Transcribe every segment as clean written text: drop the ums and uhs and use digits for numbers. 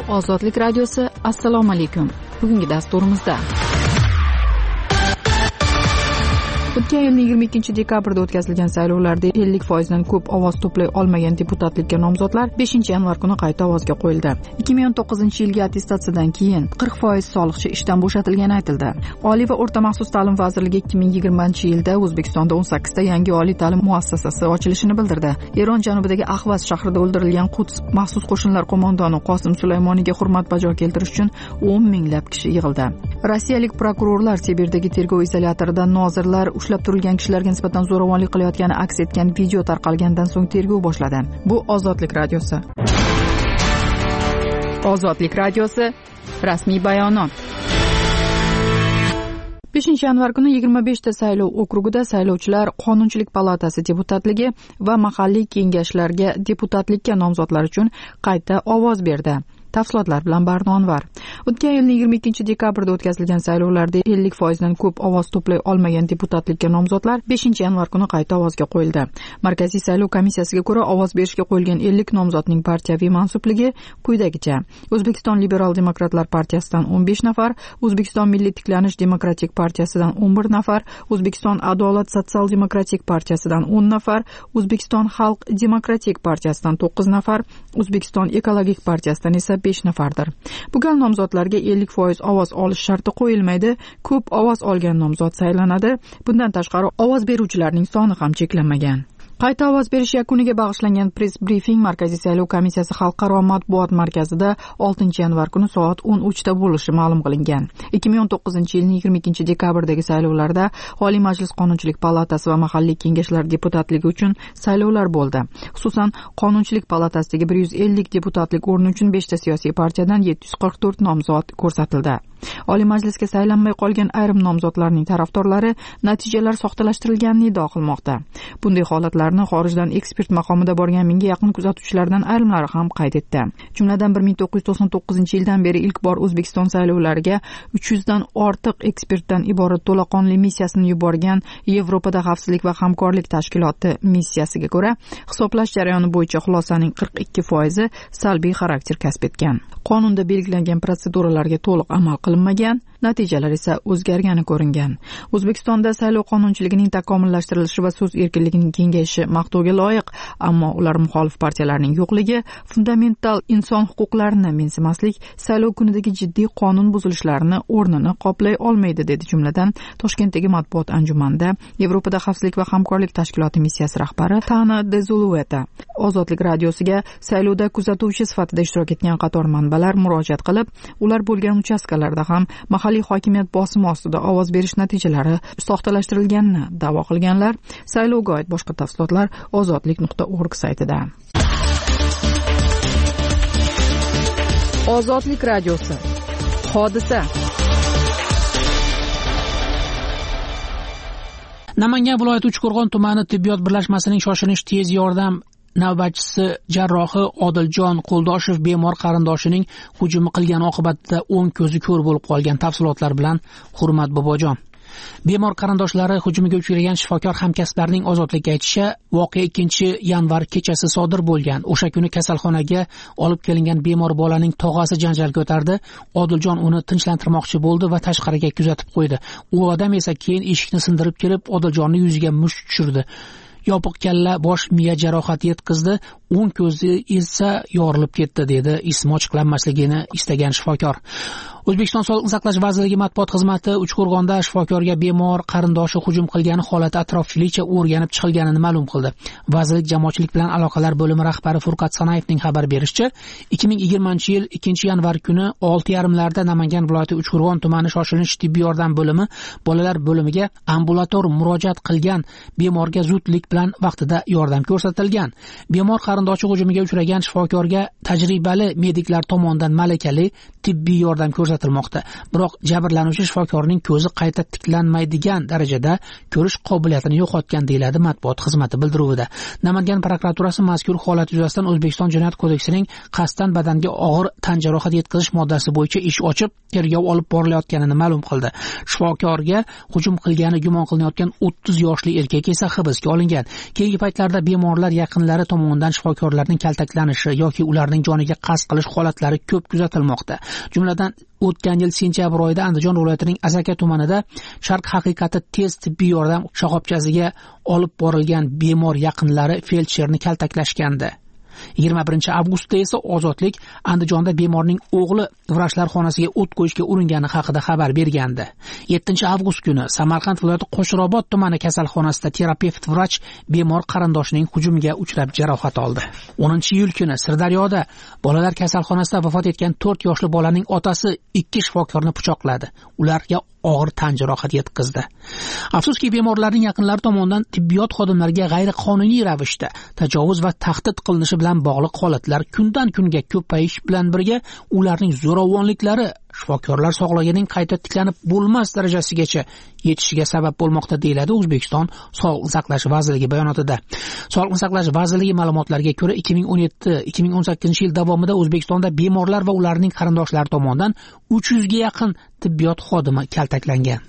Ozodlik radiosi, assalomu alaykum. Bugungi dasturimizda o'tgan yilning 22 dekabrda o'tkazilgan saylovlarda 50% dan ko'p ovoz to'play olmagan deputatlikka nomzodlar 5-yanvar kuni qayta ovozga qo'yildi. 2019-yilgi attestatsiyadan keyin 40% soliqchi ishdan bo'shatilgani aytildi. Oliy va o'rta maxsus ta'lim vazirligi 2020-yilda O'zbekistonda 18 ta yangi oliy ta'lim muassasasi ochilishini bildirdi. Eron janubidagi Ahvaz shahrida o'ldirilgan Quds maxsus qo'shinlar qo'mondoni Qosim Sulaymoniga hurmat bajo keltirish uchun 10 minglab kishi yig'ildi. Rossiyalik prokurorlar Sibirdagi tergov izolyatorida nozirlar ushlab turilgan kishilarga nisbatan zo'ravonlik qilayotgani aks etgan video tarqalgandan so'ng tergov boshladi. Bu Ozodlik radiosi. Ozodlik radiosi rasmiy bayonot. 5-yanvar kuni 25 ta saylov okrugida saylovchilar Qonunchilik palatasi deputatligi va mahalliy kengashlarga deputatlikka nomzodlar uchun qayta ovoz berdi. Tafsilotlar bilan Barnonvar. O'tgan yilning 22 dekabrda o'tkazilgan saylovlarda 50% dan ko'p ovoz to'play olmagan deputatlikka nomzodlar 5-yanvar kuni qayta ovozga qo'yildi. Markaziy saylov komissiyasiga ko'ra ovoz berishga qo'yilgan 50 nomzodning partiyaviy mansubligi quyidagicha: O'zbekiston Liberal Demokratlar partiyasidan 15 nafar, O'zbekiston Milliy tiklanish demokratik partiyasidan 11 nafar, O'zbekiston Adolat sotsial demokratik partiyasidan 10 nafar, O'zbekiston Xalq demokratik partiyasidan 9 nafar, O'zbekiston ekologik partiyasidan esa 5 nafardir. Bu gal nomzodlarga 50% ovoz olish sharti qo'yilmaydi. Ko'p ovoz olgan nomzod saylanadi. Bundan tashqari ovoz beruvchilarning soni ham cheklanmagan. Qayta ovoz berish yakuniga bag'ishlangan press briefing Markaziy saylov komissiyasi xalqaro matbuot markazida 6-yanvar kuni soat 13 da bo'lishi ma'lum qilingan. 2019-yilning 22 dekabrdagi saylovlarda Oliy Majlis Qonunchilik palatasi va mahalliy kengashlar deputatligi uchun saylovlar bo'ldi. Xususan, Qonunchilik palatasidagi 150 deputatlik o'rni uchun 5 ta siyosiy partiyadan 744 nomzod ko'rsatildi. Oliy Majlisga saylanmay qolgan ayrim nomzodlarning tarafdorlari natijalar soxtalashtirilganini iddao qilmoqda. Bunday holatlarni xorijdan ekspert maqomida borgan 1000 ga yaqin kuzatuvchilardan ayrimlari ham qayd etdi. Jumladan 1999-yildan beri ilk bor O'zbekiston saylovlariga 300 dan ortiq ekspertdan iborat to'laqonli missiyasini yuborgan Yevropada xavfsizlik va hamkorlik tashkiloti missiyasiga ko'ra, hisoblash jarayoni bo'yicha xulosaning 42% salbiy xarakter kasb etgan. Qonunda belgilangan proseduralarga to'liq amal qilinmagan, natijalar esa o'zgargani ko'ringan. O'zbekistonda saylov qonunchiligining takomillashtirilishi va so'z erkinligining kengayishi maqtovga loyiq, ammo ular muxolif partiyalarning yo'qligi, fundamental inson huquqlarini mensimaslik saylov kunidagi jiddiy qonun buzilishlarini o'rnini qoplay olmaydi, dedi jumladan Toshkentdagi matbuot anjumanida Yevropada xavfsizlik va hamkorlik tashkiloti missiyasi rahbari Tana Dezuluveta. Ozodlik radiosiga saylovda kuzatuvchi sifatida ishtirok etgan qator manbalar murojaat qilib, ular bo'lgan uchastkalarda ham mahalliy hokimiyat bosimi ostida ovoz berish natijalari soxtalashtirilganini da'vo qilganlar. Saylovga oid boshqa tafsilotlar ozodlik.org saytida. Ozodlik radiosi. Hodisa. Namangan viloyati Uchqo'rg'on tumani tibbiyot birlashmasining shoshilinch tez yordam navbatchisi jarrohi Odiljon Qo'ldoshev bemor qarindoshining hujumi qilgani oqibatida o'ng ko'zi ko'r bo'lib qolgan. Tafsilotlar bilan Hurmat Bobojon. Bemor qarindoshlari hujumiga uchragan shifokor hamkasblarining ozodlikka aytishicha, voqea 2-yanvar kechasi sodir bo'lgan. O'sha kuni kasalxonaga olib kelingan bemor bolaning tog'asi janjal ko'tardi. Odiljon uni tinchlantirmoqchi bo'ldi va tashqariga kuzatib qo'ydi. U odam esa keyin eshikni sindirib kelib, Odiljonning yuziga musht tushirdi. Yopiq kalla, bosh miya jarohati yetkazdi, o'ng ko'zi esa yorilib ketdi, dedi ismi ochiqlanmasligini istagan shifokor. O'zbekiston Sog'liqni saqlash vazirligi matbuot xizmati Uchqo'rg'onda shifokorga bemor qarindoshi hujum qilgani holati atroflicha o'rganib chiqilganini ma'lum qildi. Vazirlik jamoatchilik bilan aloqalar bo'limi rahbari Furqat Sanayevning xabar berishicha, 2020-yil 2-yanvar kuni 6:30larda Namangan viloyati Uchqo'rg'on tumani shoshilinch tibbiy yordam bo'limi bolalar bo'limiga ambulator murojaat qilgan bemorga zudlik bilan vaqtida yordam ko'rsatilgan. Bemor qarindoshi hujumiga uchragan shifokorga tajribali mediklar tomonidan malakali tibbiy yordam ko'rsatilmoqda. Biroq jabrlanuvchi shifokorning ko'zi qayta tiklanmaydigan darajada ko'rish qobiliyatini yo'qotgan, deyiladi matbuot xizmati bildiruvida. Namangan prokuraturasi mazkur holat yuzasidan O'zbekiston Jinoyat kodeksining qasddan badanga og'ir tan jarohati yetkazish moddasi bo'yicha ish ochib, tergov olib borilayotganini ma'lum qildi. Shifokorga hujum qilgani gumon qilinayotgan 30 yoshli erkak esa hibsga olingan. Keyingi paytlarda bemorlar yaqinlari tomonidan shifokorlarning kaltaklanishi yoki ularning joniga qasd qilish holatlari ko'p kuzatilmoqda. Jumladan o'tgan yil sentyabr oyida Andijon viloyatining Asaka tumanida Sharq haqiqati tez tibbiy yordam shoxobchasiga olib borilgan bemor yaqinlari feldsherni kaltaklashgandi. 21 avgustda esa Ozodlik Andijonda bemorning o'g'li vrachlar xonasiga o't qo'yishga uringani haqida xabar bergandi. 7 avgust kuni Samarqand viloyati Qo'shrobod tumani kasalxonasida terapevt vrach bemor qarindoshining hujumiga uchrab jarohat oldi. 10-iyul kuni Sirdaryoda bolalar kasalxonasida vafot etgan 4 yoshli bolaning otasi 2 shifokorni pichoqladi. Ularga og'ir tan jarohati yetkazdi. Afsuski, bemorlarning yaqinlari tomonidan tibbiyot xodimlariga g'ayriqonuniy ravishda tajovuz va tahdid qilinishi bilan bog'liq holatlar kundan kunga ko'payish bilan birga ularning zo'ravonliklari shifokorlar sog'lig'ining qayta tiklanib bo'lmas darajasigacha yetishiga sabab bo'lmoqda, deyiladi O'zbekiston Sog'liqni saqlash vazirligi bayonotida. Sog'liqni saqlash vazirligi ma'lumotlariga ko'ra 2017-2018 yil davomida O'zbekistonda bemorlar va ularning qarindoshlari tomonidan 300 ga yaqin tibbiyot xodimi kaltaklangan.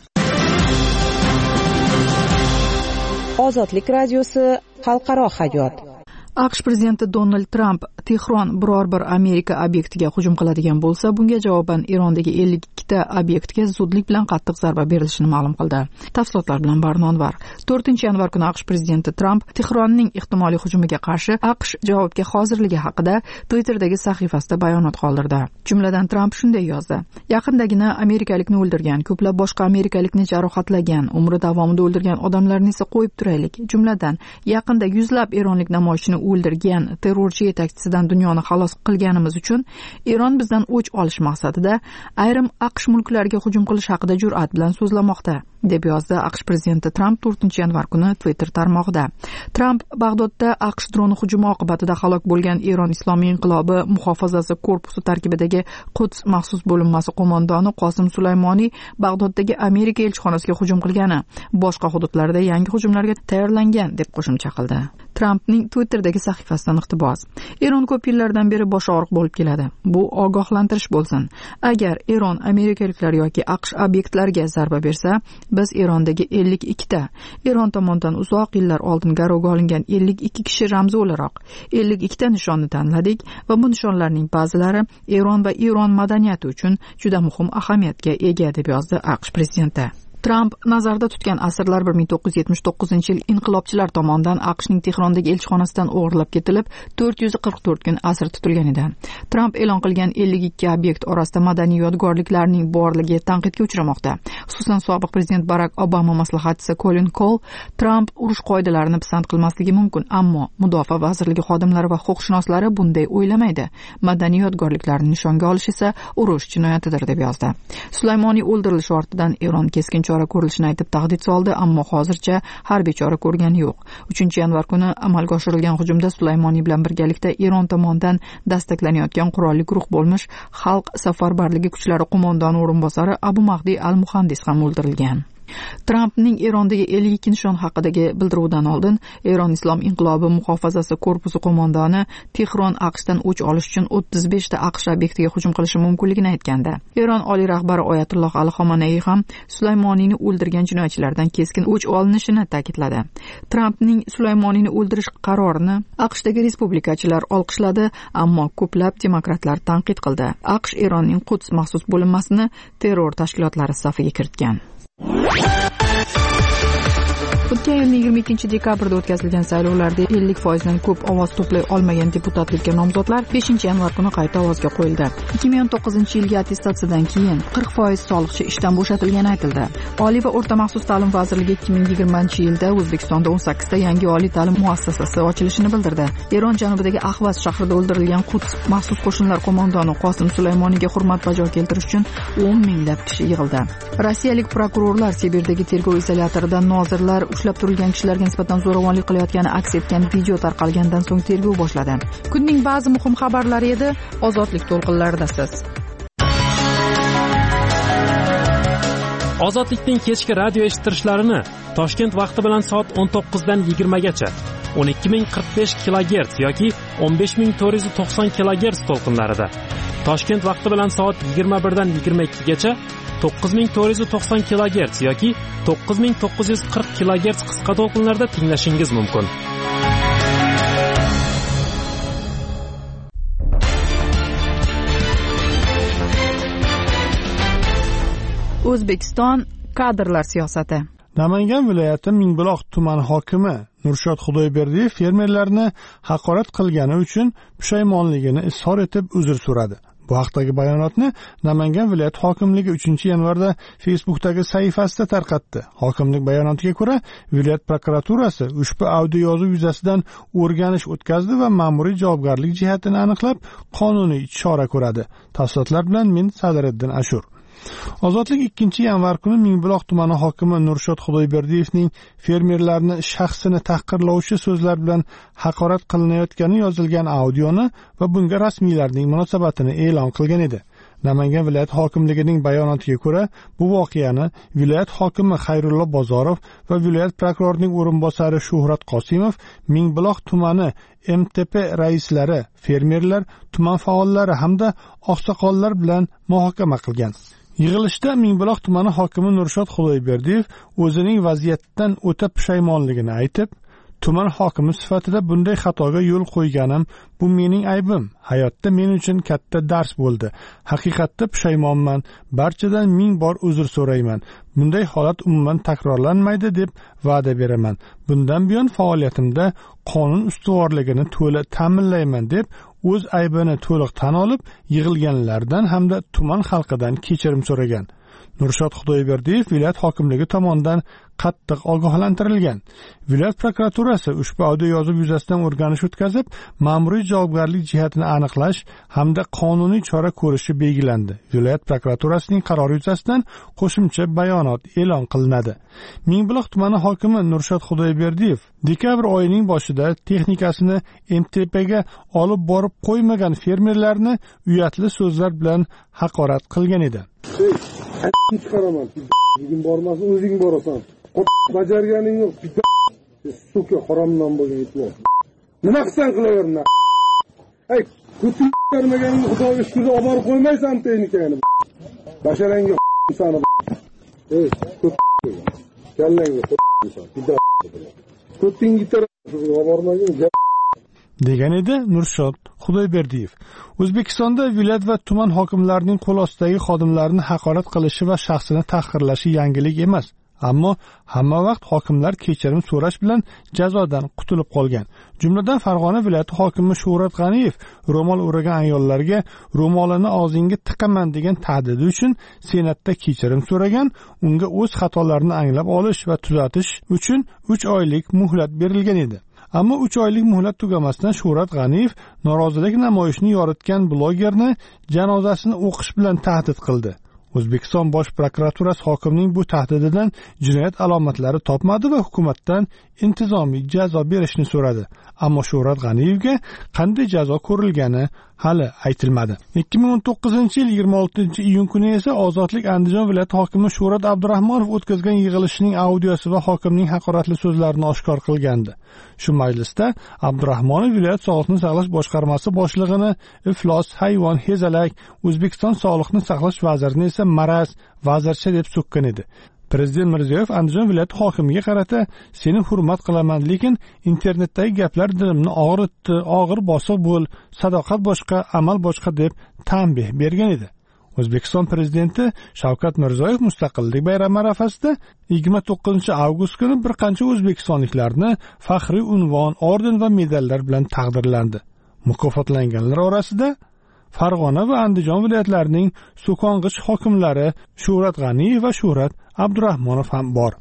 Ozodlik radiosi xalqaro hayot. AQSh prezidenti Donald Tramp Tehron biror bir Amerika obyektiga hujum qiladigan bo'lsa, bunga javoban Irondagi 52 ta obyektga zudlik bilan qattiq zarba berilishini ma'lum qildi. Tafsilotlar bilan Barnonvar. 4-yanvar kuni AQSh prezidenti Tramp Tehronning ehtimoliy hujumiga qarshi AQSh javobga hozirligi haqida Twitter'dagi sahifasida bayonot qoldirdi. Jumladan Tramp shunday yozdi: "Yaqindagina amerikalikni o'ldirgan, ko'plab boshqa amerikalikni jarohatlagan, umri davomida o'ldirgan odamlarni esa qo'yib turaylik. Jumladan, yaqinda yuzlab eronlik namoyishchini o'ldirgan terrorchi yetakchisidan dunyoni xalos qilganimiz uchun Eron bizdan o'ch olish maqsadida ayrim AQSh mulklariga hujum qilish haqida jur'at bilan so'zlamoqda", deb yozdi AQSh prezidenti Tramp 4-yanvar kuni Twitter tarmog'ida. Tramp Bag'dodda AQSh droni hujumi oqibatida halok bo'lgan Eron Islomiy inqilobi muhofazasi korpusi tarkibidagi Quds maxsus bo'linmasi qo'mondoni Qosim Sulaymoniy Bag'doddagi Amerika elchixonasiga hujum qilgani, boshqa hududlarda yangi hujumlarga tayyorlangan deb qo'shimcha qildi. Trampning Twitter'dagi sahifasidan iqtibos: "Eron ko'p yillardan beri bosh og'riq bo'lib keladi. Bu ogohlantirish bo'lsin. Agar Eron amerikaliklar yoki AQSh obyektlariga zarba bersa, biz Erondagi 52 ta Eron tomonidan uzoq yillar oldin garovga olingan 52 kishi ramzi o'laroq 52 ta nishonni tanladik va bu nishonlarning ba'zilari Eron va Eron madaniyati uchun juda muhim ahamiyatga ega", deb yozdi AQSh prezidenti. Tramp nazarda tutgan asirlar 1979-yil inqilobchilar tomonidan AQShning Tehrondagi elchixonasidan o'g'irlab ketilib, 444 kun asir tutilgan edi. Tramp e'lon qilgan 52 obyekt orasida madaniy yodgorliklarning borligi tanqidga uchramoqda. Xususan, sobiq prezident Barack Obama maslahatchisi Colin Cole Tramp urush qoidalarini pisand qilmasligi mumkin, ammo Mudofaa vazirligi xodimlari va huquqshunoslari bunday o'ylamaydi. Madaniy yodgorliklarni nishonga olish esa urush jinoyatidir, deb yozdi. Sulaymoniy o'ldirilishi ortidan Eron keskin chora ko'rilishini aytib tahdid soldi, ammo hozircha harbiy chora ko'rgani yo'q. 3-yanvar kuni amalga oshirilgan hujumda Sulaymoniy bilan birgalikda Eron tomonidan dastaklanayotgan qurolli guruh bo'lmish Xalq safarbarligi kuchlari qo'mondoni o'rinbosari Abu Mahdi al-Muhandis ham o'ldirilgan. Trampning Erondagi 52 nishon haqidagi bildiruvidan oldin Eron Islom inqilobi muhofazasi korpusi qo'mondoni Tehron AQShdan o'ch olish uchun 35 ta AQSh obyektiga hujum qilishi mumkinligini aytgandi. Eron oliy rahbari Oyatulloh Ali Xomanaiy ham Sulaymoniyni o'ldirgan jinoyatchilardan keskin o'ch olinishini ta'kidladi. Trampning Sulaymoniyni o'ldirish qarorini AQShdagi respublikachilar olqishladi, ammo ko'plab demokratlar tanqid qildi. AQSh Eronning Quds maxsus bo'linmasini terror tashkilotlari safiga kiritgan. O'tgan yilning 22-dekabrda o'tkazilgan saylovlarda 50% dan ko'p ovoz to'play olmagan deputatlikka nomzodlar 5-yanvar kuni qayta ovozga qo'yildi. 2019-yilgi attestatsiyadan keyin 40% soliqchi ishdan bo'shatilgani aytildi. Oliy va o'rta maxsus ta'lim vazirligi 2020-yilda O'zbekistonda 18 ta yangi oliy ta'lim muassasasi ochilishini bildirdi. Eron janubidagi Ahvaz shahrida o'ldirilgan Quds maxsus qo'shinlar qo'mondoni Qosim Sulaymoniyga hurmat bajo keltirish uchun 10 minglab kishi yig'ildi. Rossiyalik prokurorlar Sibirdagi tergov izolyatorida nozirlar ushlab turilgan kishilarga nisbatan zo'ravonlik qilayotgani aks etgan video tarqalgandan so'ng tergov boshladi. Kunning ba'zi muhim xabarlari edi. Ozodlik to'lqinlaridasiz. Ozodlikning kechki radio eshittirishlarini Toshkent vaqti bilan soat 19 dan 20 gacha 12045 kHz yoki 15490 kHz to'lqinlarida, Toshkent vaqti bilan soat 21 dan 22 gacha 9490 kHz yoki 9940 kHz qisqa to'lqinlarda tinglashingiz mumkin. O'zbekiston kadrlar siyosati. Namangan viloyati Mingbuloq tumani hokimi Nurshod Xudoyberdiyev fermerlarni haqorat qilgani uchun pushaymonligini izhor etib uzr so'radi. Bu haqdagi bayonotni Namangan viloyati hokimligi 3-yanvarda Facebook'dagi sahifasida tarqatdi. Hokimlik bayonotiga ko'ra, viloyat prokuraturasi ushbu audio yozuv yuzasidan o'rganish o'tkazdi va ma'muriy javobgarlik jihatini aniqlab, qonuniy chora ko'radi. Tafsilotlar bilan men Sadiriddin Ashur. Ozodlik 2-yanvar kuni Mingbuloq tumani hokimi Nurshod Xudoyberdiyevning fermerlarni shaxsini tahqirlovchi so'zlar bilan haqorat qilinayotgani yozilgan audioni va bunga rasmiylarning munosabatini e'lon qilgan edi. Namangan viloyat hokimligining bayonotiga ko'ra, bu voqeani viloyat hokimi Xayrullo Bozorov va viloyat prokurorining o'rinbosari Shuhrat Qosimov Mingbuloq tumani MTP raislari, fermerlar, tuman faollari hamda oqsoqollar bilan muhokama qilgan. Yig'ilishda Mingbuloq tumani hokimi Nurshod Xudoyberdiyev o'zining vaziyatdan o'ta pushaymonligini aytib, tuman hokimi sifatida bunday xatoga yo'l qo'yganim bu mening aybim. Hayotda men uchun katta dars bo'ldi. Haqiqatda pushaymonman. Barchadan 1000 bor uzr so'rayman. Bunday holat umuman takrorlanmaydi deb va'da beraman. Bundan buyon faoliyatimda qonun ustuvorligini to'la ta'minlayman deb o'z aybini to'liq tan olib, yig'ilganlardan hamda tuman xalqidan kechirim so'ragan. Nurshod Xudoyberdiyev viloyat hokimligi tomonidan qattiq ogohlantirilgan. Viloyat prokuraturasi ushbu audio yozuv yuzasidan o'rganish o'tkazib, ma'muriy javobgarlik jihatini aniqlash hamda qonuniy chora ko'rishi belgilandi. Viloyat prokuraturasining qarori yuzasidan qo'shimcha bayonot e'lon qilinadi. Mingbuloq tumani hokimi Nurshod Xudoyberdiyev dekabr oyining boshida texnikasini MTPga olib borib qo'ymagan fermerlarni uyatli so'zlar bilan haqorat qilgan edi. Chiqaraman. Bugun bormasin, o'zing borasan. Bajarganing yo'q. Suka haromdan bo'lgan itlar. Nima qilsan qilaverma. Ay, ko'tarmaganingni Xudoga shukr olib borib qo'ymaysan texnikani. Basharangga sani. Ey, kallangga ko'ting gitar olib bormagin. degan edi Nurshod Xudoyberdiyev. O'zbekistonda viloyat va tuman hokimlarining qo'l ostidagi xodimlarni haqorat qilishi va shaxsini tahqirlashi yangilik emas. Ammo hamma vaqt hokimlar kechirim so'rash bilan jazodan qutulib qolgan. Jumladan Farg'ona viloyati hokimi Shuhrat G'aniyev ro'mol o'ragan ayollarga ro'molini og'zingga tiqaman degan tahdidi uchun Senatda kechirim so'ragan, unga o'z xatolarini anglab olish va tuzatish uchun 3 oylik muhlat berilgan edi. Ammo 3 oylik muhlat tugamasdan Shuhrat G'aniyev norozilik namoyishini yoritgan blogerni janozasini o'qish bilan tahdid qildi. O'zbekiston bosh prokuraturasi hokimning bu tahdididan jinoyat alomatlari topmadi va hukumatdan intizomiy jazo berishni so'radi. Ammo Shuhrat G'aniyevga qanday jazo ko'rilgani hali aytilmadi. 2019-yil 26-iyun kuni esa Ozodlik Andijon viloyati hokimi Shuhrat Abdurahmonov o'tkazgan yig'ilishining audiosi va hokimning haqoratli so'zlarini oshkor qilgandi. Shu majlisda Abdurahmonov viloyat sog'liqni saqlash boshqarmasi boshlig'ini iflos, hayvon, hezalak, O'zbekiston sog'liqni saqlash vazirini esa maraz, vazircha deb so'kkan edi. Prezident Mirziyoyev Andijon viloyati hokimiga qarata seni hurmat qilaman, lekin internetdagi gaplar dilimni og'ritdi, og'ir bosiq bo'l, sadoqat boshqa, amal boshqa deb tanbeh bergan edi. O'zbekiston prezidenti Shavkat Mirziyoyev Mustaqillik bayrami arafasida 29-avgust kuni bir qancha o'zbekistonliklarni faxriy unvon, orden va medallar bilan taqdirlandi. Mukofotlanganlar orasida Farg'ona va Andijon viloyatlarining so'kong'ich hokimlari Shuhrat G'aniyev va Shuhrat Abdurahmonov ham bor.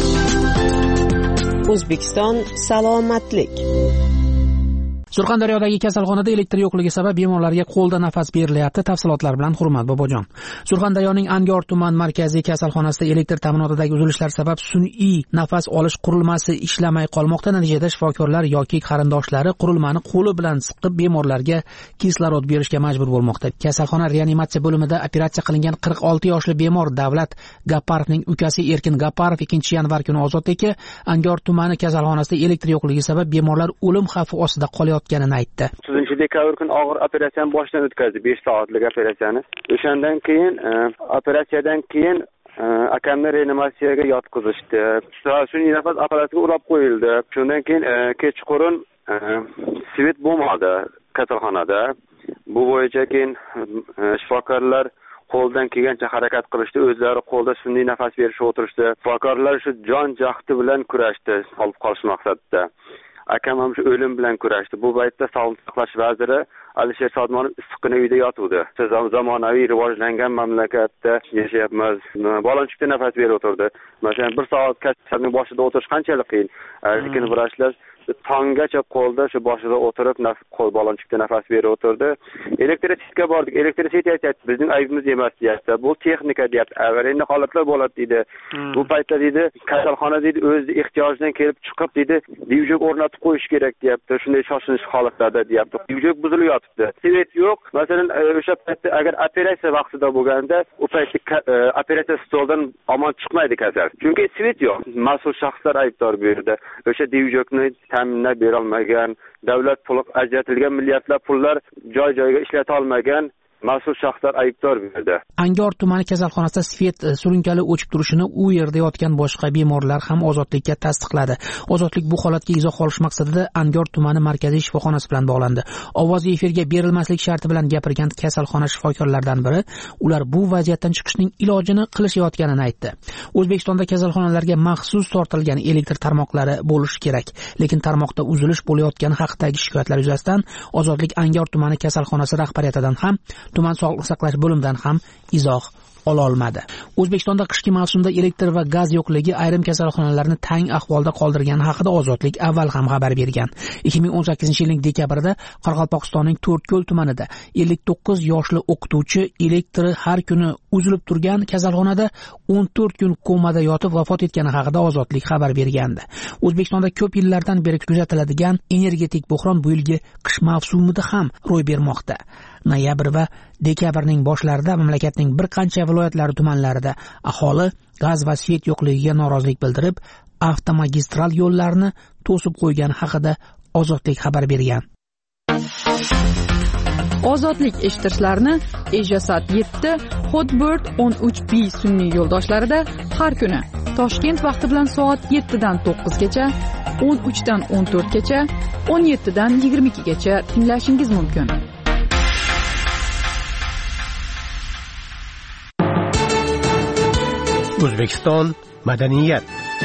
O'zbekiston salomatlik. Surxondaryodagi kasalxonada elektr yo'qligi sabab bemorlarga qo'lda nafas berilyapti. Tafsilotlar bilan Hurmat Bobojon. Surxondaryoning Angor tuman markaziy kasalxonasida elektr ta'minotidagi uzilishlar sabab sun'iy nafas olish qurilmasi ishlamay qolmoqda. Natijada shifokorlar yoki qarindoshlari qurilmani qo'li bilan siqib bemorlarga kislorod berishga majbur bo'lmoqda. Kasalxona reanimatsiya bo'limida operatsiya qilingan 46 yoshli bemor Davlat Gaparovning ukasi Erkin Gaparov 2-yanvar kuni Ozodlikka Angor tumani kasalxonasida elektr yo'qligi sabab bemorlar o'lim xavfi ostida qolayotganini aytdi. 30-dekabr kuni og'ir operatsiyani boshdan o'tkazdi, 5 soatlik operatsiyani. O'shandan keyin operatsiyadan keyin akamni reanimatsiyaga yotqizishdi. Sun'iy nafas apparatiga ulab qo'yildi. Shundan keyin kechqurun svet bo'lmadi kasalxonada. Bu bo'yicha keyin shifokorlar qo'ldan kelgancha harakat qilishdi, o'zlari qo'lda sun'iy nafas berishga o'tirishdi. Shifokorlar shu jon jahdi bilan kurashdi, olib qolish maqsadida. Akam ham shu o'lim bilan kurashdi. Bu paytda Sog'liqni saqlash vaziri Alisher Sodmonov issiqqina uyda yotuvdi. Zamonaviy rivojlangan mamlakatda yashayapmiz. Balonchikda nafas berib o'tirdi. Masalan, 1 soat kasalning boshida o'tirish qanchalik qiyin. Lekin vrachlar tonggacha qo'lda shu boshida o'tirib qo'l balonchikda nafas berib o'tirdi. Elektritsitga bordik. Elektritsitga aytdi, bizning aybimiz emas deyapti. Bu texnika deyapti. Avariyli holatlar bo'ladi deydi. Bu paytda deydi, kasalxona deydi, o'z ehtiyojidan kelib chiqib deydi, divjok o'rnatib qo'yish kerak deyapti. Shunday shoshilinch holatlarda deyapti. Divjok buzilib yotibdi. Svet yo'q. Masalan, o'sha paytda agar operatsiya vaqtida bo'lganda, u paytda operatsiya stoldan omon chiqmaydi kasal. Chunki svet yo'q. Mas'ul shaxslar aybdor bu yerda. O'sha divjokni ta'minlab bera olmagan, davlat puli ajratilgan milliardlab pullar joy-joyiga ishlata olmagan mas'ul shaxslar aybdor bo'ldi. Angor tumani kasalxonasida svet surunkali o'chib turishini u yerda yotgan boshqa bemorlar ham Ozodlikka tasdiqladi. Ozodlik bu holatga izoh olish maqsadida Angor tumani markaziy shifoxonasi bilan bog'landi. Ovozi efirga berilmaslik sharti bilan gapirgan kasalxona shifokorlaridan biri ular bu vaziyatdan chiqishning ilojini qilishayotganini aytdi. O'zbekistonda kasalxonalarga maxsus tortilgan elektr tarmoqlari bo'lishi kerak, lekin tarmoqda uzilish bo'layotgani haqidagi shikoyatlar yuzasidan Ozodlik Angor tumani kasalxonasi rahbariyatidan ham tuman sog'liqni saqlash bo'limidan ham izoh ola olmadi. O'zbekistonda qishki mavsumda elektr va gaz yo'qligi ayrim kasalxonalarni tang ahvolda qoldirgani haqida Ozodlik avval ham xabar bergan. 2018-yilning dekabrida Qoraqalpog'istonning To'rtko'l tumanida 59 yoshli o'qituvchi elektri har kuni uzilib turgan kasalxonada 14 kun komada yotib vafot etgani haqida Ozodlik xabar bergandi. O'zbekistonda ko'p yillardan beri kuzatiladigan energetik buhron bu yilgi qish mavsumida ham ro'y bermoqda. Noyabr va dekabrning boshlarida mamlakatning bir qancha viloyatlari tumanlarida aholi gaz va svet yo'qligiga norozilik bildirib, avtomagistral yo'llarni to'sib qo'ygani haqida Ozodlik xabar bergan. Ozodlik eshittirishlarni Ejasat 7, Hotbird 13B sun'iy yo'ldoshlarida har kuni Toshkent vaqti bilan soat 7 dan 9 gacha, 13 dan 14 gacha, 17 dan 22 gacha tinglashingiz mumkin. O'zbekiston madaniyat.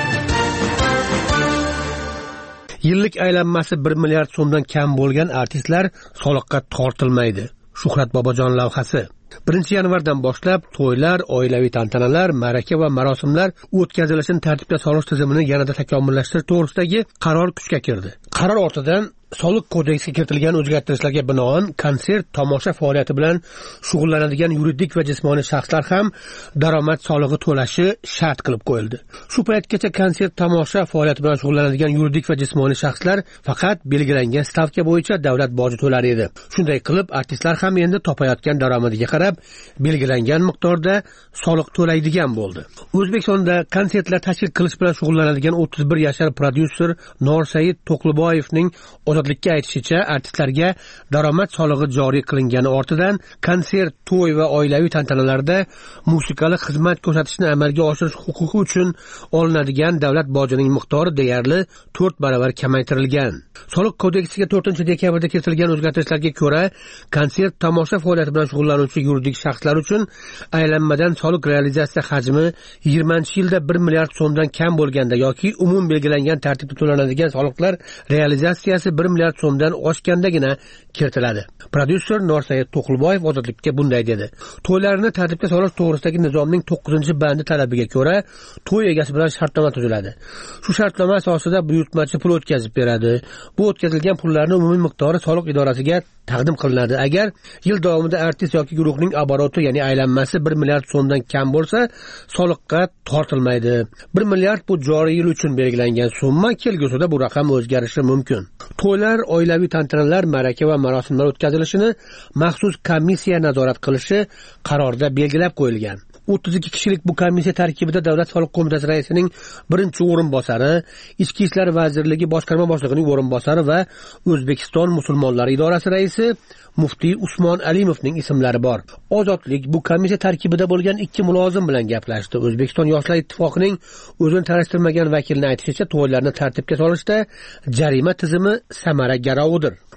Yillik aylanmasi 1 milliard so'mdan kam bo'lgan artistlar soliqqa tortilmaydi. Shuhrat Bobojon lavhasi. 1-yanvardan boshlab to'ylar, oilaviy tantanalar, ma'raka va marosimlar o'tkazilishini tartibga solish tizimini yanada takomillashtirish to'g'risidagi qaror kuchga kirdi. Qaror ortidan Soliq kodeksiga kiritilgan o'zgartirishlarga binoan konsert, tomosha faoliyati bilan shug'ullanadigan yuridik va jismoniy shaxslar ham daromad solig'i to'lashi shart qilib qo'yildi. Shu paytgacha konsert, tomosha faoliyati bilan shug'ullanadigan yuridik va jismoniy shaxslar faqat belgilangan stavka bo'yicha davlat boji to'lar edi. Shunday qilib, artistlar ham endi topayotgan daromadiga qarab belgilangan miqdorda soliq to'laydigan bo'ldi. O'zbekistonda konsertlar tashkil qilish bilan shug'ullanadigan 31 yashar prodyuser Norsaid To'qliboyevning Ozodlikka aytishicha, artistlarga daromad solig'i joriy qilingani ortidan konsert, to'y va oilaviy tantanalarda musiqali xizmat ko'rsatishni amalga oshirish huquqi uchun olinadigan davlat bojining miqdori deyarli 4 baravar kamaytirilgan. Soliq kodeksiga 4-dekabrda kiritilgan o'zgartirishlarga ko'ra, konsert, tomosha faoliyati bilan shug'ullanuvchi yuridik shaxslar uchun aylanmadan soliq realizatsiya hajmi 20-yilda 1 milliard so'mdan kam bo'lganda yoki umum belgilangan tartibda to'lanadigan soliqlar realizatsiyasi 1 milliard so'mdan oshgandagina kiritiladi. Prodyuser Norsaid To'qliboyev Ozodlikka bunday dedi: To'ylarni tartibga solish to'g'risidagi nizomning 9-bandi talabiga ko'ra, to'y egasi bilan shartnoma tuziladi. Shu shartnoma asosida buyurtmachi pul o'tkazib beradi. Bu o'tkazilgan pullarning umumiy miqdori soliq idorasiga taqdim qilinadi. Agar yil davomida artist yoki guruhning oboroti, ya'ni aylanmasi 1 milliard so'mdan kam bo'lsa, soliqqa tortilmaydi. 1 milliard bu joriy yil uchun belgilangan summa, kelgusida bu raqam o'zgarishi mumkin. To'ylar, oilaviy tantanalar, ma'raka va marosimlar o'tkazilishini maxsus komissiya nazorat qilishi qarorda belgilab qo'yilgan. 32 kishilik bu komissiya tarkibida Davlat soliq qo'mitasi raisining birinchi o'rinbosari, Ichki ishlar vazirligi boshqarma boshlig'ining o'rinbosari va O'zbekiston musulmonlari idorasi raisi Muftiy Usmon Alimovning ismlari bor. Ozodlik bu komissiya tarkibida bo'lgan 2 mulozim bilan gaplashdi. O'zbekiston Yoshlar ittifoqining o'zini tanishtirmagan vakilining aytishicha, to'ylarni tartibga solishda jarima tizimi samara garovidir.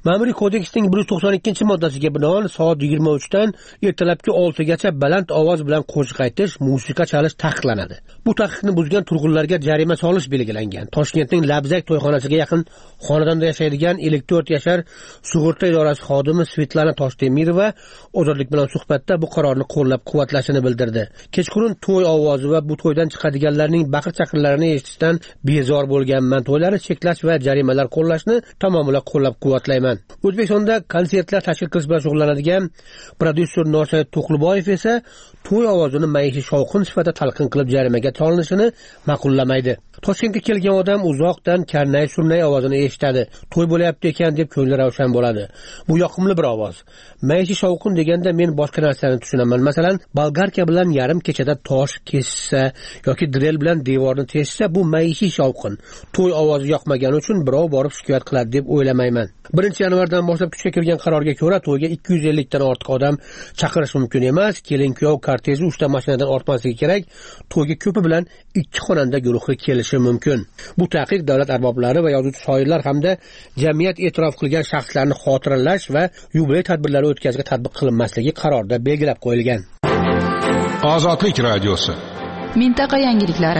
Ma'muriy kodeksning 192-moddasiga binoan soat 23 dan ertalabki 6 gacha baland ovoz bilan qo'shiq aytish, musiqa chalish taqiqlanadi. Bu taqiqni buzgan turg'unlarga jarima solish belgilangan. Toshkentning Labzak to'yxonasiga yaqin xonadonda yashaydigan 54 yashar sug'urta idorasi xodimi Svetlana Toshdemirova Ozodlik bilan suhbatda bu qarorni qo'llab-quvvatlashini bildirdi. Kechqurun to'y ovozi va bu to'ydan chiqadiganlarning baqir-chaqirlarini eshitishdan bezor bo'lganman. To'ylarni cheklash va jarimalar qo'llashni tamomila qo'llab-quvvatlayman. O'zbekistonda konsertlar tashkil qilish bilan shug'ullanadigan prodyuser Nosir To'qliboyev esa to'y ovozini maishiy shovqin sifatida talqin qilib jarimaga solinishini ma'qullamaydi. Toshkentga kelgan odam uzoqdan karnay-surnay ovozini eshitadi. To'y bo'layapti ekan deb ko'ngli ravshan bo'ladi. Bu yoqimli bir ovoz. Maishiy shovqin deganda men boshqa narsani tushunaman. Masalan, bolgarka bilan yarim kechada tosh kesishsa yoki drel bilan devorni teshsa, bu maishiy shovqin. To'y ovozi yoqmagani uchun birov borib shikoyat qiladi deb o'ylamayman. 1-yanvardan boshlab kuchga kirgan qarorga ko'ra to'yga 250 dan ortiq odam chaqirish mumkin emas. Kelin-kuyov korteji 3 ta mashinadan ortmasligi kerak. To'yga ko'pi bilan 2 xonanda guruhi kelishi mumkin. Bu taqiq davlat arboblari va yozuvchi shoirlar hamda jamiyat e'tirof qilgan shaxslarni xotiralash va yubiley tadbirlari o'tkazishga tatbiq qilinmasligi qarorda belgilab qo'yilgan. Ozodlik radiosi. Mintaqa yangiliklari.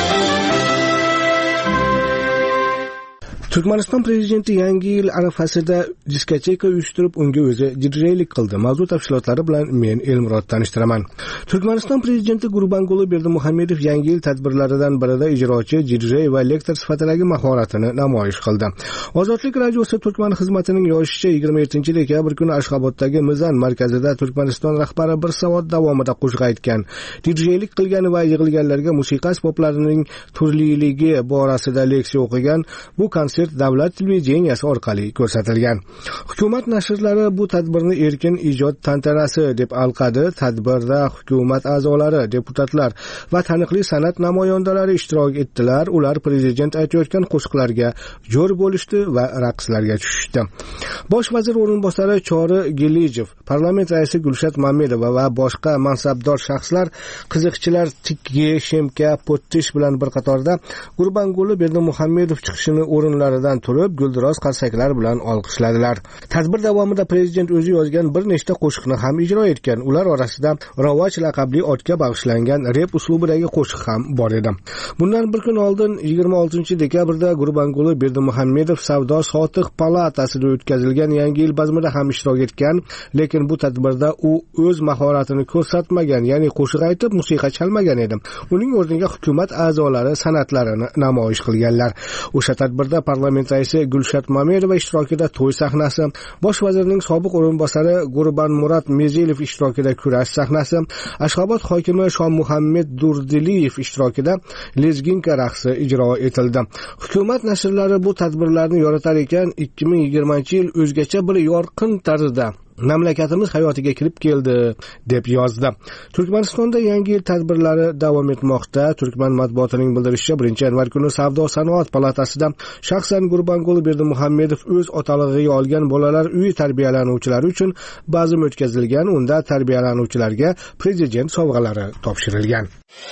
Turkmaniston prezidenti Yangi yil arafasida diskoteka uyushtirib, unga o'zi DJ-lik qildi. Mavzu tafsilotlari bilan men Elmurod tanishtiraman. Turkmaniston prezidenti Gurbanguli Berdimuhamedov Yangi yil tadbirlaridan birida ijrochi, DJ va lektor sifatidagi mahoratini namoyish qildi. Ozodlik radiosi Turkman xizmatining yozishicha 27-dekabr kuni Ashxoboddagi Mizan markazida Turkmaniston rahbari 1 soat davomida qo'shiq aytgan. DJ-lik qilgan va yig'ilganlarga musiqa asboblarining turliligi borasida leksiya o'qigan. Bu konsert davlat televideniyasi orqali ko'rsatilgan. Hukumat nashrlari bu tadbirni erkin ijod tantanasi deb alqadi. Tadbirda hukumat a'zolari, deputatlar va taniqli san'at namoyandalari ishtirok etdilar. Ular prezident aytayotgan qo'shiqlarga jo'r bo'lishdi va raqslarga tushishdi. Bosh vazir o'rinbosari Chori Gelijev, parlament raisi Gulshat Mamedova va boshqa mansabdor shaxslar, qiziqchilar Tikki, Shemka, Pottish bilan bir qatorda Gurbanguli Berdimuhamedov chiqishini o'rinlaridan turib, guldiroz qarsaklar bilan olqishladilar. Tadbir davomida prezident o'zi yozgan bir nechta qo'shiqni ham ijro etgan. Ular orasida Ravoj laqabli otga bag'ishlangan rep uslubidagi qo'shiq ham bor edi. Bundan bir kun oldin 26-dekabrda Gurbanguli Berdimuhamedov Savdo sotiq palatasida o'tkazilgan Yangi yil bazmida ham ishtirok etgan, lekin bu tadbirda u o'z mahoratini ko'rsatmagan, ya'ni qo'shiq aytib, musiqa chalmagan edi. Uning o'rniga hukumat a'zolari san'atlarini namoyish qilganlar. O'sha tadbirda parlament raisi Gulshat Mamedova ishtirokida to'y sahnasi, bosh vazirning sobiq o'rinbosari Gurbonmurat Mezelov ishtirokida kurash sahnasi, Ashxobod hokimi Shommuhammad Durdiliyev ishtirokida lezginka raqsi ijro etildi. Hukumat nashrlari bu tadbirlarni yoritar ekan, 2020-yil o'zgacha bir yorqin tarzda mamlakatimiz hayotiga kirib keldi deb yozdi. Turkmanistonda Yangi yil tadbirlari davom etmoqda. Turkman matbuotining bildirishicha 1-yanvar kuni Savdo sanoat palatasida shaxsan Gurbanguli Berdimuhamedov o'z otalig'iga olgan bolalar uyi tarbiyalanuvchilari uchun bazm o'tkazilgan. Unda tarbiyalanuvchilarga prezident sovg'alari topshirilgan.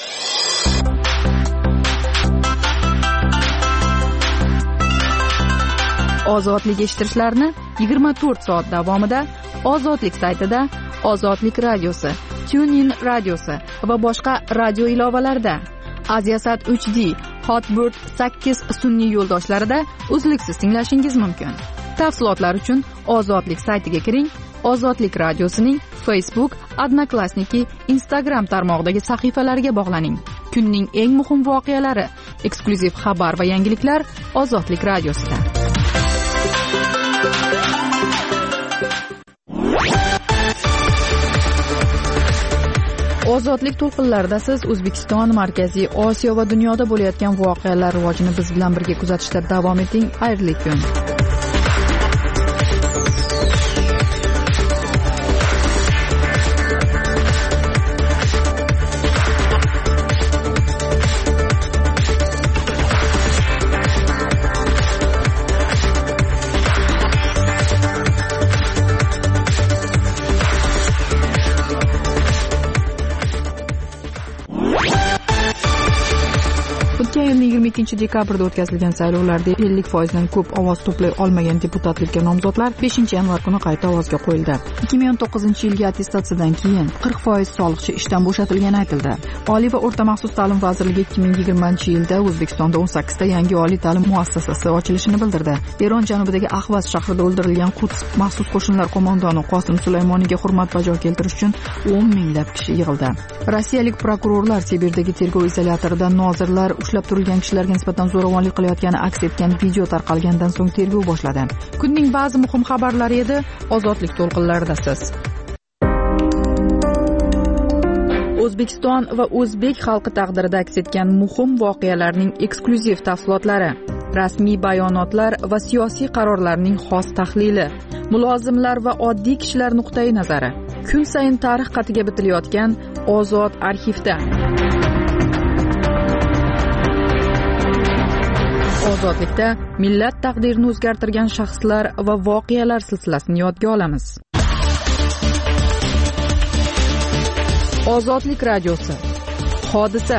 Ozodlik eshittirishlarni 24 soat davomida Ozodlik saytida, Ozodlik radiosi, TuneIn radiosi va boshqa radio ilovalarida, Aziasat 3D, Hotbird 8 sun'iy yo'ldoshlarida uzluksiz tinglashingiz mumkin. Tafsilotlar uchun Ozodlik saytiga kiring. Ozodlik radiosining Facebook, Odnoklassniki, Instagram tarmog'idagi sahifalariga bog'laning. Kunning eng muhim voqealari, eksklyuziv xabar va yangiliklar Ozodlik radiosida. Ozodlik to'lqinlarida siz O'zbekiston, Markaziy Osiyo va dunyoda bo'layotgan voqealar rivojini biz bilan birga kuzatishda davom eting. Xayrli kun. 22 dekabrda o'tkazilgan saylovlarda 50% dan ko'p ovoz to'play olmagan deputatlikka nomzodlar 5 yanvar kuni qayta ovozga qo'yildi. 2009-yilgi attestatsiyadan keyin 40% soliqchi ishdan bo'shatilgani aytildi. Oliy va o'rta maxsus ta'lim vazirligi 2020-yilda O'zbekistonda 18 ta yangi oliy ta'lim muassasasi ochilishini bildirdi. Eron janubidagi Ahvaz shahrida o'ldirilgan Quds maxsus qo'shinlar qo'mondoni Qosim Sulaymoniga hurmat bajo keltirish uchun 10 minglab kishi yig'ildi. Rossiyalik prokurorlar Sibirdagi tergov izolyatorida nozirlar ushlab turilgan kishilarga nisbatan zo'ravonlik qilayotgani aks etgan video tarqalgandan so'ng tergov boshladi. Kunning ba'zi muhim xabarlari edi, ozodlik to'lqinlaridasiz. O'zbekiston va o'zbek xalqi taqdirida aks etgan muhim voqealarning eksklyuziv tafsilotlari, rasmiy bayonotlar va siyosiy qarorlarning xos tahlili, mulozimlar va oddiy kishilar nuqtai nazari. Kun sayin tarix qatiga bitilayotgan Ozod arxivda. Ozodlikda millat taqdirini o'zgartirgan shaxslar va voqealar silsilasini yodga olamiz. Ozodlik radiosi. Hodisa.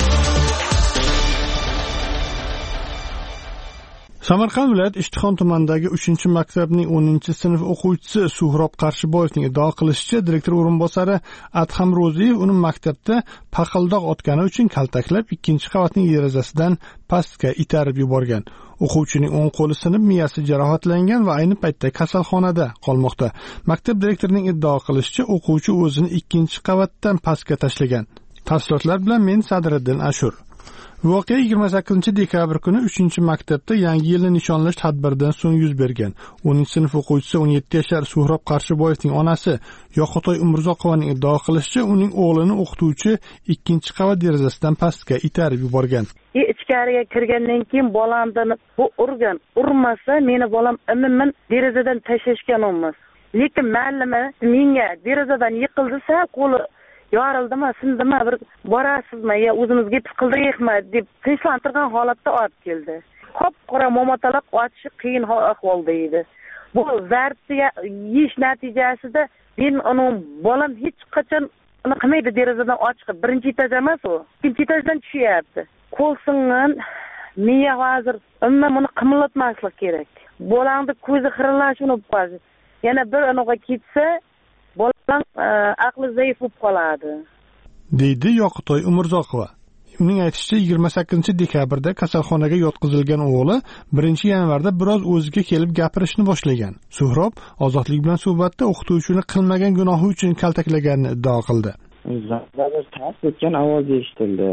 Samarqand viloyat Ishtixon tumanidagi 3-maktabning 10-sinf o'quvchisi Suhrob Qarshiboyevning iddao qilishicha, direktor o'rinbosari Adham Ro'ziyev uni maktabda paqildoq otgani uchun kaltaklab, 2-qavatning derazasidan pastga itarib yuborgan. O'quvchining o'ng qo'li sinib, miyasi jarohatlangan va ayni paytda kasalxonada qolmoqda. Maktab direktorining iddao qilishicha, o'quvchi o'zini 2-qavatdan pastga tashlagan. Tafsilotlar bilan men Sadriddin Ashur. Voqea 28-dekabr kuni 3-maktabda yangi yilni nishonlash tadbiridan so'ng yuz bergan. 10-sinf o'quvchisi 17 yashar Suhrob Qarshiboyevning onasi Yoqutoy Umurzoqovaning iddao qilishicha, uning o'g'lini o'qituvchi 2-qavat derazasidan pastga itarib yuborgan. Ichkariga kirgandan keyin bolamdan bu urgan. Urmasa meni bolam imimin derazadan tashlashgan olmas. Lekin ma'lima menga derazadan yiqildisa, qo'li yorildimi, sindimi, bir borasizmi, yo o'zimizga qildiraylikmi deb tinchlantirgan holatda olib keldi. Qop-qora momataloq otishi qiyin ahvolda edi. Bu zartni yeyish natijasida men uning bolam hech qachon uni qilmaydi derazadan ochiq. Birinchi etaj emas u, ikkinchi etajdan tushyapti. Qo'l singan, miya hozir umuman buni qimillatmaslik kerak. Bolangni ko'zi xiralashib qoladi. Yana bir aniga ketsa bolam aqli zaif bo'lib qoladi, deydi Yoqutoy Umurzoqova. Uning aytishicha, 28-dekabrda kasalxonaga yotqizilgan o'g'li 1-yanvarda biroz o'ziga kelib gapirishni boshlagan. Suhrob ozodlik bilan suhbatda o'qituvchini qilmagan gunohi uchun kaltaklaganini iddao qildi. Zalda tars etgan ovoz eshitildi.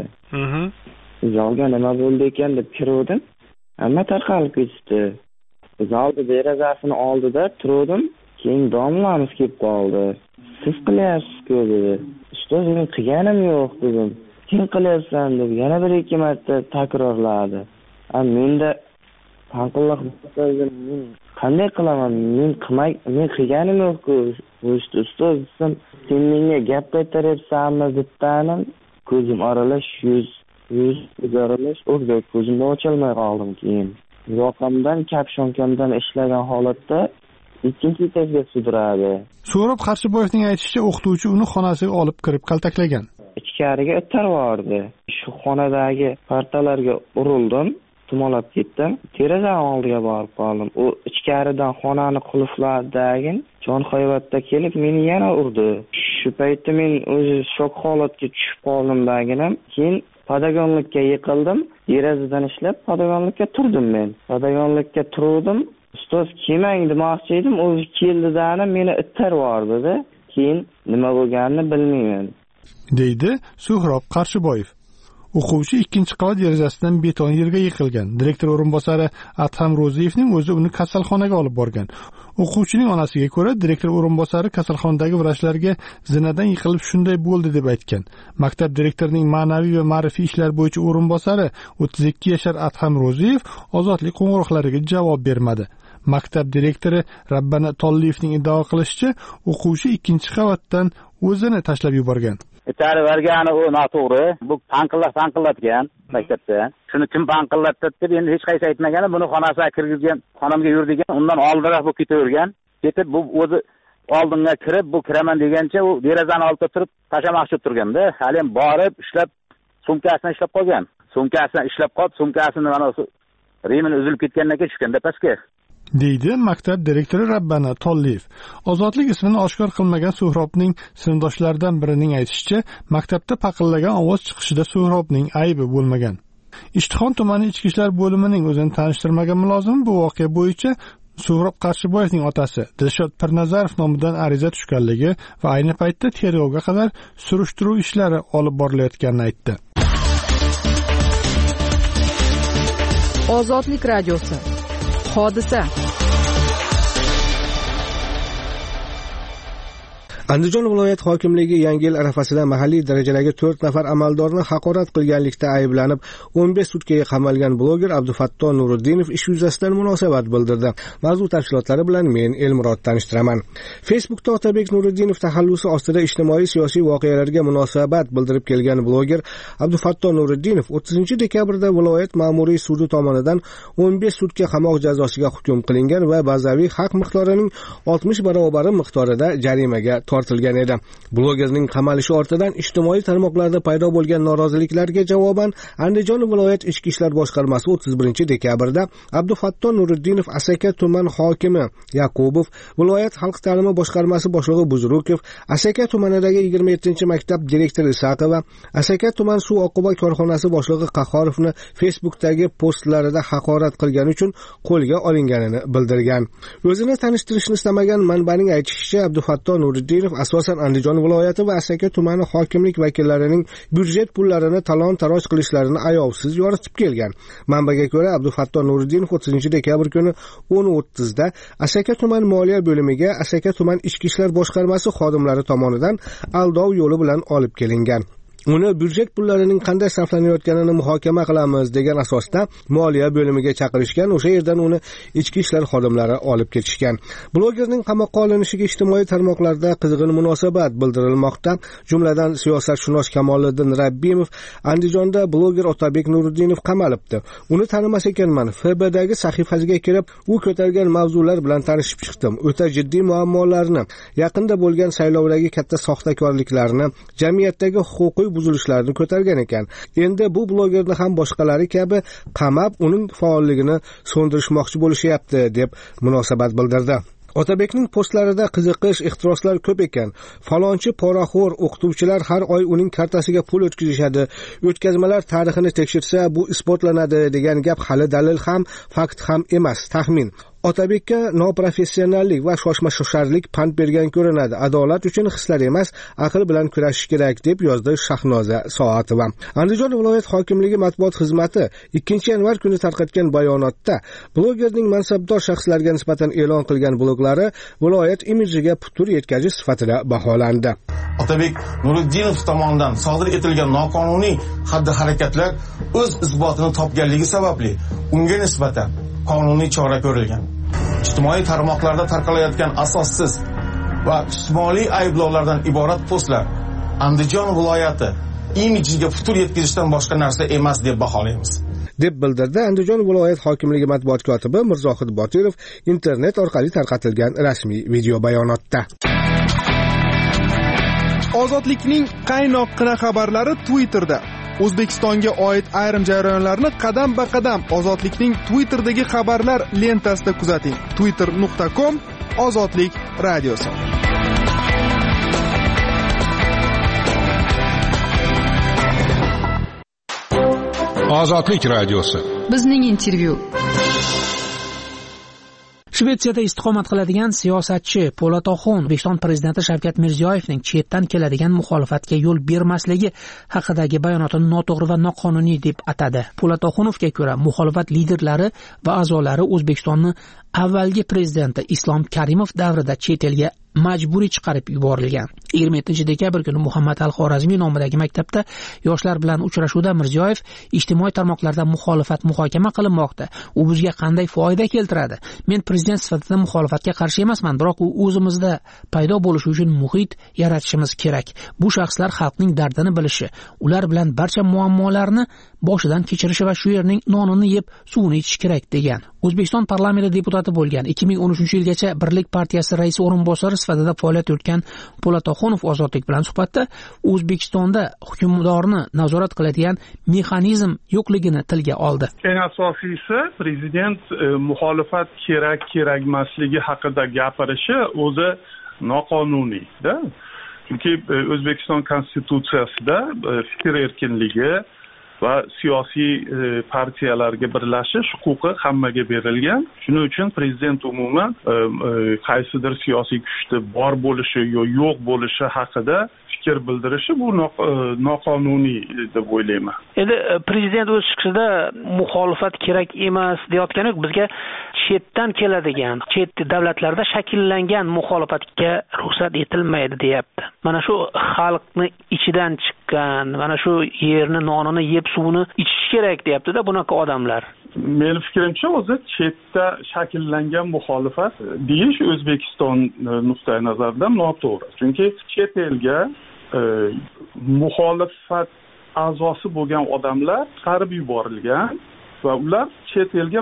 Zalga nima bo'ldi ekan deb kirdim. Hamma tarqalib ketdi. Zalda derazasini oldida turdim. Keyin domlamiz kelib qoldi. Siz qilyapsiz-ku dedi. Ustoz, men qilganim yo'q dedim. Kim qilyapsan deb yana 1-2 marta takrorladi. Menda tanqillik bo'lsa, men qanday qilaman? Men qilganim yo'q-ku. Ustoz, sen menga gap qaytaryapsanmi debdanim. Ko'zim oralash, yuz o'zaralash, o'rdak ko'zimni ocholmay qoldim keyin. Yoqamdan, kapshonkamdan ishlagan holatda 2-etajga sudradi. Suhrob Qarshiboyevning aytishicha, o'qituvchi uni xonasiga olib kirib kaltaklagan. Ichkariga itarvordi. Shu xonadagi partalarga urildim, tumalab ketdim. Derazaning oldiga borib qoldim. U ichkaridan xonani qulfladagin jon hayvotda kelib meni yana urdi. Shu paytda men o'zi shok holatga tushib qoldim daginam. Keyin padagonlikka yiqildim. Derazadan ishlab padagonlikka turdim men. Padagonlikka turdim. Ustoz kelmang demoqchi edim, o'zi keldi-da meni ittarib yubordi. Keyin nima bo'lganini bilmayman, deydi Suhrob Qarshiboyev. O'quvchi 2-qavat derazasidan beton yerga yiqilgan. Direktor o'rinbosari Adham Ro'ziyevning o'zi uni kasalxonaga olib borgan. O'quvchining onasiga ko'ra, direktor o'rinbosari kasalxonadagi vrachlarga zinadan yiqilib shunday bo'ldi deb aytgan. Maktab direktorining ma'naviy va ma'rifiy ishlar bo'yicha o'rinbosari 32 yashar Adham Ro'ziyev ozodlik qo'ng'iroqlariga javob bermadi. Maktab direktori Rabbana Tolliyevning iddao qilishicha, o'quvchi 2-qavatdan o'zini tashlab yuborgan. Itarib bergani u noto'g'ri. Bu tanqillatgan maktabda. Shuni kim tanqillatdi deb endi hech qaysi aytmagani, buni xonasiga kirgizgan, xonamga yur degan, undan oldinroq bu ketavergan. Ketib bu o'zi oldinga kirib, bu kiraman degancha u derazani oldida turib tashlamoqchi turganda, hali ham borib ishlab sumkasini ishlab qolgan. sumkasidan ishlab qolib, sumkasini mana remini uzilib ketgandan keyin tushganda pastga. deydi maktab direktori Rabbana Tolliyev. Ozodlik ismini oshkor qilmagan Suhrobning sinfdoshlaridan birining aytishicha, maktabda paqillagan ovoz chiqishida Suhrobning aybi bo'lmagan. Ishtixon tumani ichki ishlar bo'limining o'zini tanishtirmagan mulozim bu voqea bo'yicha Suhrob Qarshiboyevning otasi Dilshod Pirnazarov nomidan ariza tushganligi va ayni paytda tergovga qadar surishtiruv ishlari olib borilayotganini aytdi. Ozodlik radiosi. Hodisa. Andijon viloyat hokimligi Yangi yil arafasida mahalliy darajadagi 4 nafar amaldorni haqorat qilganlikda ayblanib 15 sutkaga qamalgan bloger Abdufatto Nuriddinov ish yuzasidan munosabat bildirdi. Mavzu tafsilotlari bilan men Elmurod tanishtiraman. Facebookda Otabek Nuriddinov taxallusi ostida ijtimoiy siyosiy voqealarga munosabat bildirib kelgan bloger Abdufatto Nuriddinov 30 dekabrda viloyat ma'muriy sudi tomonidan 15 sutka qamoq jazosiga hukm qilingan va bazaviy haq miqdorining 60 barobar miqdorida jarimaga tortilgan edi. Blogerning qamalishi ortidan ijtimoiy tarmoqlarda paydo bo'lgan noroziliklarga javoban Andijon viloyat ichki ishlar boshqarmasi 31 dekabrda Abdufatto Nuriddinov Asaka tuman hokimi Yaqubov, viloyat xalq ta'limi boshqarmasi boshlig'i Buzrukov, Asaka tumanidagi 27-maktab direktori Isaqova, Asaka tuman suv oqova korxonasi boshlig'i Qahhorovni Facebookdagi postlarida haqorat qilgani uchun qo'lga olinganini bildirgan. O'zini tanishtirishni istamagan manbaning aytishicha, Abdufatto Nuriddinov asosan Andijon viloyati va Asaka tumani hokimlik vakillarining byudjet pullarini talon-taroj qilishlarini ayovsiz yoritib kelgan. Manbaga ko'ra, Abdufatto Nuriddinov 30 dekabr kuni 10:30 da Asaka tuman moliya bo'limiga Asaka tuman ichki ishlar boshqarmasi xodimlari tomonidan aldov yo'li bilan olib kelingan. Uni byudjet pullarining qanday sarflanayotganini muhokama qilamiz degan asosda moliya bo'limiga chaqirishgan. O'sha yerdan uni ichki ishlar xodimlari olib ketishgan. Blogerning qamoqqa olinishiga ijtimoiy tarmoqlarda qizg'in munosabat bildirilmoqda. Jumladan siyosatshunos Kamoliddin Rabbimov Andijonda bloger Otabek Nuriddinov qamalibdi. Uni tanimas ekanman. FBdagi sahifasiga kirib, u ko'targan mavzular bilan tanishib chiqdim. O'ta jiddiy muammolarni, yaqinda bo'lgan saylovdagi katta soxtakorliklarni, jamiyatdagi huquqiy buzilishlarni ko'targan ekan. Endi bu blogerni ham boshqalari kabi qamab, uning faolligini so'ndirishmoqchi bo'lishyapti deb munosabat bildirdi. Otabekning postlarida qiziqish, ehtiroslar ko'p ekan. Falonchi poraxo'r o'qituvchilar har oy uning kartasiga pul o'tkazishadi. O'tkazmalar tarixini tekshirsa bu isbotlanadi degan gap hali dalil ham, fakt ham emas, taxmin. Otabekka noprofessionallik va shoshma-shosharlik pand bergan ko'rinadi. Adolat uchun hislar emas, aql bilan kurashish kerak deb yozdi Shahnoza Soatova. Andijon viloyat hokimligi matbuot xizmati 2-yanvar kuni tarqatgan bayonotda blogerning mansabdor shaxslarga nisbatan e'lon qilgan bloglari viloyat imidjiga putur yetkazish sifatida baholandi. Otabek Nuriddinov tomonidan sodir etilgan noqonuniy xatti-harakatlar o'z isbotini topganligi sababli unga nisbatan qonuniy chora ko'rilgan. Ijtimoiy tarmoqlarda tarqalayotgan asossiz va jismoniy ayblovlardan iborat postlar Andijon viloyati imidjiga putur yetkazishdan boshqa narsa emas deb baholaymiz, deb bildirdi Andijon viloyat hokimligi matbuot kotibi Mirzohid Botirov internet orqali tarqatilgan rasmiy video bayonotda. Ozodlikning qaynoqqina xabarlari Twitterda. O'zbekistonga oid ayrim jarayonlarni qadam-ba-qadam Ozodlikning Twitterdagi xabarlar lentasida kuzating. twitter.com Ozodlik radiosi. Ozodlik radiosi. Bizning intervyu. Shvetsiyada istiqomat qiladigan siyosatchi Polatoxon O'zbekiston prezidenti Shavkat Mirziyoyevning chetdan keladigan muxolifatga yo'l bermasligi haqidagi bayonotini noto'g'ri va noqonuniy deb atadi. Polatoxonovga ko'ra, muxolifat liderlari va a'zolari O'zbekistonni avvalgi prezidenti Islom Karimov davrida chet elga majburiy chiqarib yuborilgan. 27 dekabr kuni Muhammad al-Xorazmiy nomidagi maktabda yoshlar bilan uchrashuvda Mirziyoyev ijtimoiy tarmoqlarda muxolifat muhokama qilinmoqda. U bizga qanday foyda keltiradi? Men prezident sifatida muxolifatga qarshi emasman, biroq u o'zimizda paydo bo'lishi uchun muhit yaratishimiz kerak. Bu shaxslar xalqning dardini bilishi, ular bilan barcha muammolarni boshidan kechirishi va shu yerning nonini yeb suvini ichish kerak degan. O'zbekiston parlamenti deputati bo'lgan 2013-yilgacha Birlik partiyasi raisi o'rinbosari sifatida faoliyat yuritgan Po'lat Oxunov Ozodlik bilan suhbatda O'zbekistonda hukmdorni nazorat qiladigan mexanizm yo'qligini tilga oldi. Eng asosiysi prezident muxolifat kerak emasligi haqida gapirishi o'zi noqonuniyda. Chunki O'zbekiston konstitutsiyasida fikr erkinligi va siyosiy partiyalarga birlashish huquqi hammaga berilgan. Shuning uchun prezident umuman qaysidir siyosiy kuchda bor bo'lishi yoki yo'q bo'lishi haqida fikr bildirishi bu noqonuniy deb o'ylayman. Endi prezident o'z chiqishida muxolifat kerak emas deyotgani bizga chetdan keladigan, chet davlatlarda shakllangan muxolifatga ruxsat etilmaydi deyapti. Mana shu xalqni ichidan chiqqan, mana shu yerni nonini yeb suvini ichish kerak deyapti-da bunaqa odamlar. Meni fikrimcha o'zi chetda shakllangan muxolifat deyish O'zbekiston nuqtai nazaridan noto'g'ri. Chunki chet elga muxolifat a'zosi bo'lgan odamlar chiqarib yuborilgan va ular chet elga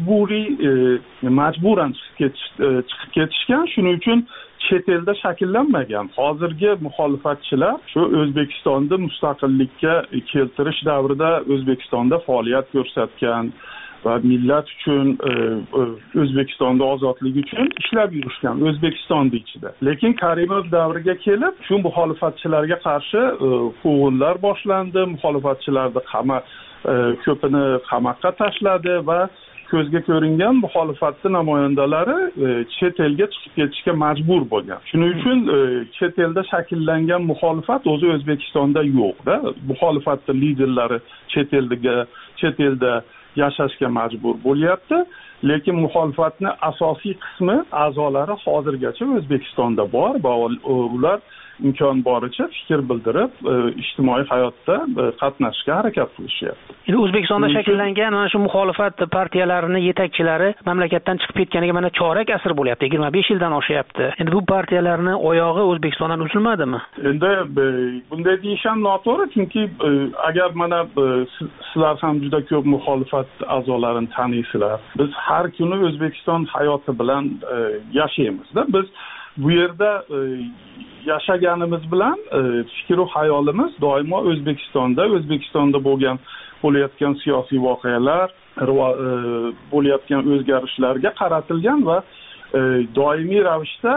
majburan chiqib ketishgan. Shuning uchun chet elda shakllanmagan. Hozirgi muxolifatchilar shu O'zbekistonni mustaqillikka keltirish davrida O'zbekistonda faoliyat ko'rsatgan va millat uchun O'zbekistonda ozodlik uchun ishlab yurishgan O'zbekistonning ichida. Lekin Karimov davriga kelib shu muxolifatchilarga qarshi quvg'inlar boshlandi. Muxolifatchilarni ko'pini qamoqqa tashladi va ko'zga ko'ringan muxolifatchi namoyandalari chet elga chiqib ketishga majbur bo'lgan. Shuning uchun chet elda shakllangan muxolifat o'zi O'zbekistonda yo'q-da. Muxolifatning liderlari chet elda yashashga majbur bo'lyapti. Lekin muxolifatning asosiy qismi a'zolari hozirgacha O'zbekistonda bor va ular imkon boricha fikr bildirib, ijtimoiy hayotda qatnashishga harakat qilishyapti. Endi O'zbekistonda shakllangan mana shu muxolifat partiyalarining yetakchilari mamlakatdan chiqib ketganiga mana chorak asr bo'lyapti, 25 yildan oshyapti. Endi bu partiyalarning oyog'i O'zbekistondan uzilmadimi? Endi bunday deyish ham noto'g'ri, chunki agar mana sizlar ham juda ko'p muxolifat a'zolarini taniysizlar. Biz har kuni O'zbekiston hayoti bilan yashaymiz-da. Biz bu yerda yashaganimiz bilan fikr va hayolimiz doimo O'zbekistonda bo'layotgan siyosiy voqealar, bo'layotgan o'zgarishlarga qaratilgan va doimiy ravishda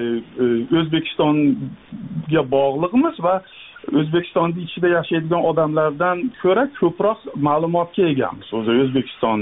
O'zbekistonga bog'liqmiz va O'zbekistonning ichida yashaydigan odamlardan ko'ra ko'proq ma'lumotga egamiz. O'zi O'zbekiston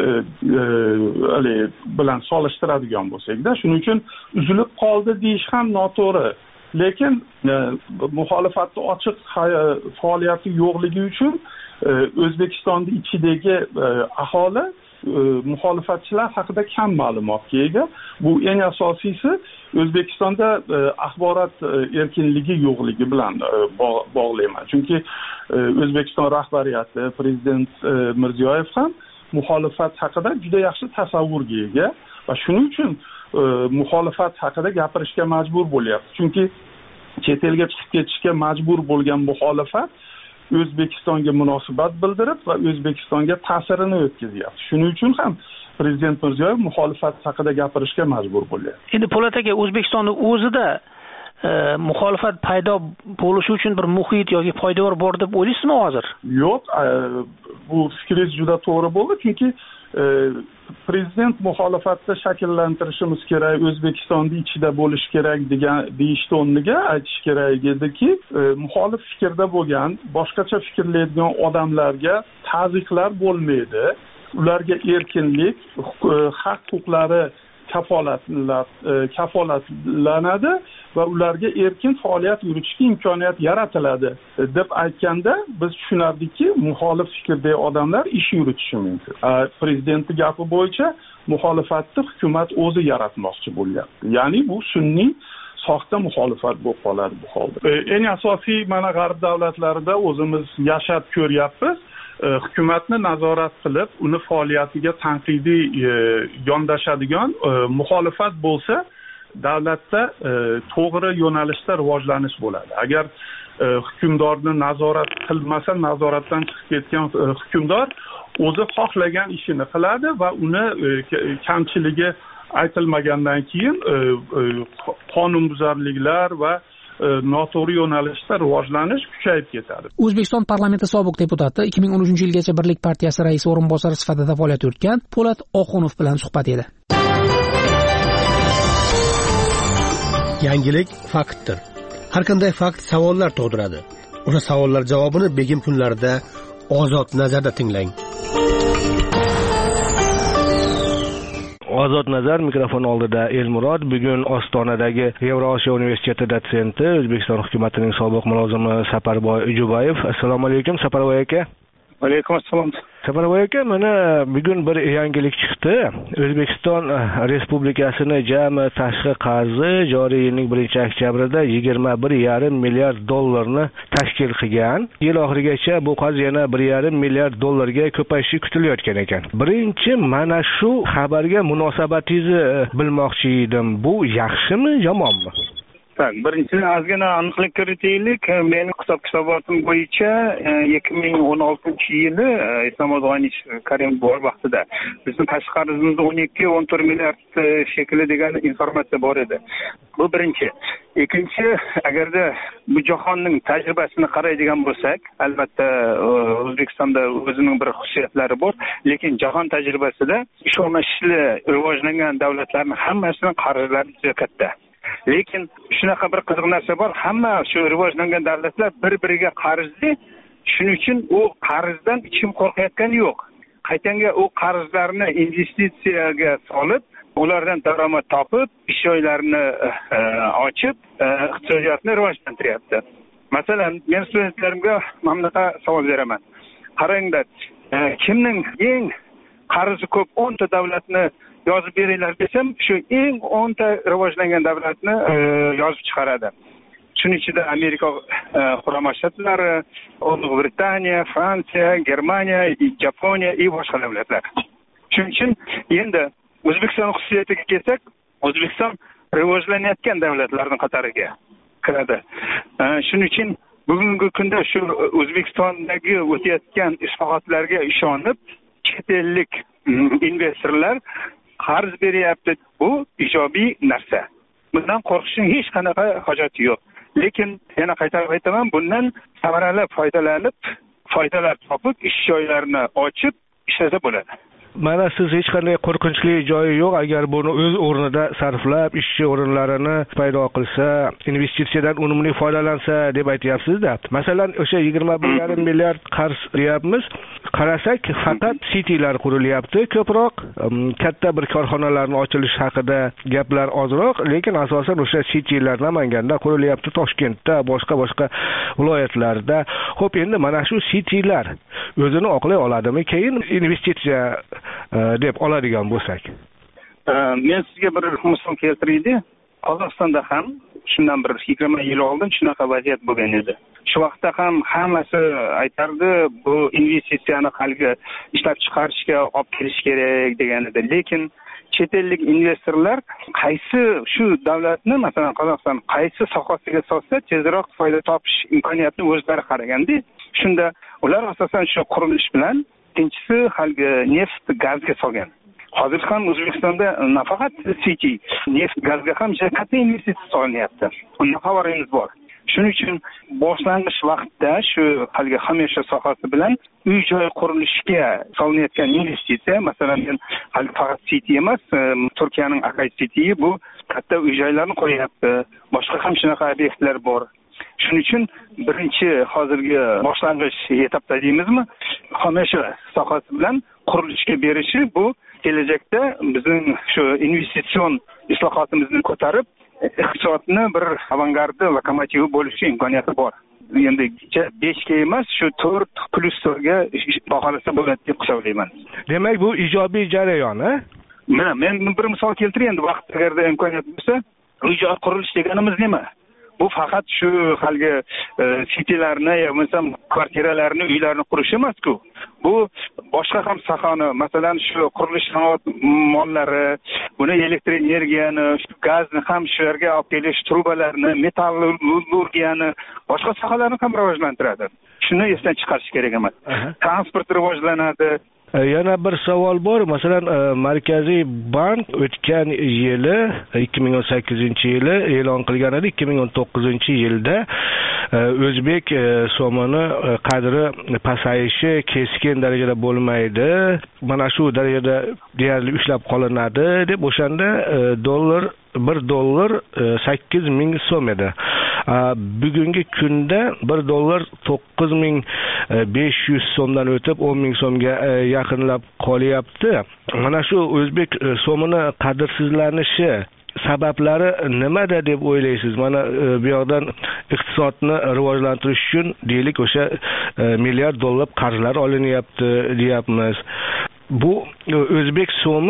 bilan solishtiradigan bo'lsak-da, shuning uchun uzilib qoldi deyish ham noto'g'ri. Lekin muxolifatning ochiq faoliyati yo'qligi uchun O'zbekistonning ichidagi aholi muxolifatchilar haqida kam ma'lumotga ega. Bu eng asosiysi O'zbekistonda axborot erkinligi yo'qligi bilan bog'layman. Chunki O'zbekiston rahbariyati, prezident Mirziyoyev ham muxolifat haqida juda yaxshi tasavvurga ega va shuning uchun muxolifat haqida gapirishga majbur bo'lyapti. Chunki chet elga chiqib ketishga majbur bo'lgan muxolifat O'zbekistonga munosabat bildirib va O'zbekistonga ta'sirini o'tkazyapti. Shuning uchun ham prezident Mirziyoyev muxolifat haqida gapirishga majbur bo'lyapti. Endi Po'lat aka, O'zbekistonning o'zida muxolifat paydo bo'lishi uchun bir muhit yoki poydevor bor deb o'ylaysizmi hozir? Yo'q, bu fikringiz juda to'g'ri bo'ldi, chunki prezident muxolifatni shakllantirishimiz kerak, O'zbekistonning ichida bo'lish kerak deyish o'rniga aytish kerak ediki, muxolif fikrda bo'lgan, boshqacha fikrlaydigan odamlarga ta'ziqlar bo'lmaydi, ularga erkinlik, haq huquqlari kafolatlanadi va ularga erkin faoliyat yuritishga imkoniyat yaratiladi deb aytganda biz tushunardikki, muxolif fikrdagi odamlar ish yuritishi mumkin. Prezidentning gapi bo'yicha muxolifatni hukumat o'zi yaratmoqchi bo'lyapti. Ya'ni bu sunniy soxta muxolifat bo'lib qoladi bu holda. Eng asosiy mana g'arb davlatlarida o'zimiz yashab ko'ryapmiz. Hukumatni nazorat qilib, uni faoliyatiga tanqidiy yondashadigan muxolifat bo'lsa, davlatda to'g'ri yo'nalishda rivojlanish bo'ladi. Agar hukmdorni nazorat qilmasa, nazoratdan chiqib ketgan hukmdor o'zi xohlagan ishini qiladi va uni kamchiligi aytilmagandan keyin qonunbuzarliklar va noto'g'ri yo'nalishda rivojlanish kuchayib ketadi. O'zbekiston parlamenti sobiq deputati 2013-yilgacha Birlik partiyasi raisi o'rinbosari sifatida faoliyat yuritgan Po'lat Oxunov bilan suhbat edi. Yangilik faktdir. Har qanday fakt savollar tug'diradi. O'sha savollar javobini begim kunlarida Ozod nazarda tinglang. Ozod nazar mikrofon oldida Elmurod. Bugun Ostonadagi Yevrosiyo universiteti dotsenti, O'zbekiston hukumatining sobiq mulozimi Saparboy Jubayev. Assalomu alaykum Saparboy aka. Alaykum assalom. Saparboy aka, mana bugun bir yangilik chiqdi. O'zbekiston Respublikasining jami tashqi qarzi joriy yilning 1-oktyabrida 21,5 milliard dollarni tashkil qilgan. Yil oxirigacha bu qarz yana 1,5 milliard dollarga ko'payishi kutilayotgan ekan. Birinchi mana shu xabarga munosabatingizni bilmoqchi edim. Bu yaxshimi, yomonmi? Birinchidan ozgina aniqlik kiritaylik. Meni hisobotim bo'yicha 2016-yili Islomod G'aniyev Karimov bor vaqtida bizning tashqi qarzimiz 12-14 milliard shekli degan informatsiya bor edi. Bu birinchi. Ikkinchi, agarda bu jahonning tajribasini qaraydigan bo'lsak, albatta O'zbekistonda o'zining bir xususiyatlari bor, lekin jahon tajribasida ishonchli rivojlangan davlatlarning hammasining qarzlari juda katta. Lekin shunaqa bir qiziq narsa bor, hamma shu rivojlangan davlatlar bir-biriga qarzli, shuning uchun u qarzdan hech kim qo'rqayotgani yo'q. Qaytanga u qarzlarni investitsiyaga solib, ulardan daromad topib, ish joylarini ochib, iqtisodiyotni rivojlantiryapti. Masalan, men studentlarimga mana bunaqa savol beraman. Qaranglar, kimning eng qarzi ko'p 10 ta davlatni yozib beringlar desam, shu eng 10 ta rivojlangan davlatni yozib chiqaradi. Shuning ichida Amerika Qurolli Shtatlari, Britaniya, Fransiya, Germaniya, Yaponiya va boshqa davlatlar. Shuning uchun endi O'zbekiston xususiyatiga kelsak, O'zbekiston rivojlanayotgan davlatlarning qatoriga kiradi. Shuning uchun bugungi kunda shu O'zbekistondagi o'tayotgan islohotlarga ishonib, chet ellik investorlar qarz beryapti. Bu ijobiy narsa. Bundan qo'rqishning hech qanaqa hojati yo'q. Lekin yana qaytarib aytaman, bundan samarali foydalar topib, ish joylarini ochib ishlasa bo'ladi. Mana siz hech qanday qo'rqinchli joyi yo'q, agar buni o'z o'rnida sarflab, ishchi o'rinlarini paydo qilsa, investitsiyadan unumli foydalansa deb aytyapsiz-da. Masalan, o'sha 21,5 milliard qarz deyapmiz. Qarasak, faqat citylar qurilyapti ko'proq, katta bir korxonalarning ochilishi haqida gaplar ozroq, lekin asosan o'sha citylar Namanganda qurilyapti, Toshkentda, boshqa viloyatlarda. Xo'p, endi mana shu citylar o'zini oqlay oladimi? Keyin investitsiya deb oladigan bo'lsak. Men sizga bir misol keltiraylik. Qozog'istonda ham shundan bir 20 yil oldin shunaqa vaziyat bo'lgan edi. Shu vaqtda ham hammasi aytardi, bu investitsiyani qalga ishlab chiqarishga olib kelish kerak degan edi. Lekin chet ellik investorlar qaysi shu davlatni, masalan Qozog'iston qaysi sohasiga solsa tezroq foyda topish imkoniyatini o'zlari qaraganda, shunda ular asosan shu qurilish bilan, ikkinchisi halgi neft gazga solgan. Hozir ham O'zbekistonda nafaqat city, neft gazga ham katta investitsiya solinyapti. Undan xabaringiz bor. Shuning uchun boshlang'ich vaqtda shu halgi hamisha sohasi bilan uy joy qurilishiga solinayotgan investitsiya, masalan men halgi faqat city emas, Turkiyaning Akay City bu katta uy joylarni qo'yapti. Boshqa ham shunaqa obyektlar bor. Shuning uchun birinchi hozirgi boshlang'ich etapda deymizmi, hamisha sohasi bilan qurilishga berishi bu kelajakda bizning shu investitsion islohotimizni ko'tarib, iqtisodni bir avangardni lokomotivi bo'lishi imkoniyati bor. Endi 5 ga emas, shu 4+4 ga baholasa bo'ladi deb hisoblayman. Demak, bu ijobiy jarayon, a? Men bir misol keltiray endi, vaqt agarda imkoniyat bo'lsa, uy joy qurilish deganimiz nima? bu faqat shu haligi sitilarni yo bo'lmasam kvartiralarni uylarni qurish emas-ku. Bu boshqa ham sohani, masalan shu qurilish sanoat mollari, buni elektr energiyani, shu gazni ham shu yerga olib kelish, trubalarni, metallurgiyani, boshqa sohalarni ham rivojlantiradi. Shuni esdan chiqarish kerak emas. Transport rivojlanadi. Yana bir savol bor. Masalan, Markaziy bank o'tgan yili 2018-yili e'lon qilgan edi, 2019-yilda o'zbek so'mini qadri pasayishi keskin darajada bo'lmaydi. Mana shu darajada deyarli ushlab qolinadi deb o'shanda $1 8,000 so'm edi. Bugungi kunda $1 9,500 so'mdan o'tib 10,000 so'mga yaqinlab qolyapti. Mana shu o'zbek so'mini qadrsizlanishi sabablari nimada deb o'ylaysiz? Mana bu yoqdan iqtisodni rivojlantirish uchun deylik o'sha milliard dollar qarzlar olinyapti deyapmiz. Bu o'zbek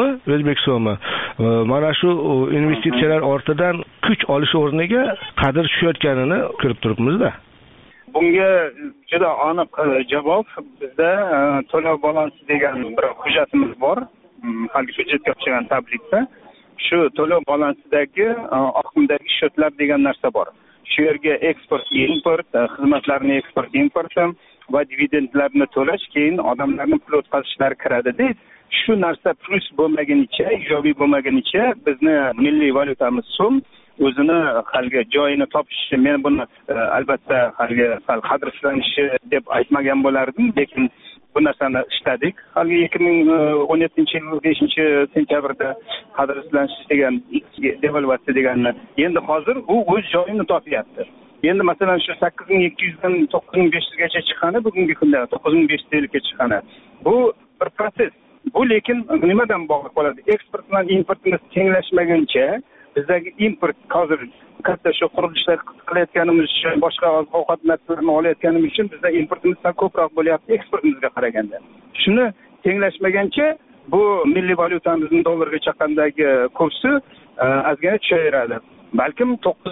so'mi mana shu investitsiyalar ortidan kuch olish o'rniga qadr tushayotganini ko'rib turibmiz-da. Bunga juda aniq javob bizda to'lov balansi degan bir hujjatimiz bor. Haligi hujjatga o'xshagan tablikda shu to'lov balansidagi oqimdagi shotlar degan narsa bor. Shu yerga eksport, import, xizmatlarni eksport, import va dividendlarni to'lash, keyin odamlarning pul o'tkazishlari kiradi. Shu narsa plus bo'lmagunicha, ijobiy bo'lmagunicha bizni milliy valyutamiz so'm o'zini haligi joyini topishi, men buni albatta haligi qadrsizlanishi deb aytmagan bo'lardim, lekin bu narsani ishladik. Haligi 2017-yil 5-sentyabrda qadrsizlanish degan devalvatsiya deganni endi hozir u o'z joyini topyapti. Endi masalan shu 8,200 dan 9,500 gacha chiqqani, bugungi kunda 9,500 ga chiqqani. Bu bir proses. Bu lekin nimadan bog'liq bo'ladi? Eksport bilan importimiz tenglashmaguncha bizdagi import hozir katta shu qurilishlar qilayotganimiz uchun, boshqa ovqat narsalarni olayotganimiz uchun bizda importimiz ko'proq bo'lyapti eksportimizga qaraganda. Shuni tenglashmaguncha bu milliy valyutamizning dollarga chaqandagi kursi ozgina tushaveradi. Balkim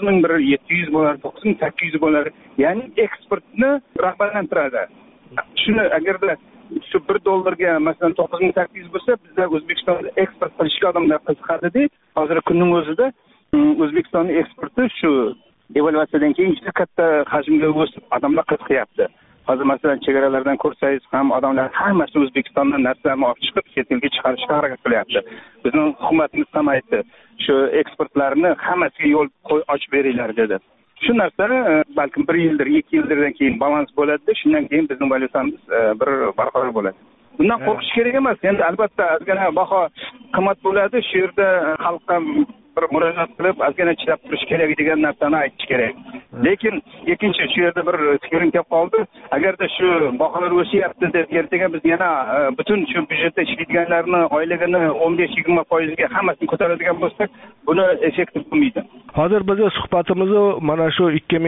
9,700 bo'lar, 9,800 bo'lar. Ya'ni eksportni rag'batlantiradi. Shuni agarda shu $1 ga masalan 9,800 bo'lsa, bizda O'zbekistonda eksport qilishga odamlar qiziqadi. Hozir kunning o'zida O'zbekistonning eksporti shu devalvatsiyadan keyin juda katta hajmga o'sib, odamlar qiziqyapti. Hozir masalan chegaralardan ko'rsangiz ham odamlar hammasi O'zbekistondan narsalarni olib chiqib chet elga chiqarishga harakat qilyapti. Bizning hukumatimiz ham aytdi, shu eksportlarni hammasiga yo'l ochib beringlar dedi. Shu narsa balkim 1 yildir, 2 yildirdan keyin balans bo'ladi, shundan keyin bizning valyutamiz bir barqaror bo'ladi. Bundan qo'rqish kerak emas. Endi albatta ozgina baho qimmat bo'ladi, shu yerda xalqqa bir murojaat qilib ozgina chidab turish kerak degan narsani aytish kerak. Lekin ikkinchi shu yerda bir fikrim kelib qoldi. Agarda shu baholar o'syapti deb ertaga biz yana butun shu byudjetda ishlaydiganlarni oyligini 15-20% ga hammasini ko'taradigan bo'lsak, buni effektiv bo'lmaydi. Hozir bizning suhbatimiz mana shu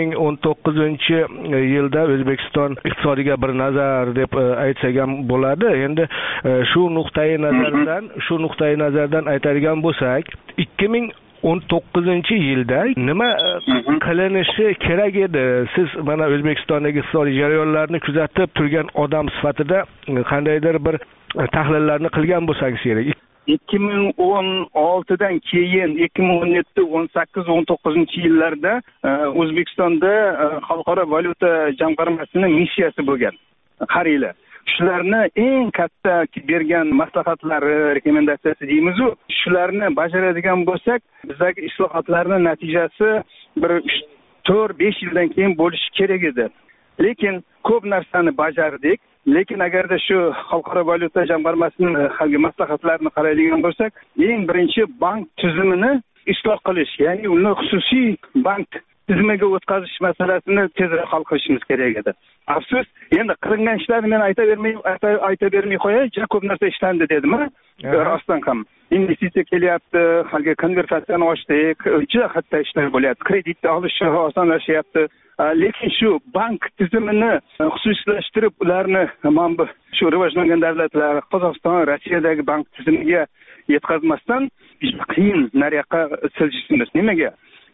2019-yilda O'zbekiston iqtisodiga bir nazar deb aytsak ham bo'ladi. Endi shu nuqtai nazardan aytadigan bo'lsak, 2019-yilda nima qilinishi kerak edi? Siz mana O'zbekistondagi iqtisodiy jarayonlarni kuzatib turgan odam sifatida qandaydir bir tahlillarni qilgan bo'lsangiz kerak. 2016dan keyin 2017, 18, 19-yillarda O'zbekistonda xalqaro valyuta jamg'armasining missiyasi bo'lgan. Qaranglar. Shularni eng katta bergan maslahatlari, rekomendatsiyasi deymiz, shularni bajaradigan bo'lsak, bizdagi islohotlarning natijasi bir 4-5 yildan keyin bo'lishi kerak edi. Lekin ko'p narsani bajardik. Lekin agarda shu xalqaro valyuta jamg'armasining haligi maslahatlarini qaraydigan bo'lsak, eng birinchi bank tizimini isloh qilish, ya'ni uni xususiy bank tizimiga o'tkazish masalasini tezroq hal qilishimiz kerak edi. Afsus, endi qilingan ishlarni men aytavermay qo'yay, juda ko'p narsa ishlandi dedim. Rostdan ham investitsiya kelyapti, haligi konvertatsiyani ochdik, juda katta ishlar bo'lyapti. Kreditni olish osonlashyapti. Lekin shu bank tizimini xususiylashtirib, ularni shu rivojlangan davlatlar, Qozog'iston, Rossiyadagi bank tizimiga yetkazmasdan qiyin nariyoqqa siljishimiz. Nimaga?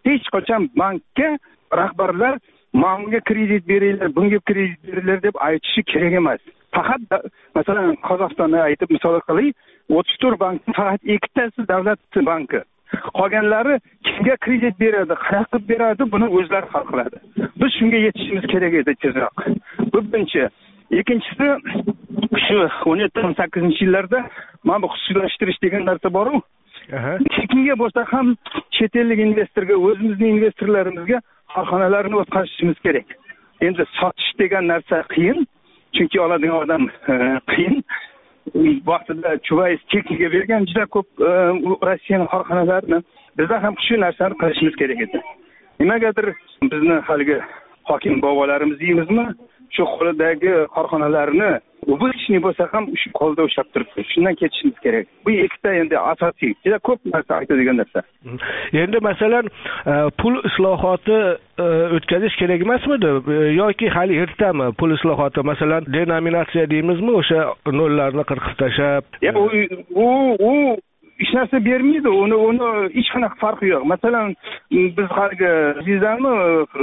hech qachon bankka rahbarlar bunga kredit beringlar, bunga kredit beringlar deb aytishi kerak emas. Faqat masalan Qozog'istonni aytib misol qilay, 34 bankning faqat 2 tasi davlat banki. Qolganlari kimga kredit beradi, qanaqa qilib beradi, buni o'zlari hal qiladi. Biz shunga yetishimiz kerak edi tezroq. Bu birinchi. Ikkinchisi, shu 17-18-yillarda mana bu xususiylashtirish degan narsa bor-ku. Kimga bo'lsa ham chet ellik investorga, o'zimizning investorlarimizga korxonalarni o'tkazishimiz kerak. Endi sotish degan narsa qiyin, chunki oladigan odam qiyin. Vaqtida Chuvayev texnika bergan juda ko'p Rossiyaning korxonalarini bizlar ham shu narsani qilishimiz kerak edi. Nimagadir bizni haligi hokim bobolarimiz deymizmi, shu qo'lidagi korxonalarni ubishni bo'lsa ham shu qo'lda ushlab turibdi. Shundan ketishimiz kerak. Bu ikkita endi asosiy, juda ko'p narsa aytadigan narsa. Endi masalan pul islohoti o'tkazish kerak emasmidi yoki hali ertami pul islohoti? Masalan denominatsiya deymizmi, o'sha nollarni qirqib tashlab. U hech narsa bermaydi. Uni hech qanaqa farqi yo'q. Masalan biz haliga vizani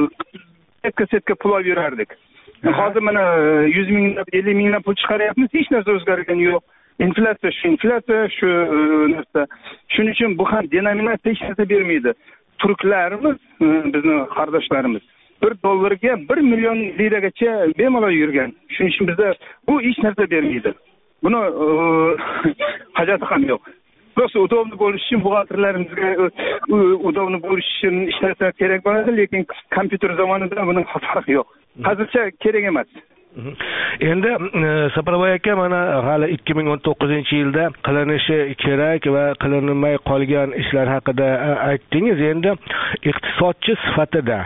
setka pul olib yurardik. Hozir mana 100 minglab, 50 minglab pul chiqaryapmiz, hech narsa o'zgargani yo'q. Inflyatsiya shu narsa. Shuning uchun bu ham denominatsiya hech narsa bermaydi. Turklarimiz, bizni qarindoshlarimiz $1 1 million liragacha bemalol yurgan. Shuning uchun bizda bu hech narsa bermaydi. Buni hojati ham yo'q. Просто удобно bo'lish uchun buxgalterlarimizga удобно bo'lish uchun ishlasa kerak bo'ladi, lekin kompyuter zamonida buning farqi yo'q. Hozircha kerak emas. Endi Saparboy aka, mana hali 2019-yilda qilinishi kerak va qilinmay qolgan ishlar haqida aytdingiz. Endi iqtisodchi sifatida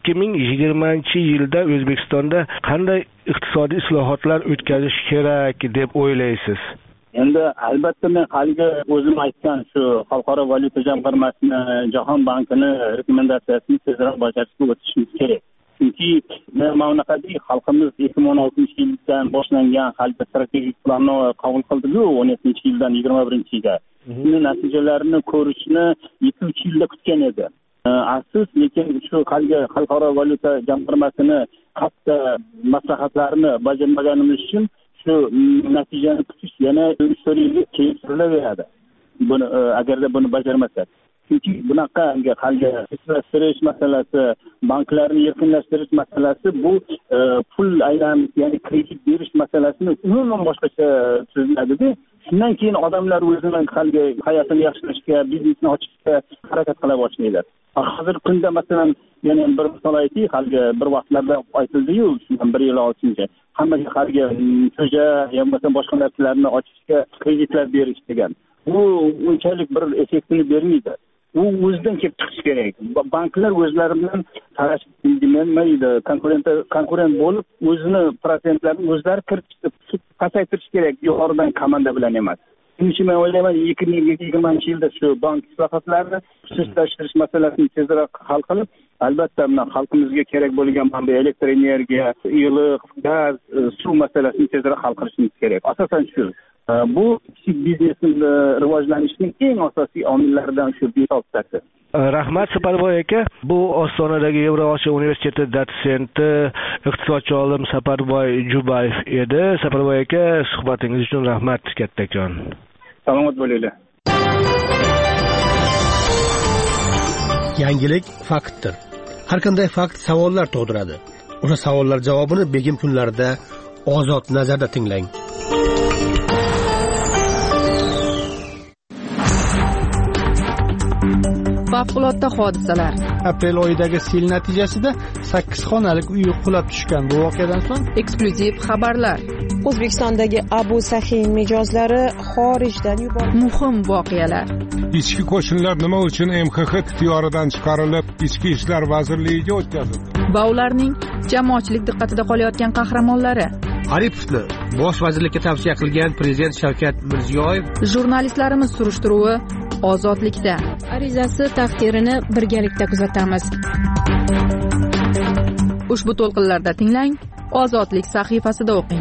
2020-yilda O'zbekistonda qanday iqtisodiy islohotlar o'tkazish kerak deb o'ylaysiz? Endi albatta men haliga o'zim aytgan shu Xalqaro valyuta jamg'armasini, Jahon bankini rekomendatsiyasini tezroq bajarishga o'tishimiz kerak. Chunki mamlakatdagi xalqimiz 2016-yildan boshlangan haliga strategik planni qabul qildi-ku, 17-yildan 21-yilga. Shuni natijalarini ko'rishni 2-3 yilda kutgan edi. Afsus, lekin shu Xalqaro valyuta jamg'armasini katta maslahatlarini bajarmaganimiz uchun shu natijani kutish yana 3-4 yilga keyin surilaveradi. Buni agarda buni bajarmasak. Chunki bunaqa inflyatsiya masalasi, banklarni erkinlashtirish masalasi, bu pul aylanish, ya'ni kredit berish masalasini umuman boshqacha tuziladi-da. Shundan keyin odamlar o'zining hayotini yaxshilashga, biznesini ochishga harakat qila boshlaydi. Hozirgi kunda masalan, yana bir misol aytaylik, bir vaqtlarda aytildi-yu, shundan 1 yil oldincha hammaga ko'ja yoki boshqa narsalarni ochishga kreditlar berish degan. Bu unchalik bir effektini bermaydi. U o'zidan kelib chiqish kerak. Banklar o'zlari bilan talashib demaydi, konkurent bo'lib, o'zini prosentlarini o'zlari kiritib, pasaytirish kerak, yuqoridan komanda bilan emas. Shuning uchun men o'ylayman, 2020-yilda shu bank islohotlarini xususiylashtirish masalasini tezroq hal qilib, albatta xalqimizga kerak bo'lgan mana bu elektr energiya, iliq, gaz, suv masalasini tezroq hal qilishimiz kerak. Asosan shu. Bu kichik biznesning rivojlanishining eng asosiy omillaridan shu hisoblanadi. Rahmat Saparboy aka. Bu Ostonadagi Yevrosiyo universiteti dotsenti, iqtisodchi olim Saparboy Jubayev edi. Saparboy aka, suhbatingiz uchun rahmat kattakon. Salomat bo'linglar. Yangilik faktdir. Har qanday fakt savollar tug'diradi. O'sha savollar javobini begim kunlarida Ozod nazarda tinglang. Favqulodda hodisalar. Aprel oyidagi sel natijasida 8 xonalik uy qulab tushgan. Bu voqeadan so'ng eksklyuziv xabarlar. O'zbekistondagi Abu Sahin mijozlari xorijdan yuborildi. Muhim voqealar. Ichki qo'shinlar nima uchun MXX ixtiyoridan chiqarilib, Ichki ishlar vazirligiga o'tkazildi? Va ularning jamoatchilik diqqatida qolayotgan qahramonlari. Aripovni bosh vazirlikka tavsiya qilgan prezident Shavkat Mirziyoyev. Jurnalistlarimiz surishtiruvi Ozodlikda. Arizasi taqdirini birgalikda kuzatamiz. Ushbu to'lqinlarda tinglang, Ozodlik sahifasida o'qing.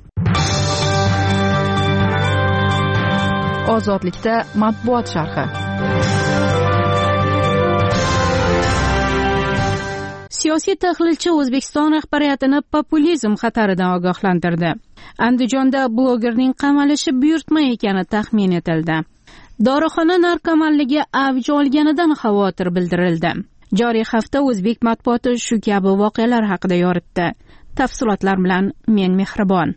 Ozodlikda matbuot sharhi. Siyosiy tahlilchi O'zbekiston rahbariyatini populizm xataridan ogohlantirdi. Andijonda blogerning qamalishi buyurtma ekani taxmin etildi. Dorixona narkomanligi avj olganidan xavotir bildirildi. Joriy hafta o'zbek matbuoti shu kabi voqealar haqida yoritdi. Tafsilotlar bilan men Mehribon.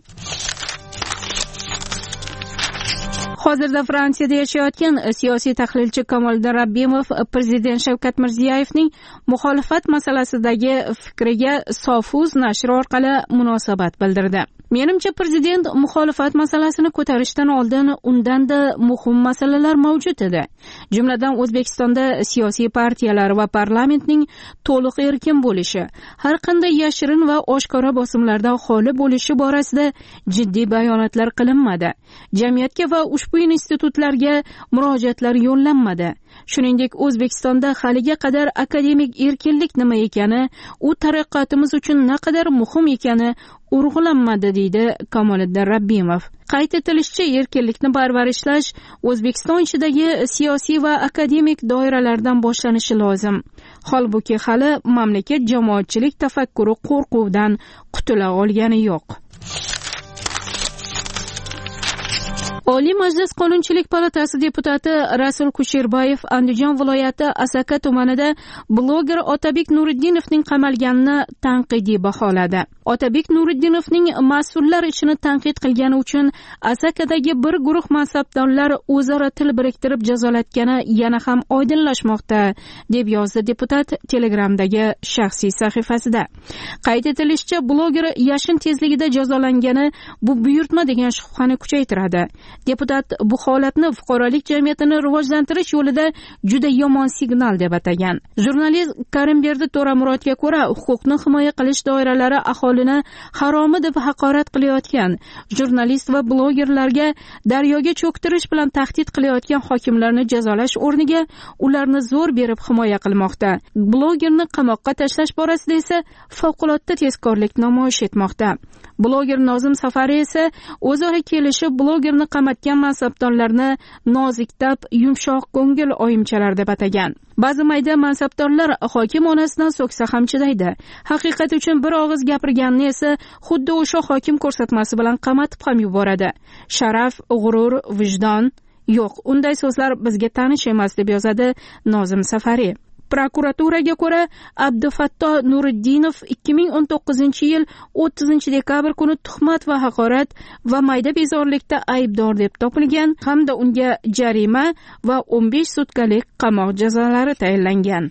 Hozirda Fransiyada yashayotgan siyosiy tahlilchi Kamoliddin Rabbimov prezident Shavkat Mirziyoyevning muxolifat masalasidagi fikriga Sofuz nashri orqali munosabat bildirdi. Menimcha prezident muxolifat masalasini ko'tarishdan oldin undanda muhim masalalar mavjud edi. Jumladan O'zbekistonda siyosiy partiyalar va parlamentning to'liq erkin bo'lishi, har qanday yashirin va oshkora bosimlardan xoli bo'lishi borasida jiddiy bayonotlar qilinmadi. Jamiyatga va ushbu institutlarga murojaatlar yo'llanmadi. Shuningdek, O'zbekistonda haliga qadar akademik erkinlik nima ekani, u taraqqiyotimiz uchun naqadar muhim ekani urg'ulanmadi, deydi Kamoliddin Rabbimov. Qayd etilishicha, erkinlikni parvarishlash O'zbekiston ichidagi siyosiy va akademik doiralardan boshlanishi lozim. Holbuki hali mamlakat jamoatchilik tafakkuri qo'rquvdan qutula olgani yo'q. Oliy Majlis Qonunchilik palatasi deputati Rasul Kusherbayev Andijon viloyati Asaka tumanida bloger Otabek Nuriddinovning qamalganini tanqidiy baholadi. Otabek Nuriddinovning mas'ullar ishini tanqid qilgani uchun Asakadagi bir guruh mansabdorlar o'zaro til biriktirib jazolatgani yana ham oydinlashmoqda, deb yozdi deputat Telegramdagi shaxsiy sahifasida. Qayd etilishicha, bloger yashin tezligida jazolangani bu buyurtma degan shubhani kuchaytiradi. Deputat bu holatni fuqarolik jamiyatini rivojlantirish yo'lida juda yomon signal deb atagan. Jurnalist Karimberdi To'ramurodga ko'ra, huquqni himoya qilish doiralari aholini haromi deb haqorat qilayotgan, jurnalist va blogerlarga daryoga cho'ktirish bilan tahdid qilayotgan hokimlarni jazolash o'rniga ularni zo'r berib himoya qilmoqda. Blogerni qamoqqa tashlash borasida esa favqulodda tezkorlik namoyish etmoqda. Bloger Nozim Safari esa o'zaro kelishib blogerni qamatgan mansabdorlarni noziktab, yumshoq ko'ngil oyimchalar deb atagan. Ba'zi mayda mansabdorlar hokim onasidan so'ksa ham chidaydi. Haqiqat uchun bir og'iz gapirganni esa xuddi o'sha hokim ko'rsatmasi bilan qamatib ham yuboradi. Sharaf, g'urur, vijdon yo'q. Unday so'zlar bizga tanish emas, deb yozadi Nozim Safari. Prokuraturaga ko'ra, Abdufatto Nuriddinov 2019-yil 30-dekabr kuni tuhmat va haqorat va mayda bezorilikda aybdor deb topilgan hamda unga jarima va 15 sutkalik qamoq jazolari tayinlangan.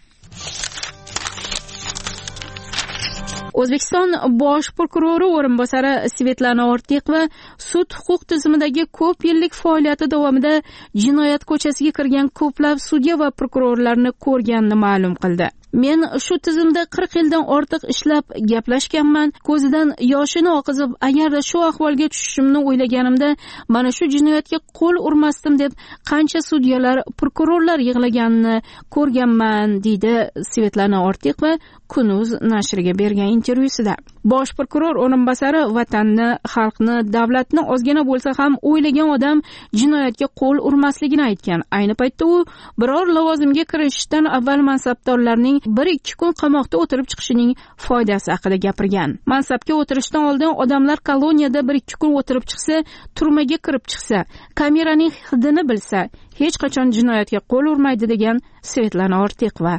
O'zbekiston bosh prokurori o'rinbosari Svetlana Ortiqova sud huquq tizimidagi ko'p yillik faoliyati davomida jinoyat ko'chasiga kirgan ko'plab sudya va prokurorlarni ko'rganini ma'lum qildi. Men shu tizimda 40 yildan ortiq ishlab gaplashganman. Ko'zidan yoshini oqizib, agarda shu ahvolga tushishimni o'ylaganimda, mana shu jinoyatga qo'l urmasdim deb qancha sudyalar, prokurorlar yig'laganini ko'rganman, deydi Svetlana Ortiqova Kunuz nashriga bergan intervyusida. Bosh prokuror o'rinbosari vatanni, xalqni, davlatni ozgina bo'lsa ham o'ylagan odam jinoyatga qo'l urmasligini aytgan. Ayni paytda u biror lavozimga kirishdan avval mansabdorlarning 1-2 kun qamoqda o'tirib chiqishining foydasi haqida gapirgan. Mansabga o'tirishdan oldin odamlar koloniyada 1-2 kun o'tirib chiqsa, turmaga kirib chiqsa, kameraning hidini bilsa, hech qachon jinoyatga qo'l urmaydi, degan Svetlana Ortiqova.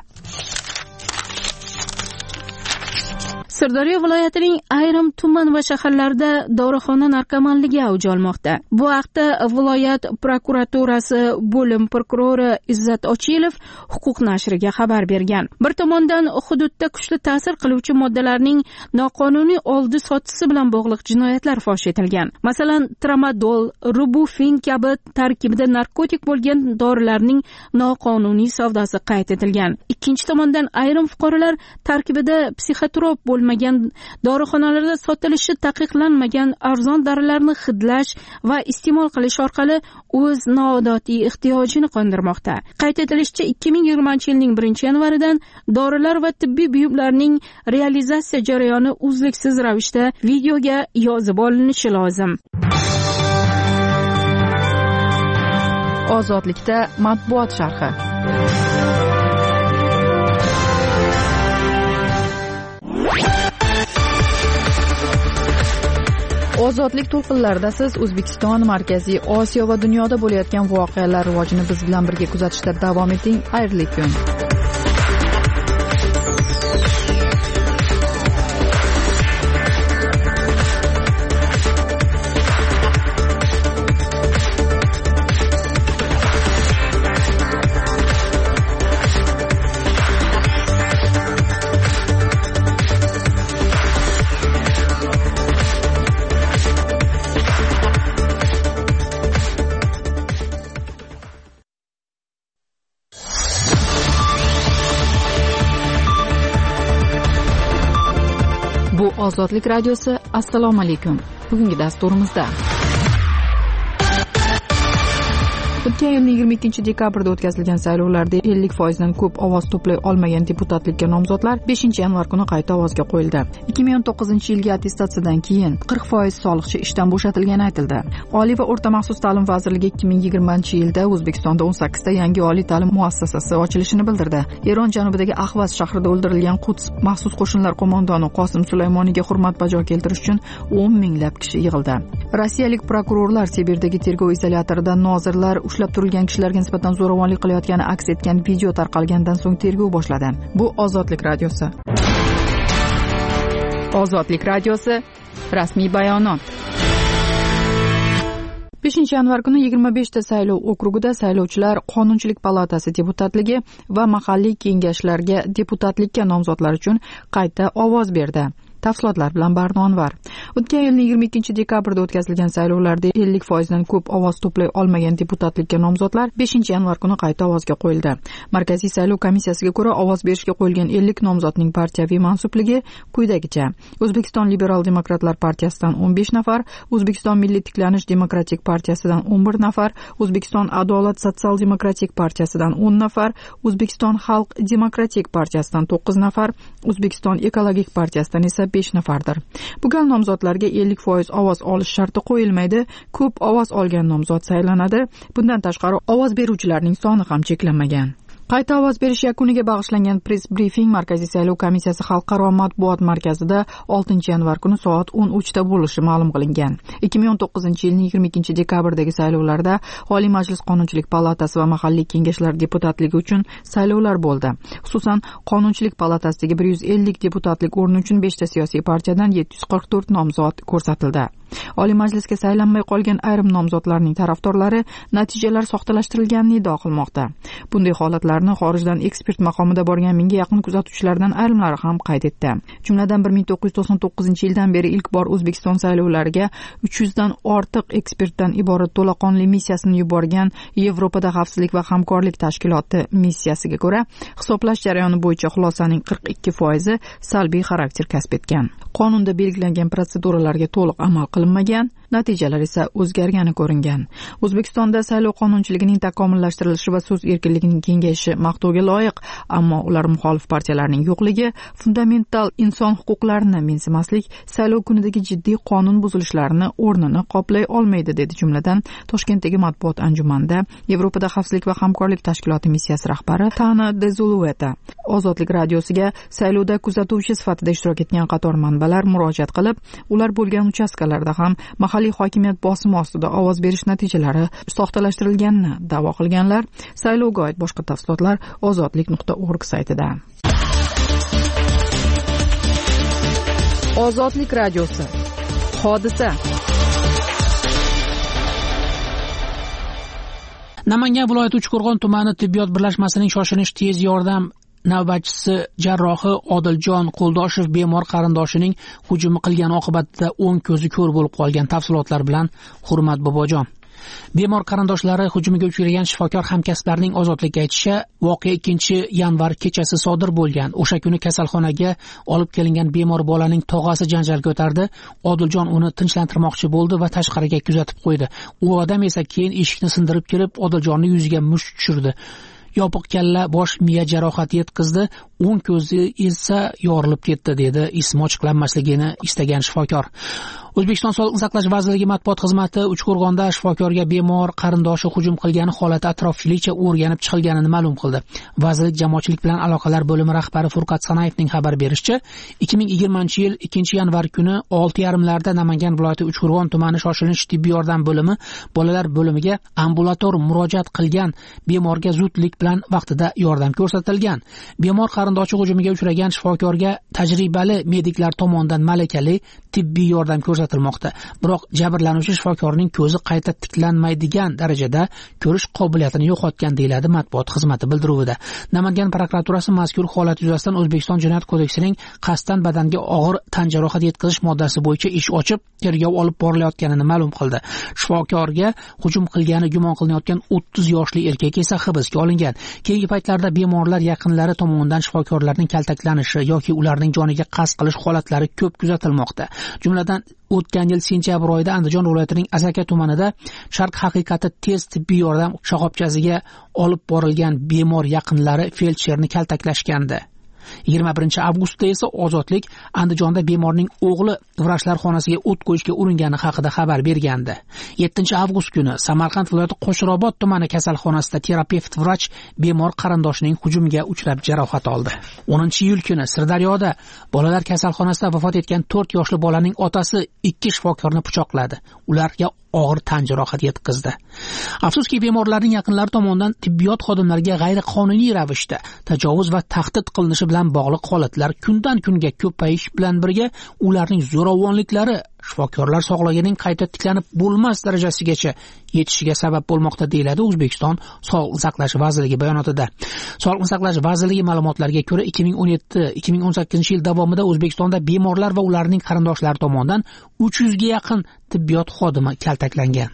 Sirdaryo viloyatining ayrim tuman va shaharlarida dorixona narkomanligi avj olmoqda. Bu haqda viloyat prokuraturasi bo'lim prokurori Izzat Ochilov huquq nashriga xabar bergan. Bir tomondan hududda kuchli ta'sir qiluvchi moddalarning noqonuniy oldi sotisi bilan bog'liq jinoyatlar fosh etilgan. Masalan, tramadol, rubufin kabi tarkibida narkotik bo'lgan dorilarning noqonuniy savdosi qayd etilgan. Ikkinchi tomondan ayrim fuqarolar tarkibida psixotrop bo'lmagan dorixonalarda sotilishi taqiqlanmagan arzon dorilarni hidlash va iste'mol qilish orqali o'z noodatiy ehtiyojini qondirmoqda. Qayd etilishicha, 2020-yilning 1-yanvaridan dorilar va tibbiy buyumlarning realizatsiya jarayoni uzluksiz ravishda videoga yozib olinishi lozim. Ozodlikda matbuot sharhi. Ozodlik to'lqinlarida siz O'zbekiston, Markaziy Osiyo va dunyoda bo'layotgan voqealar rivojini biz bilan birga kuzatishda davom eting. Xayrli kun. Bu Ozodlik radiosi. Assalomu alaykum. Bugungi dasturimizda o'tgan yilning 22 dekabrda o'tkazilgan saylovlarda 50% dan ko'p ovoz to'play olmagan deputatlikka nomzodlar 5-yanvar kuni qayta ovozga qo'yildi. 2019-yilgi attestatsiyadan keyin 40% soliqchi ishdan bo'shatilgani aytildi. Oliy va o'rta maxsus ta'lim vazirligi 2020-yilda O'zbekistonda 18 ta yangi oliy ta'lim muassasasi ochilishini bildirdi. Eron janubidagi Ahvaz shahrida o'ldirilgan Quds maxsus qo'shinlar qo'mondoni Qosim Sulaymoniga hurmat bajo keltirish uchun 10 minglab kishi yig'ildi. Rossiyalik prokurorlar Sibirdagi tergov izolyatorida nozirlar ushlab turilgan kishilarga nisbatan zo'ravonlik qilayotgani aks etgan video tarqalgandan so'ng tergov boshladi. Bu Ozodlik radiosi. Ozodlik radiosi rasmiy bayonot. 5-yanvar kuni 25 ta saylov okrugida saylovchilar Qonunchilik palatasi deputatligi va mahalliy kengashlarga deputatlikka nomzodlar uchun qayta ovoz berdi. Tafsilotlar bilan Barnonvar. O'tgan yilning 22 dekabrda o'tkazilgan saylovlarda 50% dan ko'p ovoz to'play olmagan deputatlikka nomzodlar 5-yanvar kuni qayta ovozga qo'yildi. Markaziy saylov komissiyasiga ko'ra ovoz berishga qo'yilgan 50 nomzodning partiyaviy mansubligi quyidagicha: O'zbekiston Liberal Demokratlar partiyasidan 15 nafar, O'zbekiston Milliy tiklanish demokratik partiyasidan 11 nafar, O'zbekiston Adolat sotsial demokratik partiyasidan 10 nafar, O'zbekiston Xalq demokratik partiyasidan 9 nafar, O'zbekiston ekologik partiyasidan esa 5 nafardir. Bu gal nomzodlarga 50% ovoz olish sharti qo'yilmaydi. Ko'p ovoz olgan nomzod saylanadi. Bundan tashqari ovoz beruvchilarning soni ham cheklanmagan. Qayta ovoz berish yakuniga bag'ishlangan press briefing Markaziy saylov komissiyasi xalqaro matbuot markazida 6-yanvar kuni soat 13 da bo'lishi ma'lum qilingan. 2019-yilning 22 dekabrdagi saylovlarda Oliy Majlis Qonunchilik palatasi va mahalliy kengashlar deputatligi uchun saylovlar bo'ldi. Xususan, Qonunchilik palatasidagi 150 deputatlik o'rni uchun 5 ta siyosiy partiyadan 744 nomzod ko'rsatildi. Oliy Majlisga saylanmay qolgan ayrim nomzodlarning tarafdorlari natijalar soxtalashtirilganini iddao qilmoqda. Bunday holatlarni xorijdan ekspert maqomida borgan 1000 ga yaqin kuzatuvchilardan ayrimlari ham qayd etdi. Jumladan 1999-yildan beri ilk bor O'zbekiston saylovlariga 300 dan ortiq ekspertdan iborat to'laqonli missiyasini yuborgan Yevropada xavfsizlik va hamkorlik tashkiloti missiyasiga ko'ra, hisoblash jarayoni bo'yicha xulosaning 42% salbiy xarakter kasb etgan. Qonunda belgilangan proseduralarga to'liq amal qilinmagan, natijalar esa o'zgargani ko'ringan. O'zbekistonda saylov qonunchiligining takomillashtirilishi va so'z erkinligining kengayishi maqtovga loyiq, ammo ular muxolif partiyalarning yo'qligi, fundamental inson huquqlarini mensimaslik saylov kunidagi jiddiy qonun buzilishlarini o'rnini qoplay olmaydi, dedi jumladan Toshkentdagi matbuot anjumanida Yevropada xavfsizlik va hamkorlik tashkiloti missiyasi rahbari Tana Dezulueta. Ozodlik radiosiga saylovda kuzatuvchi sifatida ishtirok etgan qator manbalar murojaat qilib, ular bo'lgan uchastkalarda ham mahalliy hokimiyat bosimi ostida ovoz berish natijalari soxtalashtirilganini da'vo qilganlar. Saylovga oid boshqa tafsilotlar ozodlik.org saytida. Ozodlik radiosi. Hodisa. Namangan viloyati Uchqo'rg'on tumani tibbiyot birlashmasining shoshilinch tez yordam navbatchisi jarrohi Odiljon Qo'ldoshev bemor qarindoshining hujumi qilgani oqibatida o'ng ko'zi ko'r bo'lib qolgan. Tafsilotlar bilan Hurmat Bobojon. Bemor qarindoshlari hujumiga uchragan shifokor hamkasblarining Ozodlikka aytishicha, voqea 2-yanvar kechasi sodir bo'lgan. O'sha kuni kasalxonaga olib kelingan bemor bolaning tog'asi janjal ko'tardi. Odiljon uni tinchlantirmoqchi bo'ldi va tashqariga kuzatib qo'ydi. U odam esa keyin eshikni sindirib kirib, Odiljonning yuziga musht tushirdi. Yopiq kalla, bosh miya jarohati yetkazdi, o'ng ko'zi esa yorilib ketdi, dedi ismi ochiqlanmasligini istagan shifokor. O'zbekiston Sog'liqni saqlash vazirligi matbuot xizmati Uchqo'rg'onda shifokorga bemor qarindoshi hujum qilgani holati atroflicha o'rganib chiqilganini ma'lum qildi. Vazirlik jamoatchilik bilan aloqalar bo'limi rahbari Furqat Sanayevning xabar berishicha, 2020-yil 2-yanvar kuni 6:30larda Namangan viloyati Uchqo'rg'on tumani shoshilinch tibbiy yordam bo'limi bolalar bo'limiga ambulator murojaat qilgan bemorga zudlik bilan vaqtida yordam ko'rsatilgan. Bemor qarindoshi hujumiga uchragan shifokorga tajribali mediklar tomonidan malakali tibbiy yordam ko'rsatilmoqda. Biroq jabrlanuvchi shifokorning ko'zi qayta tiklanmaydigan darajada ko'rish qobiliyatini yo'qotgan deyiladi matbuot xizmati bildiruvida. Namangan prokuraturasi mazkur holat yuzasidan O'zbekiston Jinoyat kodeksining qasddan badanga og'ir tan jarohati yetkazish moddasi bo'yicha ish ochib, tergov olib borilayotganini ma'lum qildi. Shifokorga hujum qilgani gumon qilinayotgan 30 yoshli erkak esa hibsga olingan. Keyingi paytlarda bemorlar yaqinlari tomonidan shifokorlarning kaltaklanishi yoki ularning joniga qasd qilish holatlari ko'p kuzatilmoqda. Jumladan o'tgan yil sentyabr oyida Andijon viloyatining Asaka tumanida Sharq haqiqati tez tibbiy yordam shoxobchasiga olib borilgan bemor yaqinlari feldsherni kaltaklashgandi. 21-avgustda esa Ozodlik Andijonda bemorning o'g'li vrachlar xonasiga o't qo'yishga uringani haqida xabar bergandi. 7-avgust kuni Samarqand viloyati Qo'shrobod tumani kasalxonasida terapevt vrach bemor qarindoshining hujumiga uchrab jarohat oldi. 10-iyul kuni Sirdaryoda bolalar kasalxonasida vafot etgan 4 yoshli bolaning otasi 2 shifokorni pichoqladi. Ularga og'ir tan jarohati yetkazdi. Afsuski, bemorlarning yaqinlari tomonidan tibbiyot xodimlariga g'ayriqonuniy ravishda tajovuz va tahdid qilinishi bilan bog'liq holatlar kundan kunga ko'payish bilan birga ularning zo'ravonliklari shifokorlar sog'lig'ining qayta tiklanib bo'lmas darajasigacha yetishiga sabab bo'lmoqda deyiladi O'zbekiston Sog'liqni saqlash vazirligi bayonotida. Sog'liqni saqlash vazirligi ma'lumotlariga ko'ra 2017-2018 yil davomida O'zbekistonda bemorlar va ularning qarindoshlari tomonidan 300 ga yaqin tibbiyot xodimi kaltaklangan.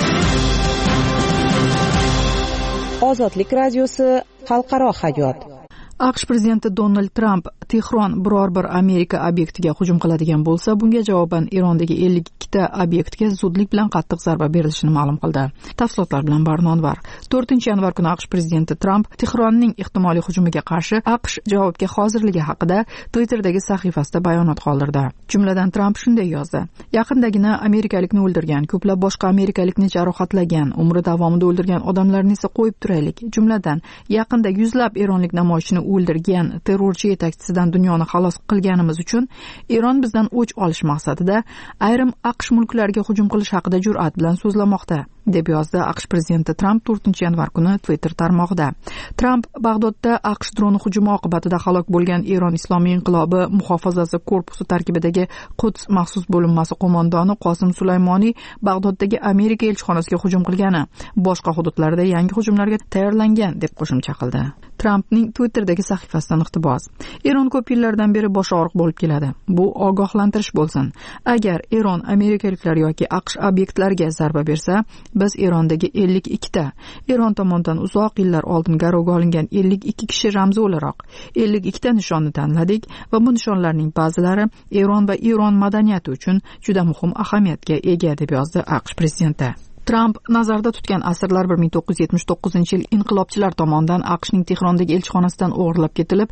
Ozodlik radiosi xalqaro hayot. AQSh prezidenti Donald Tramp Tehron biror bir Amerika obyektiga hujum qiladigan bo'lsa, bunga javoban Erondagi 52 ta obyektga zudlik bilan qattiq zarba berilishini ma'lum qildi. Tafsilotlar bilan Barnonvar. 4-yanvar kuni AQSh prezidenti Tramp Tehronning ehtimoliy hujumiga qarshi AQSh javobga hozirligi haqida Twitter'dagi sahifasida bayonot qoldirdi. Jumladan Tramp shunday yozdi: "Yaqindagina amerikalikni o'ldirgan, ko'plab boshqa amerikalikni jarohatlagan, umri davomida o'ldirgan odamlarni esa qo'yib turaylik. Jumladan, yaqinda yuzlab eronlik namoyishchini o'ldirgan terrorchi yetakchisidan dunyoni xalos qilganimiz uchun Eron bizdan o'ch olish maqsadida ayrim AQSh mulklariga hujum qilish haqida jur'at bilan so'zlamoqda", deb yozdi AQSh prezidenti Tramp 4-yanvar kuni Twitter tarmog'ida. Tramp Bag'dodda AQSh droni hujumi oqibatida halok bo'lgan Eron Islomiy inqilobi muhofazasi korpusi tarkibidagi Quds maxsus bo'linmasi qo'mondoni Qosim Sulaymoniy Bag'doddagi Amerika elchixonasiga hujum qilgani, boshqa hududlarda yangi hujumlarga tayyorlangan deb qo'shimcha qildi. Trampning Twitter'dagi sahifasidan iqtibos: "Eron ko'p yillardan beri bosh og'riq bo'lib keladi. Bu ogohlantirish bo'lsin. Agar Eron amerikaliklar yoki AQSh obyektlariga zarba bersa, biz Erondagi 52 ta Eron tomonidan uzoq yillar oldin garovga olingan 52 kishi ramzi o'laroq 52 ta nishonni tanladik va bu nishonlarning ba'zilari Eron va Eron madaniyati uchun juda muhim ahamiyatga ega", deb yozdi AQSh prezidenti. Tramp nazarda tutgan asirlar 1979-yil inqilobchilar tomonidan AQShning Tehrondagi elchixonasidan o'g'irlab ketilib,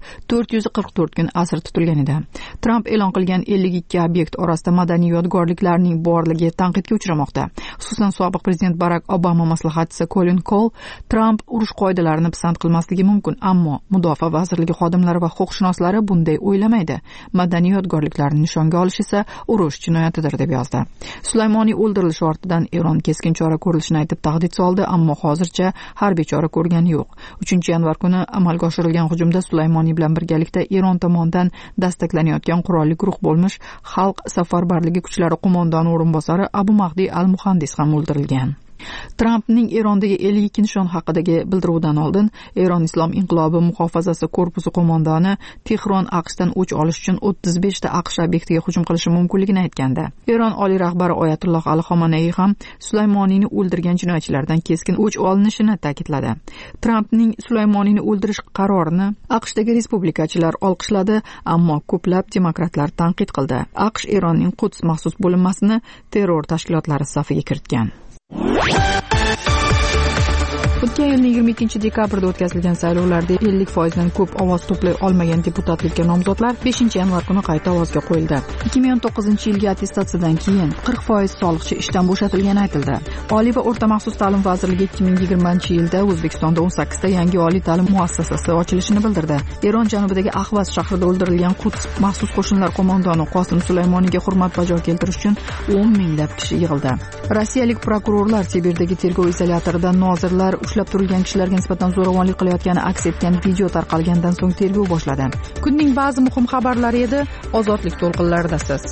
444 kun asir tutilgan edi. Tramp e'lon qilgan 52 obyekt orasida madaniy yodgorliklarning borligi tanqidga uchramoqda. Xususan, sobiq prezident Barack Obama maslahatchisi Colin Cole Tramp urush qoidalarini pisand qilmasligi mumkin, ammo Mudofaa vazirligi xodimlari va huquqshunoslari bunday o'ylamaydi. Madaniy yodgorliklarni nishonga olish esa urush jinoyatidir, deb yozdi. Sulaymoniy o'ldirilishi ortidan Eron keskin chora ko'rilishini aytib tahdid soldi, ammo hozircha harbiy chora ko'rgani yo'q. 3-yanvar kuni amalga oshirilgan hujumda Sulaymoniy bilan birgalikda Eron tomonidan dastaklanayotgan qurolli guruh bo'lmish Xalq safarbarligi kuchlari qo'mondoni o'rinbosari Abu Mahdi al-Muhandis ham o'ldirilgan. Trampning Erondagi 52 nishon haqidagi bildiruvidan oldin Eron Islom inqilobi muhofazasi korpusi qo'mondoni Tehron AQShdan o'ch olish uchun 35 ta AQSh obyektiga hujum qilishi mumkinligini aytgandi. Eron oliy rahbari Oyatulloh Ali Xomanaiy ham Sulaymoniyni o'ldirgan jinoyatchilardan keskin o'ch olinishini ta'kidladi. Trampning Sulaymoniyni o'ldirish qarorini AQShdagi respublikachilar olqishladi, ammo ko'plab demokratlar tanqid qildi. AQSh Eronning Quds maxsus bo'linmasini terror tashkilotlari safiga kiritgan. Bu o'tgan yilning 22 dekabrda o'tkazilgan saylovlarda 50% dan ko'p ovoz to'play olmagan deputatlikka nomzodlar 5 yanvar kuni qayta ovozga qo'yildi. 2009-yilgi attestatsiyadan keyin 40% soliqchi ishdan bo'shatilgani aytildi. Oliy va o'rta maxsus ta'lim vazirligi 2020-yilda O'zbekistonda 18 ta yangi oliy ta'lim muassasasi ochilishini bildirdi. Eron janubidagi Ahvaz shahrida o'ldirilgan Quds maxsus qo'shinlar qo'mondoni Qosim Sulaymoniga hurmat bajo keltirish uchun 10 minglab kishi yig'ildi. Rossiyalik prokurorlar Sibirdagi tergov izolyatorida nozirlar ushlab turilgan kishilarga nisbatan zo'ravonlik qilayotgani aks etgan video tarqalgandan so'ng tergov boshladi. Kunning ba'zi muhim xabarlari edi, ozodlik to'lqinlarida siz.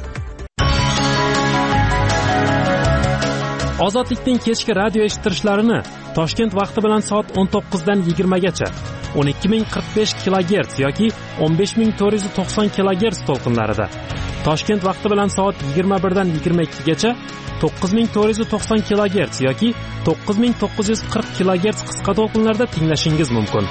Ozodlikning kechki radio eshittirishlarini Toshkent vaqti bilan soat 19 dan 20 gacha 12045 kHz yoki 15490 kHz to'lqinlarida, Toshkent vaqti bilan soat 21 dan 22 gacha 9490 kHz yoki 9940 kHz qisqa to'lqinlarda tinglashingiz mumkin.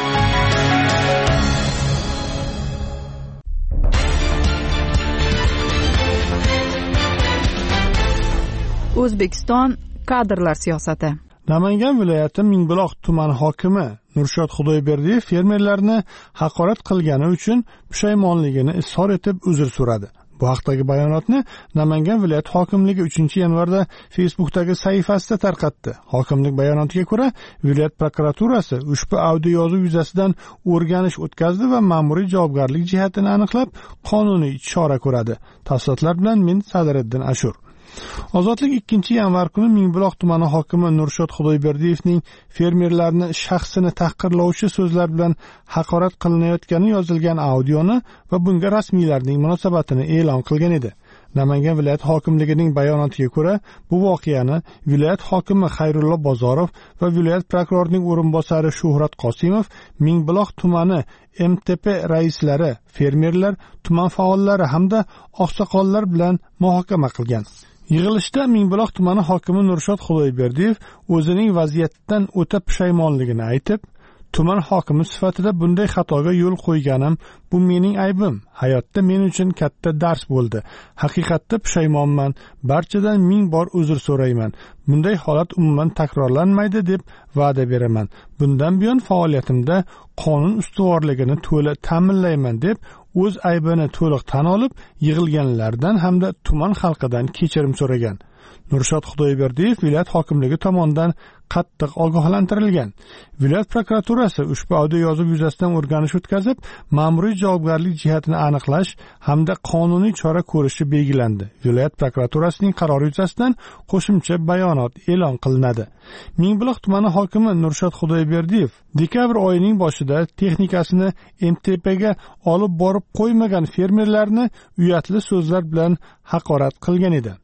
O'zbekiston kadrlar siyosati. Namangan viloyati Mingbuloq tumani hokimi Nurshod Xudoyberdiyev fermerlarni haqorat qilgani uchun pushaymonligini izhor etib uzr so'radi. Bu haqdagi bayonotni Namangan viloyat hokimligi 3-yanvarda Facebook'dagi sahifasida tarqatdi. Hokimlik bayonotiga ko'ra, viloyat prokuraturasi ushbu audio yozuv yuzasidan o'rganish o'tkazdi va ma'muriy javobgarlik jihatini aniqlab, qonuniy chora ko'radi. Tafsilotlar bilan men Sadiriddin Ashur. Ozodlik 2-yanvar kuni Mingbuloq tumani hokimi Nurshod Xudoyberdiyevning fermerlarni shaxsini tahqirlovchi so'zlar bilan haqorat qilinayotgani yozilgan audioni va bunga rasmiylarning munosabatini e'lon qilgan edi. Namangan viloyat hokimligining bayonotiga ko'ra, bu voqeani viloyat hokimi Xayrullo Bozorov va viloyat prokurorining o'rinbosari Shuhrat Qosimov Mingbuloq tumani MTP raislari, fermerlar, tuman faollari hamda oqsoqollar bilan muhokama qilgan. Yig'ilishda Mingbuloq tumani hokimi Nurshod Xudoyberdiyev o'zining vaziyatdan o'ta pushaymonligini aytib, tuman hokimi sifatida bunday xatoga yo'l qo'yganim bu mening aybim. Hayotda men uchun katta dars bo'ldi. Haqiqatda pushaymonman. Barchadan 1000 bor uzr so'rayman. Bunday holat umuman takrorlanmaydi deb va'da beraman. Bundan buyon faoliyatimda qonun ustuvorligini to'la ta'minlayman deb o'z aybini to'liq tan olib, yig'ilganlardan hamda tuman xalqidan kechirim so'ragan. Nurshod Xudoyberdiyev viloyat hokimligi tomonidan qattiq ogohlantirilgan. Viloyat prokuraturasi ushbu audio yozuv yuzasidan o'rganish o'tkazib, ma'muriy javobgarlik jihatini aniqlash hamda qonuniy chora ko'rishi belgilandi. Viloyat prokuraturasining qarori yuzasidan qo'shimcha bayonot e'lon qilinadi. Mingbuloq tumani hokimi Nurshod Xudoyberdiyev dekabr oyining boshida texnikasini MTPga olib borib qo'ymagan fermerlarni uyatli so'zlar bilan haqorat qilgan edi.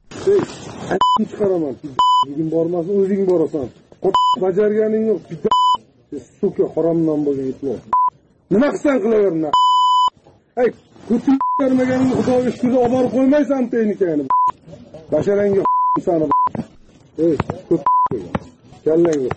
Chiqaraman. Bugun bormasin, o'zing borasan. Bajarganing yo'q. Suka haromdan bo'lgan itlar. Nima qilsan qilaverma. Ay, ko'tarmaganingni Xudoga shukr olib borib qo'ymaysan texnikani. Basharangga sani. Ey, ko'p kallangga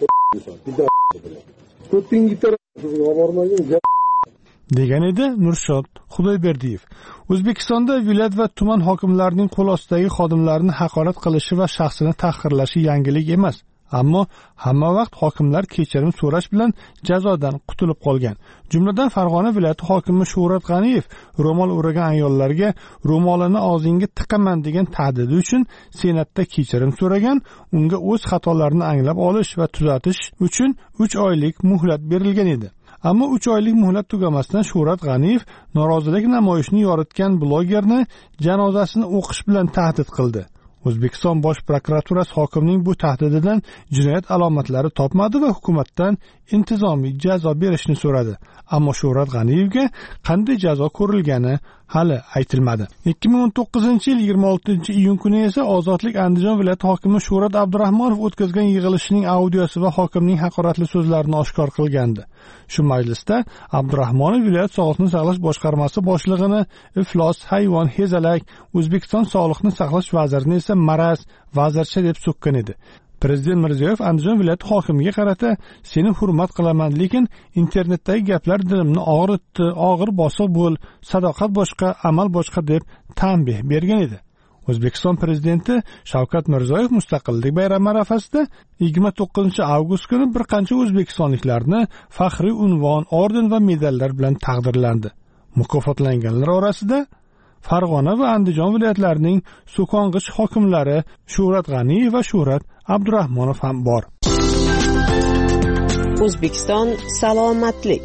ko'ting gitar olib bormagin. degan edi Nurshod Xudoyberdiyev. O'zbekistonda viloyat va tuman hokimlarining qo'l ostidagi xodimlarni haqorat qilishi va shaxsini tahqirlashi yangilik emas. Ammo hamma vaqt hokimlar kechirim so'rash bilan jazodan qutulib qolgan. Jumladan Farg'ona viloyati hokimi Shuhrat G'aniyev ro'mol o'ragan ayollarga ro'molini og'zingga tiqaman degan tahdidi uchun Senatda kechirim so'ragan, unga o'z xatolarini anglab olish va tuzatish uchun 3 oylik muhlat berilgan edi. Ammo 3 oylik muhlat tugamasdan Shuhrat G'aniyev norozilik namoyishini yoritgan blogerni janozasini o'qish bilan tahdid qildi. O'zbekiston bosh prokuraturasi hokimning bu tahdididan jinoyat alomatlari topmadi va hukumatdan intizomiy jazo berishni so'radi. Ammo Shuhrat G'aniyevga qanday jazo ko'rilgani hali aytilmadi. 2019-yil 26-iyun kuni esa Ozodlik Andijon viloyati hokimi Shuhrat Abdurahmonov o'tkazgan yig'ilishining audiosi va hokimning haqoratli so'zlarini oshkor qilgandi. Shu majlisda Abdurahmonov viloyat sog'liqni saqlash boshqarmasi boshlig'ini iflos, hayvon, hezalak, O'zbekiston sog'liqni saqlash vazirini esa maraz, vazircha deb so'kkan edi. Prezident Mirziyoyev Andijon viloyati hokimiga qarata seni hurmat qilaman, lekin internetdagi gaplar dilimni og'ritdi, og'ir bosiq bo'l, sadoqat boshqa, amal boshqa deb tanbeh bergan edi. O'zbekiston prezidenti Shavkat Mirziyoyev Mustaqillik bayrami arafasida 29-avgust kuni bir qancha o'zbekistonliklarni faxriy unvon, orden va medallar bilan taqdirlandi. Mukofotlanganlar orasida Farg'ona va Andijon viloyatlarining So'kong'ich hokimlari Shuhrat G'aniyev va Shuhrat Abdurahmonov ham bor. O'zbekiston salomatlik.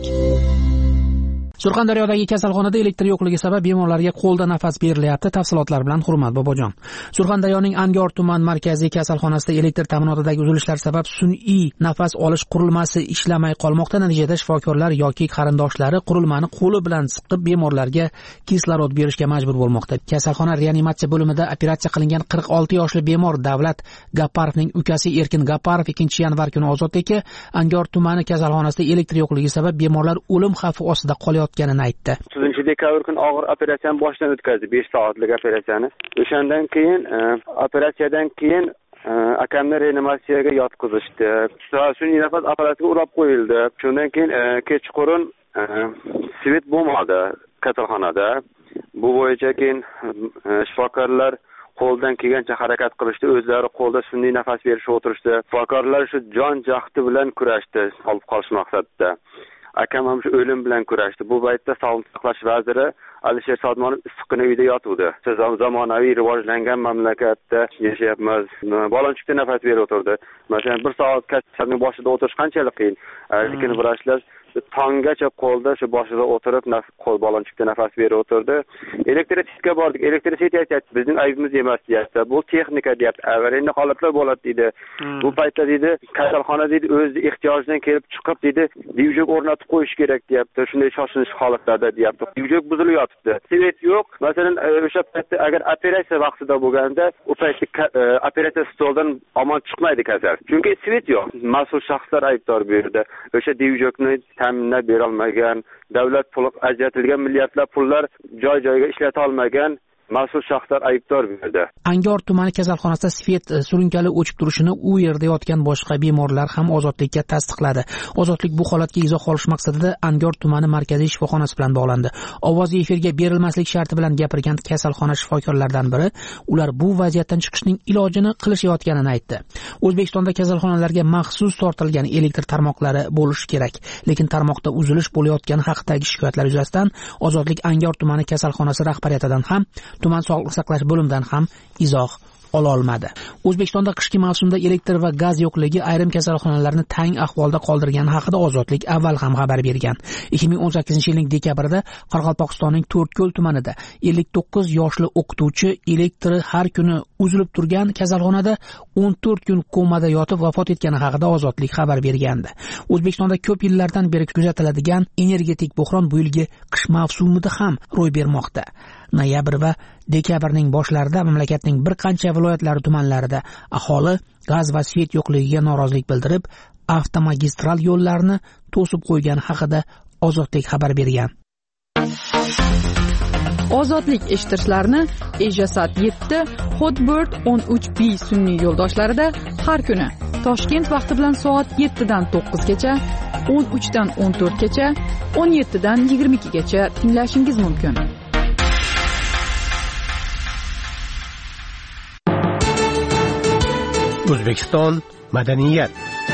Surxondaryodagi kasalxonada elektr yo'qligi sabab bemorlarga qo'lda nafas berilyapti. Tafsilotlar bilan Hurmat Bobojon. Surxondaryoning Angor tuman markaziy kasalxonasida elektr ta'minotidagi uzilishlar sabab sun'iy nafas olish qurilmasi ishlamay qolmoqda. Natijada shifokorlar yoki qarindoshlari qurilmani qo'li bilan siqib bemorlarga kislorod berishga majbur bo'lmoqda. Kasalxona reanimatsiya bo'limida operatsiya qilingan 46 yoshli bemor Davlat Gaparovning ukasi Erkin Gaparov 2-yanvar kuni ozod eka Angor tumani kasalxonasida elektr yo'qligi sabab bemorlar o'lim xavfi ostida qolayotganini aytdi. 30-dekabr kuni og'ir operatsiyani boshdan o'tkazdi, 5 soatlik operatsiyani. O'shandan keyin operatsiyadan keyin akamni reanimatsiyaga yotqizishdi. Sun'iy nafas apparatiga urab qo'yildi. Shundan keyin kechqurun svet bo'lmadi kasalxonada. Bu bo'yicha keyin shifokorlar qo'ldan kelgancha harakat qilishdi, o'zlari qo'lda sun'iy nafas berishga o'tirishdi. Shifokorlar shu jon jahdi bilan kurashdi, olib qolish maqsadida. Akam ham shu o'lim bilan kurashdi. Bu paytda Sog'liqni saqlash vaziri Alisher Sodmonov issiqqina uyda yotuvdi. Zamonaviy rivojlangan mamlakatda yashayapmiz. Balonchikda nafas berib o'tirdi. Masalan, 1 soat kasalning boshida o'tirish qanchalik qiyin. Lekin vrachlar tonggacha qo'lda shu boshida o'tirib qo'l balonchikda nafas berib o'tirdi. Elektritsitga bordik. Elektritsitga aytdi, bizning aybimiz emas deyapti. Bu texnika deyapti. Avariya holatlar bo'ladi deydi. Bu paytda deydi, kasalxona deydi, o'z ehtiyojidan kelib chiqib deydi, divjok o'rnatib qo'yish kerak deyapti. Shunday shoshilinch holatlarda deyapti. Divjok buzilib yotibdi. Svet yo'q. Masalan, o'sha paytda agar operatsiya vaqtida bo'lganda, u paytda operatsiya stoldan omon chiqmaydi kasal. Chunki svet yo'q. Mas'ul shaxslar aybdor bu yerda. O'sha divjokni ta'minlab bera olmagan, davlat puli ajratilgan milliardlab pullar joy-joyiga ishlata olmagan mas'ul shaxslar aybdor bo'ldi. Angor tumani kasalxonasida svet surunkali o'chib turishini u yerda yotgan boshqa bemorlar ham ozodlikka tasdiqladi. Ozodlik bu holatga izoh olish maqsadida Angor tumani markaziy shifoxonasi bilan bog'landi. Ovoz efirga berilmaslik sharti bilan gapirgan kasalxona shifokorlaridan biri ular bu vaziyatdan chiqishning ilojini qilishayotganini aytdi. O'zbekistonda kasalxonalarga maxsus tortilgan elektr tarmoqlari bo'lishi kerak, lekin tarmoqda uzilish bo'layotgani haqidagi shikoyatlar yuzasidan Ozodlik Angor tumani kasalxonasi rahbariyatidan ham tuman sog'liqni saqlash bo'limidan ham izoh ola olmadi. O'zbekistonda qishki mavsumda elektr va gaz yo'qligi ayrim kasalxonalarni tang ahvolda qoldirgani haqida Ozodlik avval ham xabar bergan. 2018-yilning dekabrida Qoraqalpog'istonning To'rtko'l tumanida 59 yoshli o'qituvchi elektri har kuni uzilib turgan kasalxonada 14 kun komada yotib vafot etgani haqida Ozodlik xabar bergandi. O'zbekistonda ko'p yillardan beri kuzatiladigan energetik buhron bu yilgi qish mavsumida ham ro'y bermoqda. Noyabr va dekabrning boshlarida mamlakatning bir qancha viloyatlari tumanlarida aholi gaz va svet yo'qligiga norozilik bildirib, avtomagistral yo'llarni to'sib qo'ygani haqida Ozodlik xabar bergan. Ozodlik eshittirishlarni Ejasat 7, Hotbird 13B sun'iy yo'ldoshlarida har kuni Toshkent vaqti bilan soat 7 dan 9 gacha, 13 dan 14 gacha, 17 dan 22 gacha tinglashingiz mumkin. O'zbekiston madaniyat.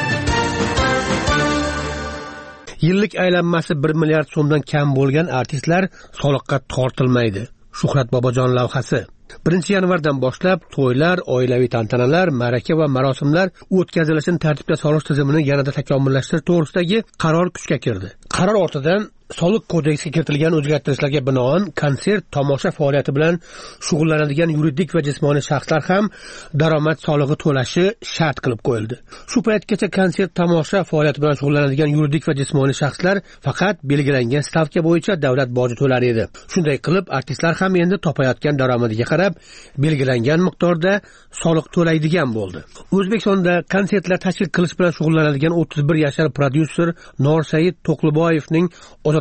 Yillik aylanmasi 1 milliard so'mdan kam bo'lgan artistlar soliqqa tortilmaydi. Shuhrat Bobojon lavhasi. 1-yanvardan boshlab to'ylar, oilaviy tantanalar, ma'raka va marosimlar o'tkazilishini tartibga solish tizimini yanada takomillashtirish to'g'risidagi qaror kuchga kirdi. Qaror ortidan Soliq kodeksiga kiritilgan o'zgartirishlarga binoan konsert, tomosha faoliyati bilan shug'ullanadigan yuridik va jismoniy shaxslar ham daromad solig'i to'lashi shart qilib qo'yildi. Shu paytgacha konsert, tomosha faoliyati bilan shug'ullanadigan yuridik va jismoniy shaxslar faqat belgilangan stavka bo'yicha davlat boji to'lar edi. Shunday qilib, artistlar ham endi topayotgan daromadiga qarab belgilangan miqdorda soliq to'laydigan bo'ldi. O'zbekistonda konsertlar tashkil qilish bilan shug'ullanadigan 31 yashar prodyuser Norsaid To'qliboyevning ozod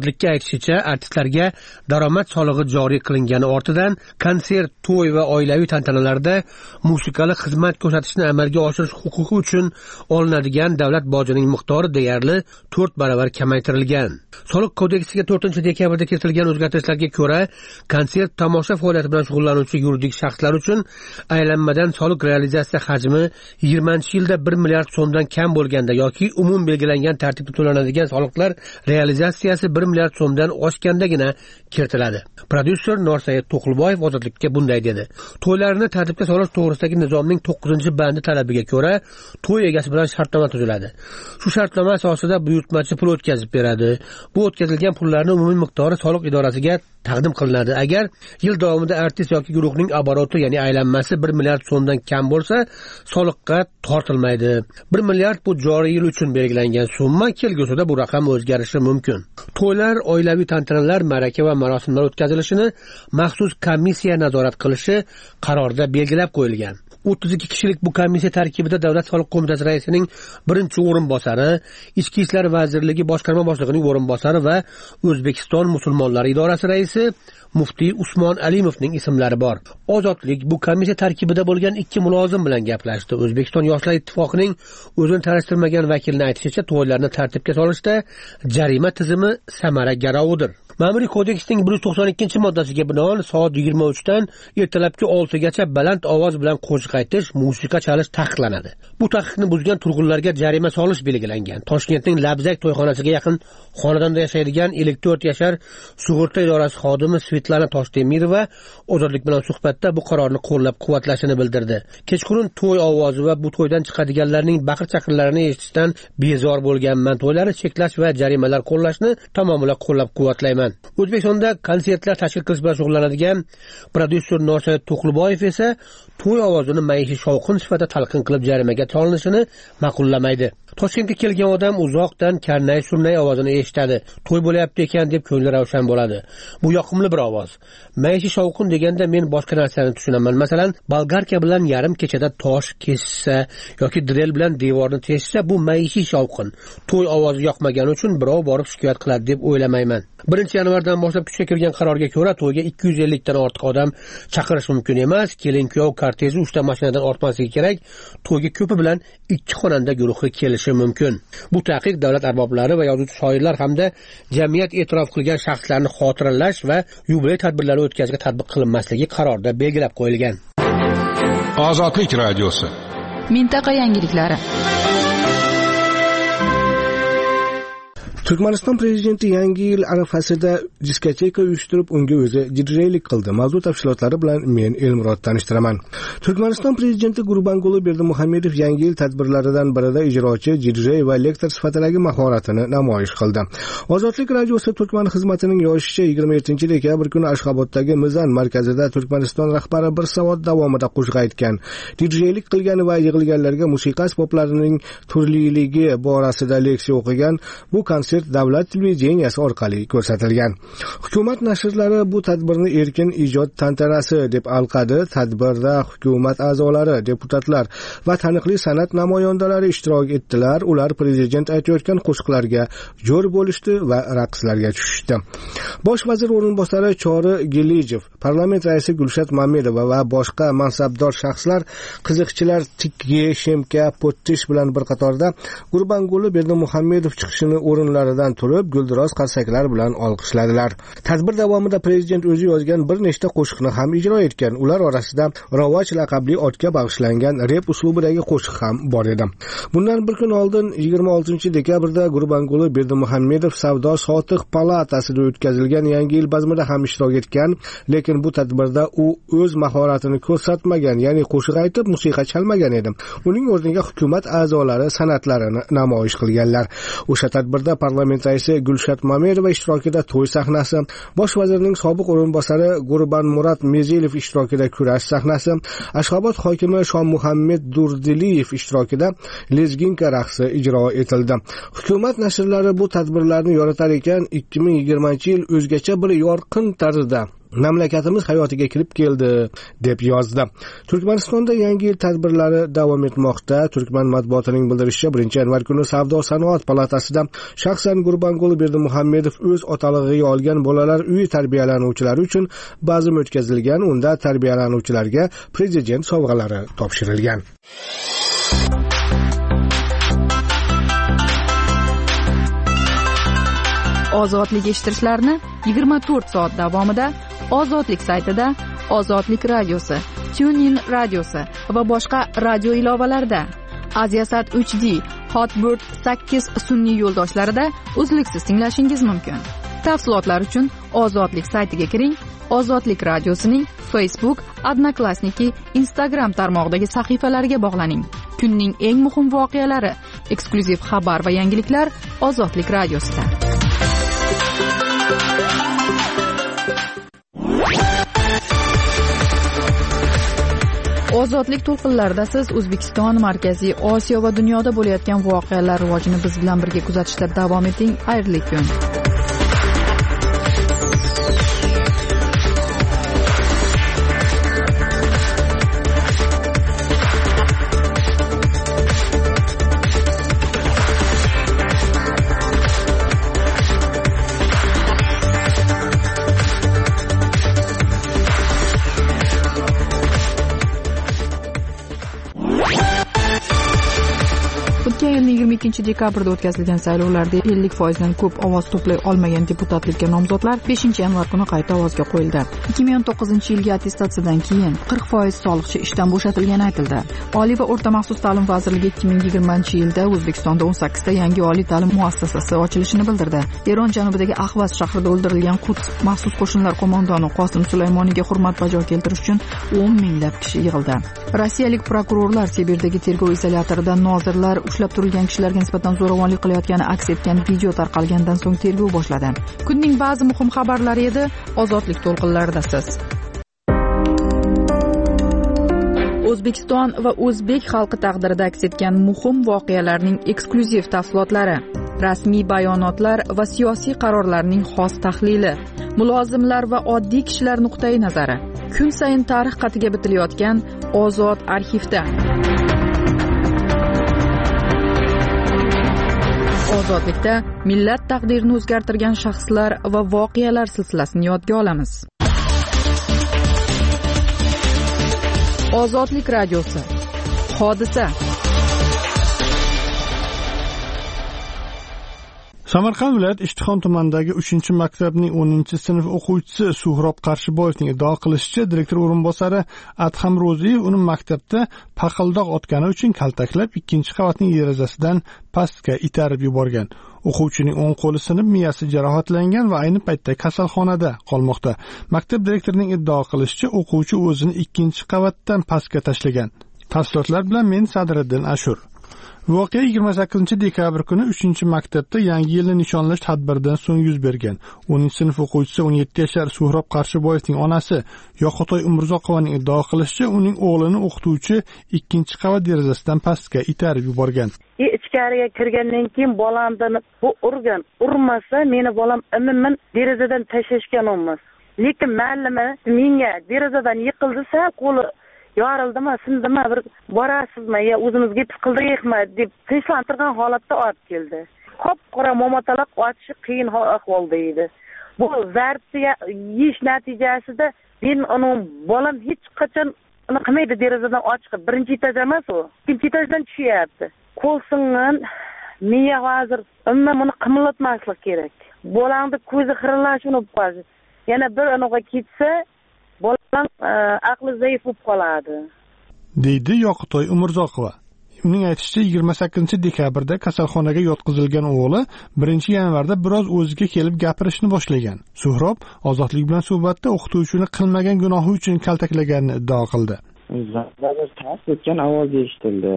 ozodlikka aytishicha, artistlarga daromad solig'i joriy qilingani ortidan konsert, to'y va oilaviy tantanalarda musiqali xizmat ko'rsatishni amalga oshirish huquqi uchun olinadigan davlat bojining miqdori deyarli 4 baravar kamaytirilgan. Soliq kodeksiga 4-dekabrda kiritilgan o'zgartirishlarga ko'ra, konsert, tomosha faoliyati bilan shug'ullanuvchi yuridik shaxslar uchun aylanmadan soliq realizatsiya hajmi 20-yilda 1 milliard so'mdan kam bo'lganda yoki umum belgilangan tartibda to'lanadigan soliqlar realizatsiyasi 1 milliard so'mdan oshgandagina kiritiladi. Prodyuser Norsayed To'qilboyev Ozodlikka bunday dedi: To'ylarni tartibga solish to'g'risidagi nizomning 9-bandi talabiga ko'ra, to'y egasi bilan shartnoma tuziladi. Shu shartnoma asosida buyurtmachi pul o'tkazib beradi. Bu o'tkazilgan pullarning umumiy miqdori soliq idorasiga taqdim qilinadi. Agar yil davomida artist yoki guruhning oboroti, ya'ni aylanmasi 1 milliard so'mdan kam bo'lsa, soliqqa tortilmaydi. 1 milliard bu joriy yil uchun belgilangan summa, kelgusida bu raqam o'zgarishi mumkin. To'ylar, oilaviy tantanalar, ma'raka va marosimlar o'tkazilishini maxsus komissiya nazorat qilishi qarorda belgilab qo'yilgan. 32 kishilik bu komissiya tarkibida Davlat soliq qo'mitasi raisining birinchi o'rinbosari, Ichki ishlar vazirligi boshqarma boshlig'ining o'rinbosari va O'zbekiston musulmonlari idorasi raisi Muftiy Usmon Alimovning ismlari bor. Ozodlik bu komissiya tarkibida bo'lgan 2 mulozim bilan gaplashdi. O'zbekiston Yoshlar ittifoqining o'zini tanishtirmagan vakilining aytishicha, to'ylarni tartibga solishda jarima tizimi samara garovidir. Ma'muriy kodeksning 192-moddasiga binoan soat 23 dan ertalabki 6 gacha baland ovoz bilan qo'shiq aytish, musiqa chalish taqiqlanadi. Bu taqiqni buzgan turg'unlarga jarima solish belgilangan. Toshkentning Labzak to'yxonasiga yaqin xonadonda yashaydigan 54 yashar sug'urta idorasi xodimi Svetlana Toshdemirova Ozodlik bilan suhbatda bu qarorni qo'llab-quvvatlashini bildirdi. Kechqurun to'y ovozi va bu to'ydan chiqadiganlarning baqir-chaqirlarini eshitishdan bezor bo'lganman. To'ylarni cheklash va jarimalar qo'llashni tamomila qo'llab-quvvatlayman. O'zbekistonda konsertlar tashkil qilish bilan shug'ullanadigan prodyuser Norsayed To'qilboyev esa to'y ovozini maishiy shovqin sifatida talqin qilib jarimaga solinishini ma'qullamaydi. Toshkentga kelgan odam uzoqdan karnay-surnay ovozini eshitadi. To'y bo'layapti ekan deb ko'ngli ravshan bo'ladi. Bu yoqimli bir ovoz. Maishiy shovqin deganda men boshqa narsani tushunaman. Masalan, bolgarka bilan yarim kechada tosh kesishsa yoki drel bilan devorni teshsa, bu maishiy shovqin. To'y ovozi yoqmagani uchun birov borib shikoyat qiladi deb o'ylamayman. 1-yanvardan boshlab kuchga kirgan qarorga ko'ra, to'yga 250 dan ortiq odam chaqirish mumkin emas. Kelin-kuyov korteji 3 ta mashinadan ortmasligi kerak. To'yga ko'pi bilan 2 xonanda guruhi kelishi mumkin. Bu taqiq davlat arboblari va yozuvchi shoirlar hamda jamiyat e'tirof qilgan shaxslarni xotiralash va yubiley tadbirlari o'tkazishga tatbiq qilinmasligi qarorda belgilab qo'yilgan. Ozodlik radiosi. Mintaqa yangiliklari. Turkmaniston prezidenti yangi yil arafasida diskoteka uyushtirib, unga o'zi DJ-lik qildi. Mavzu tafsilotlari bilan men Elmurod tanishtiraman. Turkmaniston prezidenti Gurbanguli Berdimuhamedov yangi yil tadbirlaridan birida ijrochi, DJ va lektor sifatidagi mahoratini namoyish qildi. Ozodlik radiosi Turkman xizmatining yozishicha 27-dekabr kuni Ashxoboddagi Mizan markazida Turkmaniston rahbari bir soat davomida qo'shiq aytgan, DJ-lik qilgan va yig'ilganlarga musiqa asboblarining turliligi borasida leksiya o'qigan. Bu konsert davlat televideniyasi orqali ko'rsatilgan. Hukumat nashrlari bu tadbirni erkin ijod tantanasi deb alqadi. Tadbirda hukumat a'zolari, deputatlar va taniqli san'at namoyandalari ishtirok etdilar. Ular prezident aytayotgan qo'shiqlarga jo'r bo'lishdi va raqslarga tushishdi. Bosh vazir o'rinbosari Chori Gelijev, parlament raisi Gulshat Mamedova va boshqa mansabdor shaxslar, qiziqchilar Tikge, Shemka, Pottish bilan bir qatorda Gurbanguli Berdimuhamedov chiqishini o'rinlaridan turib, guldiroz qarsaklar bilan olqishladilar. Tadbir davomida prezident o'zi yozgan bir nechta qo'shiqni ham ijro etgan. Ular orasida Ravoj laqabli otga bag'ishlangan rep uslubidagi qo'shiq ham bor edi. Bundan bir kun oldin 26-dekabrda Gurbanguli Berdimuhamedov Savdo sotiq palatasida o'tkazilgan yangi yil bazmida ham ishtirok etgan, lekin bu tadbirda u o'z mahoratini ko'rsatmagan, ya'ni qo'shiq aytib, musiqa chalmagan edi. Uning o'rniga hukumat a'zolari san'atlarini namoyish qilganlar. O'sha tadbirda parlament raisi Gulshat Mamedova ishtirokida to'y sahnasi, bosh vazirning sobiq o'rinbosari Gurbanmurat Mezelov ishtirokida kurash sahnasi, Ashxobod hokimi Shommuhammed Durdiliyev ishtirokida lezginka raqsi ijro etildi. Hukumat nashrlari bu tadbirlarni yoritar ekan, 2020-yil o'zgacha bir yorqin tarzda mamlakatimiz hayotiga kirib keldi deb yozdi. Turkmanistonda yangi yil tadbirlari davom etmoqda. Turkman matbuotining bildirishicha 1-yanvar kuni Savdo-sanoat palatasida shaxsan Gurbanguli Berdimuhammedov o'z otalig'iga olgan bolalar uyi tarbiyalanuvchilari uchun bazm o'tkazilgan. Unda tarbiyalanuvchilarga prezident sovg'alari topshirilgan. Ozodlik eshittirishlarini 24 soat davomida Ozodlik saytida, Ozodlik radiosi, TuneIn radiosi va boshqa radio ilovalarida, Aziasat HD, Hotbird 8 sun'iy yo'ldoshlarida uzluksiz tinglashingiz mumkin. Tafsilotlar uchun Ozodlik saytiga kiring. Ozodlik radiosining Facebook, Odnoklassniki, Instagram tarmog'idagi sahifalariga bog'laning. Kunning eng muhim voqealari, eksklyuziv xabar va yangiliklar Ozodlik radiosida. Ozodlik to'lqinlarida siz O'zbekiston, Markaziy Osiyo va dunyoda bo'layotgan voqealar rivojini biz bilan birga kuzatishda davom eting. Xayrli kun. O'tgan yilning 22-dekabrda o'tkazilgan saylovlarda 50% dan ko'p ovoz to'play olmagan deputatlikka nomzodlar 5-yanvar kuni qayta ovozga qo'yildi. 2019-yilgi attestatsiyadan keyin 40% soliqchi ishdan bo'shatilgani aytildi. Oliy va o'rta maxsus ta'lim vazirligi 2020-yilda O'zbekistonda 18 ta yangi oliy ta'lim muassasasi ochilishini bildirdi. Eron janubidagi Ahvaz shahrida o'ldirilgan Quds maxsus qo'shinlar qo'mondoni Qosim Sulaymoniga hurmat bajo keltirish uchun 10 minglab kishi yig'ildi. Rossiyalik prokurorlar Sibirdagi tergov izolyatorida nozirlar ushlab turilgan kishilarga nisbatan zo'ravonlik qilayotgani aks etgan video tarqalgandan so'ng tergov boshladi. Kunning ba'zi muhim xabarlari edi. Ozodlik to'lqinlarida siz. O'zbekiston va o'zbek xalqi taqdirida aks etgan muhim voqealarning eksklyuziv tafsilotlari, rasmiy bayonotlar va siyosiy qarorlarning xos tahlili, mulozimlar va oddiy kishilar nuqtai nazari. Kun sayin tarix qatiga bitilayotgan Ozod arxivda. Ozodlikda millat taqdirini o'zgartirgan shaxslar va voqealar silsilasini yodga olamiz. Ozodlik radiosi. Hodisa. Samarqand viloyat Ishtixon tumanidagi 3-maktabning 10-sinf o'quvchisi Suhrob Qarshiboyevning iddao qilishicha, direktor o'rinbosari Adham Ro'ziyev uni maktabda paqildoq otgani uchun kaltaklab 2-qavatning derazasidan pastga itarib yuborgan. O'quvchining o'ng qo'li sinib, miyasi jarohatlangan va ayni paytda kasalxonada qolmoqda. Maktab direktorining iddao qilishicha, o'quvchi o'zini 2-qavatdan pastga tashlagan. Tafsilotlar bilan men Sadriddin Ashur. Voqea 28-dekabr kuni 3-maktabda yangi yilni nishonlash tadbiridan so'ng yuz bergan. 10-sinf o'quvchisi 17 yashar Suhrob Qarshiboyevning onasi Yoqotoy Umurzoqovaning iddao qilishicha, uning o'g'lini o'qituvchi 2-qavat derazasidan pastga itarib yuborgan. Ichkariga kirgandan keyin bolamdan bu urgan. Urmasa, meni bolam umuman derazadan tashlashgan olmas. Lekin ma'lima menga derazadan yiqildisa, qo'li yorildimi, sindimi, bir borasizmi, yo o'zimizga qildiraylikmi deb tinchlantirgan holatda olib keldi. Qop-qora momataloq ochishi qiyin ahvolda edi. Bu zartiya yeyish natijasida men uning bolam hech qachon uni qilmaydi derazadan ochiq. Birinchi etaj emas u, ikkinchi etajdan tushyapti. Qo'l singan, miya hozir umuman buni qimillatmaslik kerak. Bolangni ko'zi xiralashib qoldi. Yana bir aniga ketsa, bolam aqli zaif bo'lib qoladi, deydi Yoqotoy Umurzoqova. Uning aytishicha, 28-dekabrda kasalxonaga yotqizilgan o'g'li 1-yanvarda biroz o'ziga kelib gapirishni boshlagan. Suhrob Ozodlik bilan suhbatda o'qituvchini qilmagan gunohi uchun kaltaklaganini iddao qildi. Zalda tars etgan ovoz eshitildi.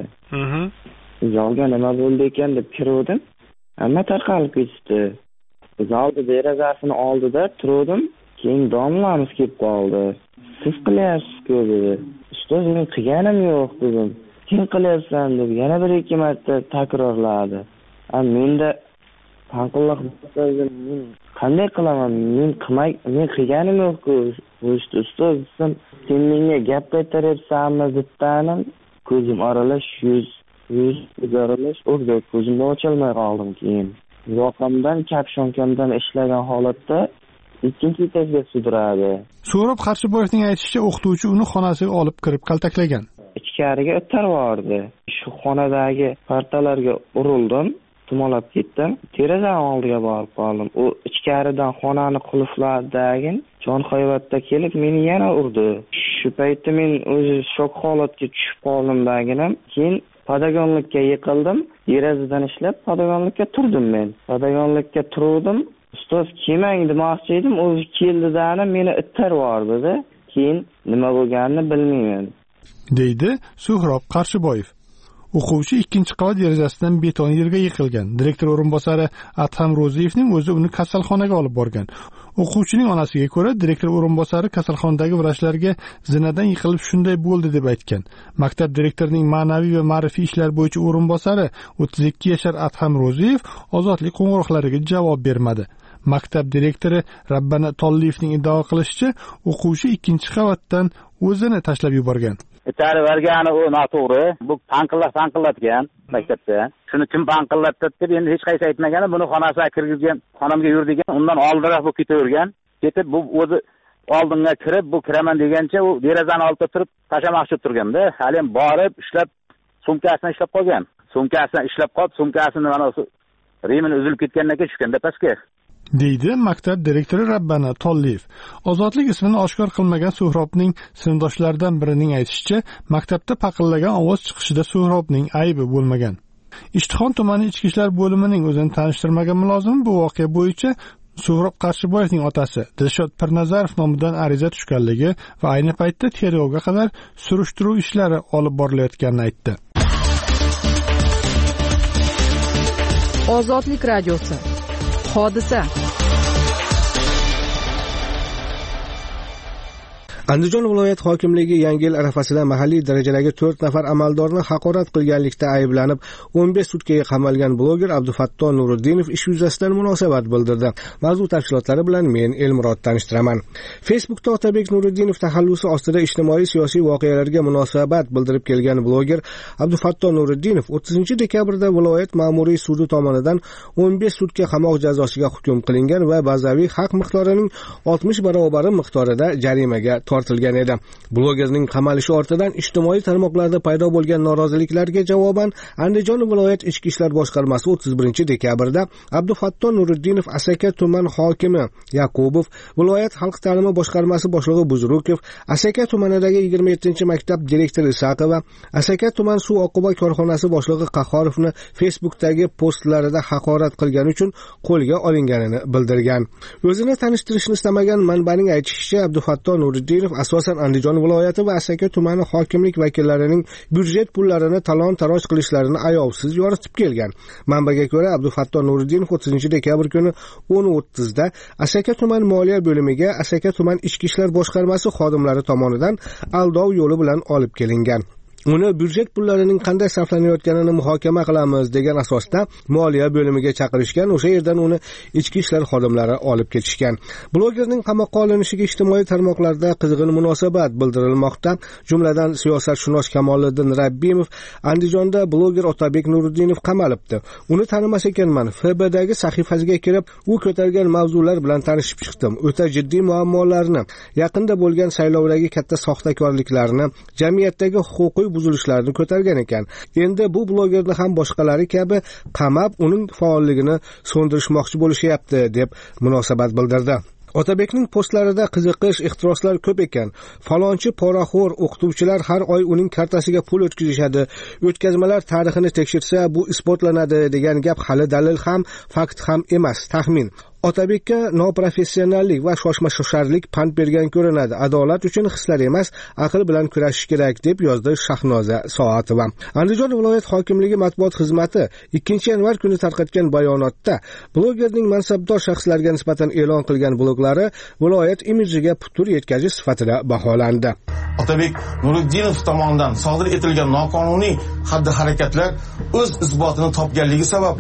Zalga nima bo'ldi ekan deb kirdim. Hamma tarqalib ketdi. Zalda derazasini oldida turdim. Keyin domlamiz kelib qoldi. Siz qilyapsiz-ku dedi. Ustoz, men qilganim yo'q dedim. Kim qilyapsan deb yana 1-2 marta takrorladi. Menda tanqillik men qanday qilaman? Men qilganim yo'q-ku. Ustoz, sen menga gap qaytaryapsanmi debdanim. Ko'zim aralash, yuz aralash, o'rdak ko'zimni ocholmay qoldim keyin. Yoqamdan, kapshonkamdan ishlagan holatda ikkinchi etajga sudradi. So'rob Qarshiboyevning aytishicha, o'qituvchi uni xonasiga olib kirib kaltaklagan. Ichkariga o'tarvordi. Shu xonadagi partalarga urildim, tumalab ketdim. Deraza oldiga borib qoldim. U ichkaridan xonani qulfladagin jonhoyvatda kelib meni yana urdi. Shu paytda men o'zi shok holatga tushib qoldim daginam. Keyin padagonlikka yiqildim. Derazadan ishlab padagonlikka turdim men. Padagonlikka turdim. Ustoz kelmang demoqchi edim, o'zi keldida meni ittarvordi-da. Keyin nima bo'lganini bilmayman, deydi So'rob Qarshiboyev. O'quvchi 2-qavat derazasidan beton yerga yiqilgan. Direktor o'rinbosari Adham Ro'ziyevning o'zi uni kasalxonaga olib borgan. O'quvchining onasiga ko'ra, direktor o'rinbosari kasalxonadagi vrachlarga zinadan yiqilib shunday bo'ldi deb aytgan. Maktab direktorining ma'naviy va ma'rifiy ishlar bo'yicha o'rinbosari 32 yashar Adham Ro'ziyev ozodlik qo'ng'iroqlariga javob bermadi. Maktab direktori Rabbana Tolliyevning iddao qilishicha, o'quvchi 2-qavatdan o'zini tashlab yuborgan. Ichari bergani u noto'g'ri. Bu panqillatgan maktabda. Shuni kim panqillatdi deb endi hech qaysi aytmagani, buni xonasiga kirgizgan, xonamga yur degan, undan oldinroq bu ketavergan. Ketib bu o'zi oldinga kirib, bu kiraman degancha u derazani oldida turib tashamoqchi turganda, hali ham borib ishlab sumkasini ishlab qolgan. Sumkasini ishlab qolib, sumkasini mana o'sha remini uzilib ketgandan keyin tushganda pastga, deydi maktab direktori Rabbana Tolliyev. Ozodlik ismini oshkor qilmagan So'hrobning sinfdoshlaridan birining aytishicha, maktabda paqillagan ovoz chiqishida So'hrobning aybi bo'lmagan. Ishtixon tumani ichki ishlar bo'limining o'zini tanishtirmagan mulozim bu voqea bo'yicha So'rob Qarshiboyevning otasi Dilshod Pirnazarov nomidan ariza tushganligi va ayni paytda tergovga qadar surishtiruv ishlari olib borilayotganini aytdi. Ozodlik radiosi. Hodisa. Andijon viloyat hokimligi Yangi yil arafasida mahalliy darajadagi 4 nafar amaldorni haqorat qilganlikda ayblanib 15 sutkaga qamalgan bloger Abdufatto Nuriddinov ish yuzasidan munosabat bildirdi. Mavzu tafsilotlari bilan men Elmurod tanishtiraman. Facebookda Otabek Nuriddinov taxallusi ostida ijtimoiy siyosiy voqealarga munosabat bildirib kelgan bloger Abdufatto Nuriddinov 30 dekabrda viloyat ma'muriy sudi tomonidan 15 sutka qamoq jazosiga hukm qilingan va bazaviy haq miqdorining 60 barobar miqdorida jarimaga tortilgan edi. Blogerning qamalishi ortidan ijtimoiy tarmoqlarda paydo bo'lgan noroziliklarga javoban Andijon viloyat ichki ishlar boshqarmasi 31 dekabrda Abdufatto Nuriddinov Asaka tuman hokimi Yaqubov, viloyat xalq ta'limi boshqarmasi boshlig'i Buzrukov, Asaka tumanidagi 27-maktab direktori Isaqova, Asaka tuman suv oqova korxonasi boshlig'i Qahhorovni Facebookdagi postlarida haqorat qilgani uchun qo'lga olinganini bildirgan. O'zini tanishtirishni istamagan manbaning aytishicha, Abdufatto Nuriddinov asosan Andijon viloyati va Asaka tumani hokimlik vakillarining byudjet pullarini talon-taroj qilishlarini ayovsiz yoritib kelgan. Manbaga ko'ra, Abdufatto Nuriddinov 30 dekabr kuni 10:30 da Asaka tuman moliya bo'limiga Asaka tuman ichki ishlar boshqarmasi xodimlari tomonidan aldov yo'li bilan olib kelingan. Uni byudjet pullarining qanday sarflanayotganini muhokama qilamiz degan asosda moliya bo'limiga chaqirishgan, o'sha yerdan uni ichki ishlar xodimlari olib ketishgan. Blogerning qamoqqa olinishiga ijtimoiy tarmoqlarda qizg'in munosabat bildirilmoqda. Jumladan siyosatshunos Kamoliddin Rabbimov Andijonda bloger Otabek Nuriddinov qamalibdi. Uni tanimas ekanman. FBdagi sahifasiga kirib, u ko'targan mavzular bilan tanishib chiqdim. O'ta jiddiy muammolarni, yaqinda bo'lgan saylovdagi katta soxtakorliklarni, jamiyatdagi huquqiy buzilishlarni ko'targan ekan. Endi bu blogerni ham boshqalari kabi qamab, uning faolligini so'ndirishmoqchi bo'lishyapti deb munosabat bildirdi. Otabekning postlarida qiziqish, ehtiroslar ko'p ekan. Falonchi poraxo'r o'qituvchilar har oy uning kartasiga pul o'tkazishadi. O'tkazmalar tarixini tekshirsa, bu isbotlanadi degan gap hali dalil ham, fakt ham emas, taxmin. Otabekka noprofessionallik va shoshma-shosharlik pand bergan ko'rinadi. Adolat uchun hislar emas, aql bilan kurashish kerak deb yozdi Shahnoza Soatova. Andijon viloyat hokimligi matbuot xizmati 2-yanvar kuni tarqatgan bayonotda blogerning mansabdor shaxslarga nisbatan e'lon qilgan bloglari viloyat imijiga putur yetkazish sifatida baholandi. Otabek Nuriddinov tomonidan sodir etilgan noqonuniy xatti-harakatlar o'z isbotini topganligi sababli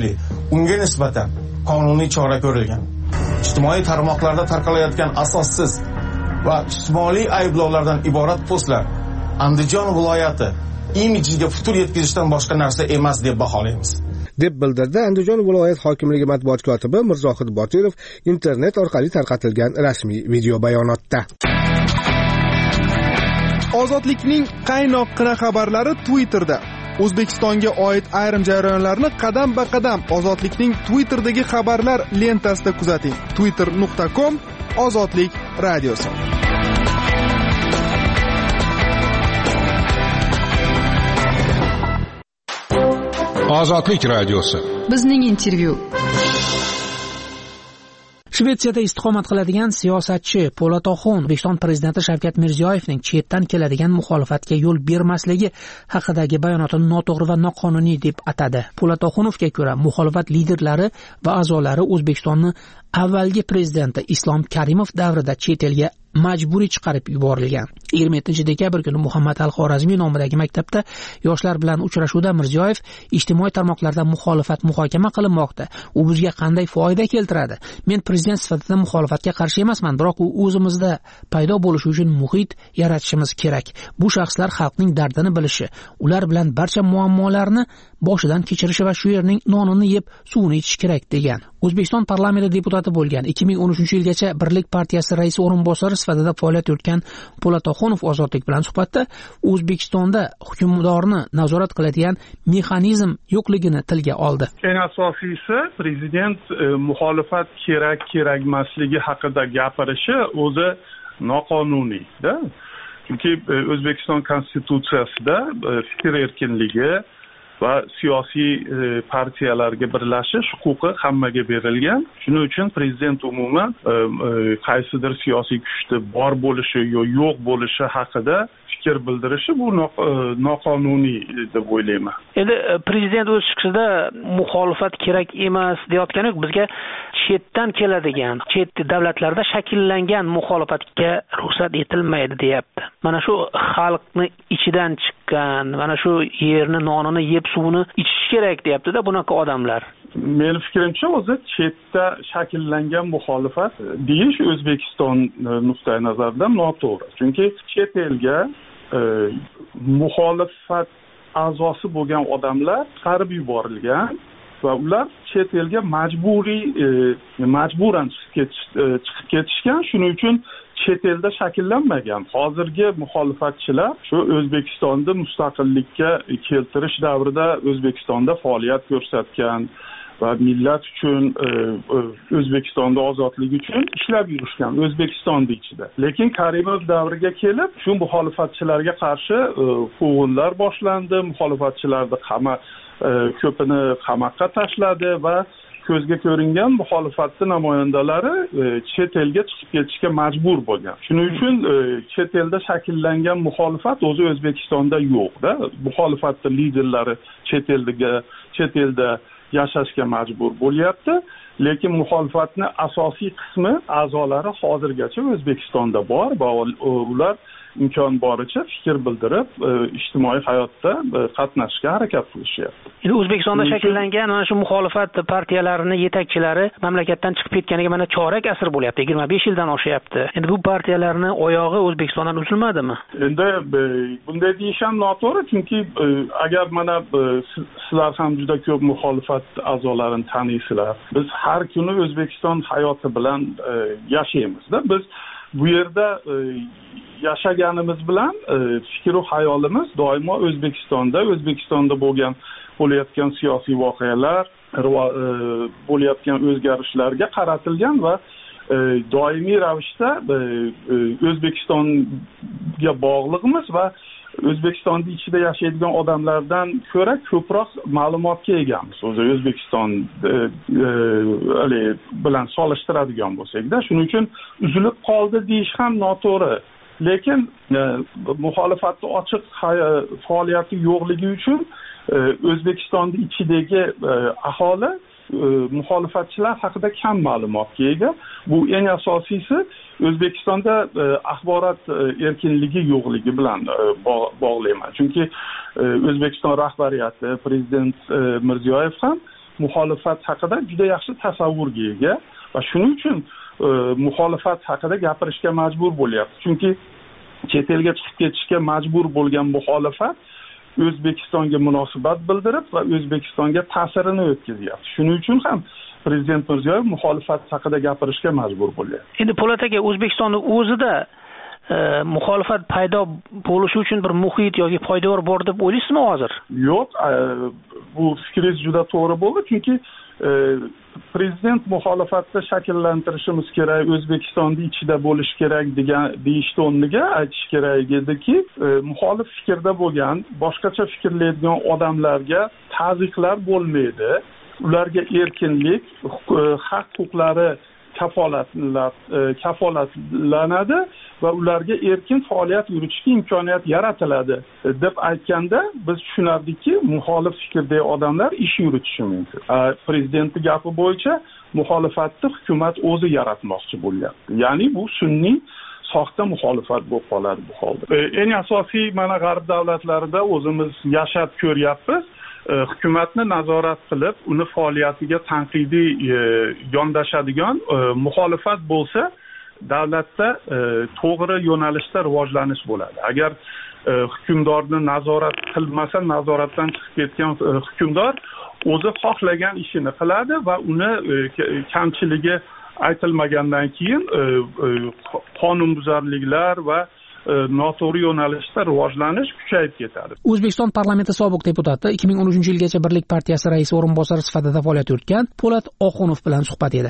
unga nisbatan qonuniy chora ko'rilgan. Ijtimoiy tarmoqlarda tarqalayotgan asossiz va jismoniy ayblovlardan iborat postlar Andijon viloyati imijiga putur yetkazishdan boshqa narsa emas deb baholaymiz, deb bildirdi Andijon viloyat hokimligi matbuot kotibi Mirzohid Botirov internet orqali tarqatilgan rasmiy video bayonotda. Ozodlikning qaynoqqina xabarlari Twitterda. O'zbekistonga oid ayrim jarayonlarni qadam-ba-qadam Ozodlikning Twitterdagi xabarlar lentasida kuzating. twitter.com Ozodlik radiosi. Ozodlik radiosi. Bizning intervyu. Shvetsiyada istiqomat qiladigan siyosatchi Polatoxon O'zbekiston prezidenti Shavkat Mirziyoyevning chetdan keladigan muxolifatga yo'l bermasligi haqidagi bayonotini noto'g'ri va noqonuniy deb atadi. Polatoxonovga ko'ra, muxolifat liderlari va a'zolari O'zbekistonni avvalgi prezidenti Islom Karimov davrida chet elga majburiy chiqarib yuborilgan. 27-dekabr kuni Muhammad al-Xorazmiy nomidagi maktabda yoshlar bilan uchrashuvda Mirziyoyev ijtimoiy tarmoqlarda muxolifat muhokama qilinmoqda. U bizga qanday foyda keltiradi? Men prezident sifatida muxolifatga qarshi emasman, biroq u o'zimizda paydo bo'lishi uchun muhit yaratishimiz kerak. Bu shaxslar xalqning dardini bilishi, ular bilan barcha muammolarni boshidan kechirishi va shu yerning nonini yeb suvini ichish kerak degan. O'zbekiston parlamenti deputati bo'lgan, 2013-yilgacha Birlik partiyasi raisi o'rinbosari sifatida faoliyat yuritgan Polatoxonov Ozodlik bilan suhbatda O'zbekistonda hukmdorni nazorat qiladigan mexanizm yo'qligini tilga oldi. Eng asosiysi prezident muxolifat kerak-kerakmasligi haqida gapirishi o'zi noqonuniyda. Chunki O'zbekiston konstitutsiyasida fikr erkinligi va siyosiy partiyalarga birlashish huquqi hammaga berilgan. Shuning uchun prezident umuman qaysidir siyosiy kuchda bor bo'lishi yoki yo'q bo'lishi haqida fikr bildirishi bu noqonuniy deb o'ylayman. Endi prezident o'z chiqishida muxolifat kerak emas deyotgani yo'q, bizga chetdan keladigan, chet davlatlarda shakllangan muxolifatga ruxsat etilmaydi deyapti. Mana shu xalqni ichidan chiqqan, mana shu yerni nonini yeb suvini ichish kerak deyapti-da bunaqa odamlar. Meni fikrimcha o'zi chetda shakllangan muxolifat deyish O'zbekiston nuqtai nazaridan noto'g'ri. Chunki chet elga muxolifat a'zosi bo'lgan odamlar chiqarib yuborilgan va ular chet elga majburan chiqib ketishgan. Shuning uchun chet elda shakllanmagan. Hozirgi muxolifatchilar shu O'zbekistonni mustaqillikka keltirish davrida O'zbekistonda faoliyat ko'rsatgan va millat uchun O'zbekistonda ozodlik uchun ishlab yurishgan O'zbekistonning ichida. Lekin Karimov davriga kelib shu muxolifatchilarga qarshi quvg'inlar boshlandi, muxolifatchilarni ko'pini qamoqqa tashladi va ko'zga ko'ringan muxolifatchi namoyandalari chet elga chiqib ketishga majbur bo'lgan. Shuning uchun chet elda shakllangan muxolifat o'zi O'zbekistonda yo'q-da. Muxolifatchi liderlari chet elda yashashga majbur bo'lyapti, lekin muxolifatning asosiy qismi a'zolari hozirgacha O'zbekistonda bor va ular imkon boricha fikr bildirib, ijtimoiy hayotda qatnashishga harakat qilishyapti. Endi O'zbekistonda shakllangan mana shu muxolifat partiyalarining yetakchilari mamlakatdan chiqib ketganiga mana chorak asr bo'lyapti, 25 yildan oshyapti. Endi bu partiyalarning oyog'i O'zbekistondan uzilmadimi? Endi bunday deyish ham noto'g'ri, chunki agar mana sizlar ham juda ko'p muxolifat a'zolarini taniysizlar. Biz har kuni O'zbekiston hayoti bilan yashaymiz-da. Biz bu yerda yashaganimiz bilan fikr va xayolimiz doimo O'zbekistonda bo'layotgan siyosiy voqealar, bo'layotgan o'zgarishlarga qaratilgan va doimiy ravishda O'zbekistonga bog'liqmiz va O'zbekistonning ichida yashaydigan odamlardan ko'ra ko'proq ma'lumotga egamiz. O'zi O'zbekiston bilan solishtiradigan bo'lsak-da, shuning uchun uzilib qoldi deyish ham noto'g'ri. Lekin muxolifatning ochiq faoliyati yo'qligi uchun O'zbekistonning ichidagi aholi muxolifatchilar haqida kam ma'lumotga ega. Bu eng asosiysi O'zbekistonda axborot erkinligi yo'qligi bilan bog'layman. Chunki O'zbekiston rahbariyati, prezident Mirziyoyev ham muxolifat haqida juda yaxshi tasavvurga ega va shuning uchun muxolifat haqida gapirishga majbur bo'lyapti. Chunki chet elga chiqib ketishga majbur bo'lgan muxolifat O'zbekistonga munosabat bildirib va O'zbekistonga ta'sirini o'tkazyapti. Shuning uchun ham Prezident Mirziyoyev muxolifat haqida gapirishga majbur bo'lyapti. Endi Po'lat aka, O'zbekistonning o'zida muxolifat paydo bo'lishi uchun bir muhit yoki poydevor bor deb o'ylaysizmi hozir? Yo'q, bu fikringiz juda to'g'ri bo'ldi, chunki prezident muxolifatni shakllantirishimiz kerak, O'zbekistonni ichida bo'lish kerak degan deyishni o'rniga aytish kerak ediki, muxolif fikrda bo'lgan, boshqacha fikrlaydigan odamlarga ta'ziqlar bo'lmaydi, ularga erkinlik, haq-huquqlari kafolatlanadi va ularga erkin faoliyat yuritishga imkoniyat yaratiladi deb aytganda biz tushunardikki, muxolif fikrdagi odamlar ish yuritishi mumkin. Prezidentning gapi bo'yicha muxolifatni hukumat o'zi yaratmoqchi bo'lyapti. Ya'ni bu sunniy soxta muxolifat bo'lib qoladi bu holda. Eng asosiy mana g'arb davlatlarida o'zimiz yashab ko'ryapmiz. Hukumatni nazorat qilib, uni faoliyatiga tanqidiy yondashadigan muxolifat bo'lsa, davlatda to'g'ri yo'nalishda rivojlanish bo'ladi. Agar hukmdorni nazorat qilmasa, nazoratdan chiqib ketgan hukmdor o'zi xohlagan ishini qiladi va uni kamchiligi aytilmagandan keyin qonunbuzarliklar va noto'g'ri yo'nalishda rivojlanish kuchayib ketadi. O'zbekiston parlamenti sobiq deputati 2013-yilgacha Birlik partiyasi raisi o'rinbosari sifatida faoliyat yuritgan Po'lat Oxunov bilan suhbat edi.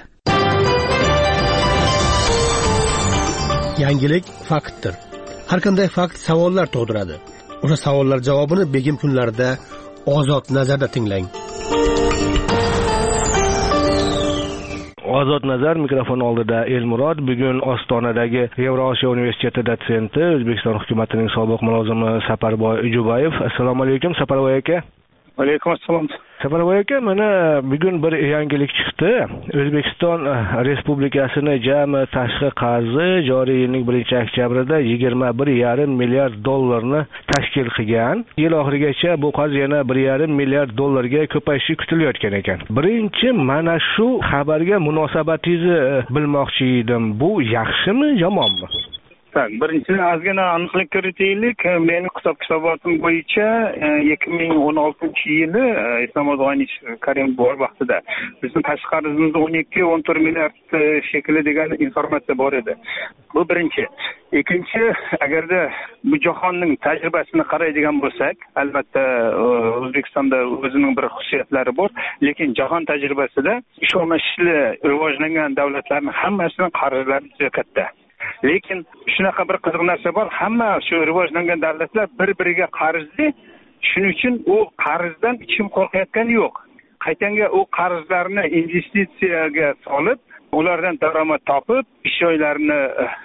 Yangilik faktdir. Har qanday fakt savollar tug'diradi. O'sha savollar javobini begim kunlarida Ozod nazarda tinglang. Ozod nazar mikrofon oldida Elmurod. Bugun Ostonadagi Yevrosiyo universiteti dotsenti, O'zbekiston hukumatining sobiq mulozimi Saparboy Jubayev. Assalomu alaykum Saparboy aka. Alaykum assalom. Saparboy aka, mana bugun bir yangilik chiqdi. O'zbekiston Respublikasining jami tashqi qarzi joriy yilning 1-oktyabrida 21,5 milliard dollarni tashkil qilgan. Yil oxirigacha bu qarz yana 1,5 milliard dollarga ko'payishi kutilayotgan ekan. Birinchi mana shu xabarga munosabatingizni bilmoqchi edim. Bu yaxshimi, yomonmi? Birinchidan ozgina aniqlik kiritaylik. Mening hisobotim bo'yicha 2016-yili Islomot G'aniyev Karim bor vaqtida bizning tashqi qarzimizda 12-14 milliard shekli degan informatsiya bor edi. Bu birinchi. Ikkinchi, agarda bu jahonning tajribasini qaraydigan bo'lsak, albatta O'zbekistonda o'zining bir xususiyatlari bor, lekin jahon tajribasida ishonchli rivojlangan davlatlarning hammasining qarzlari juda katta. Lekin shunaqa bir qiziq narsa bor, hamma shu rivojlangan davlatlar bir-biriga qarzli, shuning uchun u qarzdan ichim qo'rqayotgani yo'q. Qaytanga u qarzlarni investitsiyaga solib, ulardan daromad topib, ish joylarini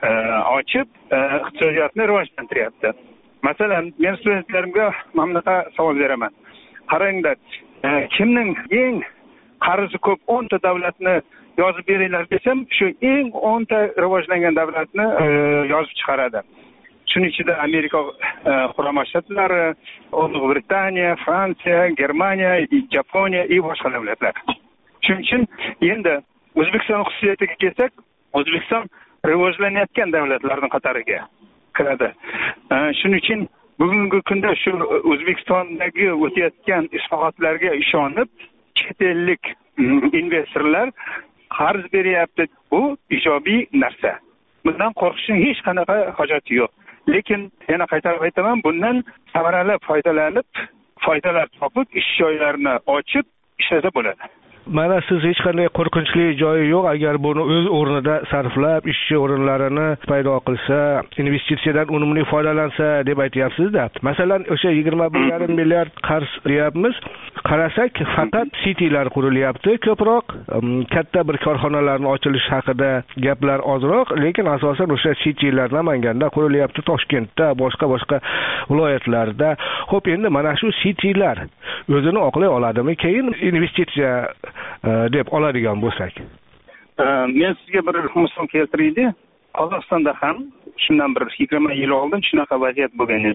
ochib, iqtisodiyotni rivojlantiryapti. Masalan, men studentlarimga mana bunaqa savol beraman. Qaranglar, kimning eng qarzi ko'p 10 ta davlatni yozib beringlar desam, shu eng 10 ta rivojlangan davlatni yozib chiqaradi. Shuning ichida Amerika Qurolli Shtatlari, Buyuk Britaniya, Fransiya, Germaniya, Yaponiya va boshqa davlatlar. Shuning uchun endi O'zbekiston xususiyatiga kelsak, O'zbekiston rivojlanayotgan davlatlarning qatoriga kiradi. Shuning uchun bugungi kunda shu O'zbekistondagi o'tayotgan islohotlarga ishonib, chet ellik investorlar qarz beryapti. Bu ijobiy narsa. Bundan qo'rqishning hech qanaqa hojati yo'q. Lekin yana qaytarib aytaman, bundan samarali foydalanib, foydalar topib, ish joylarini ochib ishlasa bo'ladi. Mana siz hech qanday qo'rqinchli joyi yo'q, agar buni o'z o'rnida sarflab, ishchi o'rinlarini paydo qilsa, investitsiyadan unumli foydalansa deb aytyapsiz-da. Masalan, o'sha 21,5 milliard qarz deyapmiz. Qarasak, faqat citylar qurilyapti ko'proq, katta bir korxonalarni ochilishi haqida gaplar ozroq, lekin asosan o'sha citylar Namanganda qurilyapti, Toshkentda, boshqa viloyatlarda. Xo'p, endi mana shu citylar o'zini oqlay oladimi? Keyin investitsiya deb oladigan bo'lsak. Men sizga bir misol keltiraydi. Qozog'istonda ham shundan bir 20 yil oldin shunaqa vaziyat bo'lgan edi.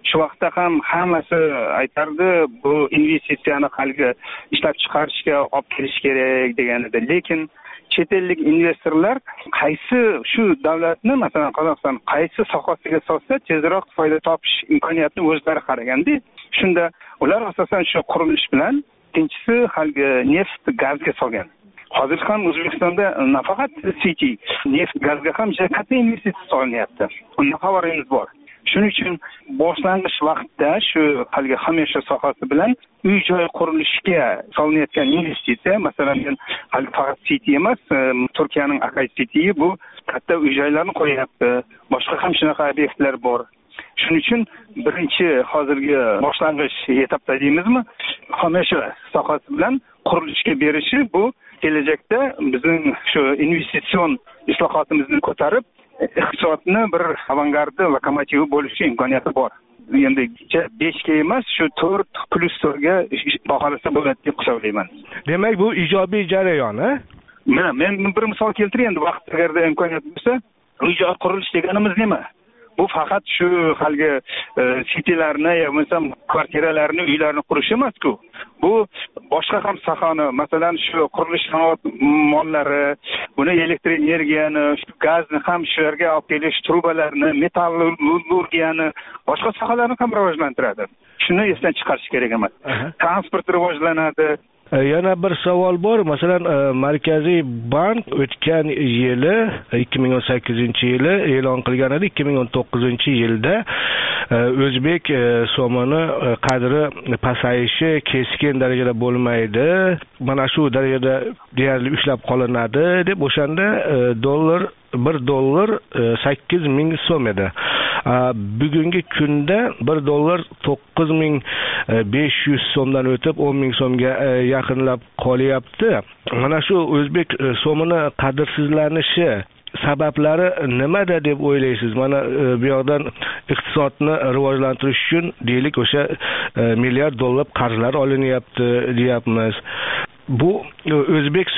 shu vaqtda ham hammasi aytardi bu investitsiyani haligi ishlab chiqarishga olib kelish kerak degan edi. Lekin chet ellik investorlar qaysi shu davlatni, masalan Qozog'iston qaysi sohasiga solsa tezroq foyda topish imkoniyatini o'zlari qaraganda, shunda ular asosan shu qurilish bilan, ikkinchisi haligi neft gazga solgan. Hozir ham O'zbekistonda nafaqat City, neft gazga ham juda katta investitsiya solinyapti. Undan xabaringiz bor. Shuning uchun boshlang'ich vaqtda shu haligi xomesha sohasi bilan uy-joy qurilishiga solinayotgan investitsiya, masalan, hali faqat City emas, Turkiyaning Akay City bu katta uy-joylarni qo'yapti. Boshqa ham shunaqa obyektlar bor. Shuning uchun birinchi hozirgi boshlang'ich etapda deymizmi, xomesha sohasi bilan qurilishga berishi bu kelajakda bizning shu investitsion islohotimizni ko'tarib, iqtisodni bir avangardi lokomotivi bo'lishi imkoniyati bor. Endi 5 ga emas, shu 4+4 ga baholasa bo'ladi deb hisoblayman. Demak, bu ijobiy jarayon, a? Mana men bir misol keltiray endi vaqt agarda imkoniyat bo'lsa, uy-joy qurilish deganimiz nima? Bu faqat shu haligi sitelarni yoki kvartiralarni, uylarni qurish emas-ku. Bu boshqa ham sohani, masalan, shu qurilish sanoat mollari, buni elektr energiyani, shu gazni ham shu yerga olib kelish, trubalarni, metallurgiyani, boshqa sohalarni ham rivojlantiradi. Shuni esdan chiqarish kerak emas. Transport rivojlanadi. Yana bir savol bor. Masalan, Markaziy bank o'tgan yili 2018-yili e'lon qilgan edi, 2019-yilda o'zbek so'mini qadri pasayishi keskin darajada bo'lmaydi. Mana shu darajada deyarli ushlab qolinadi deb o'shanda $1 8,000 so'm edi. Bugungi kunda $1 9,500 so'mdan o'tib 10,000 so'mga yaqinlab qolyapti. Mana shu o'zbek so'mini qadrsizlanishi sabablari nimada deb o'ylaysiz? Mana bu yoqdan iqtisodni rivojlantirish uchun deylik o'sha milliard dollar qarzlar olinyapti deyapmiz. Bu o'zbek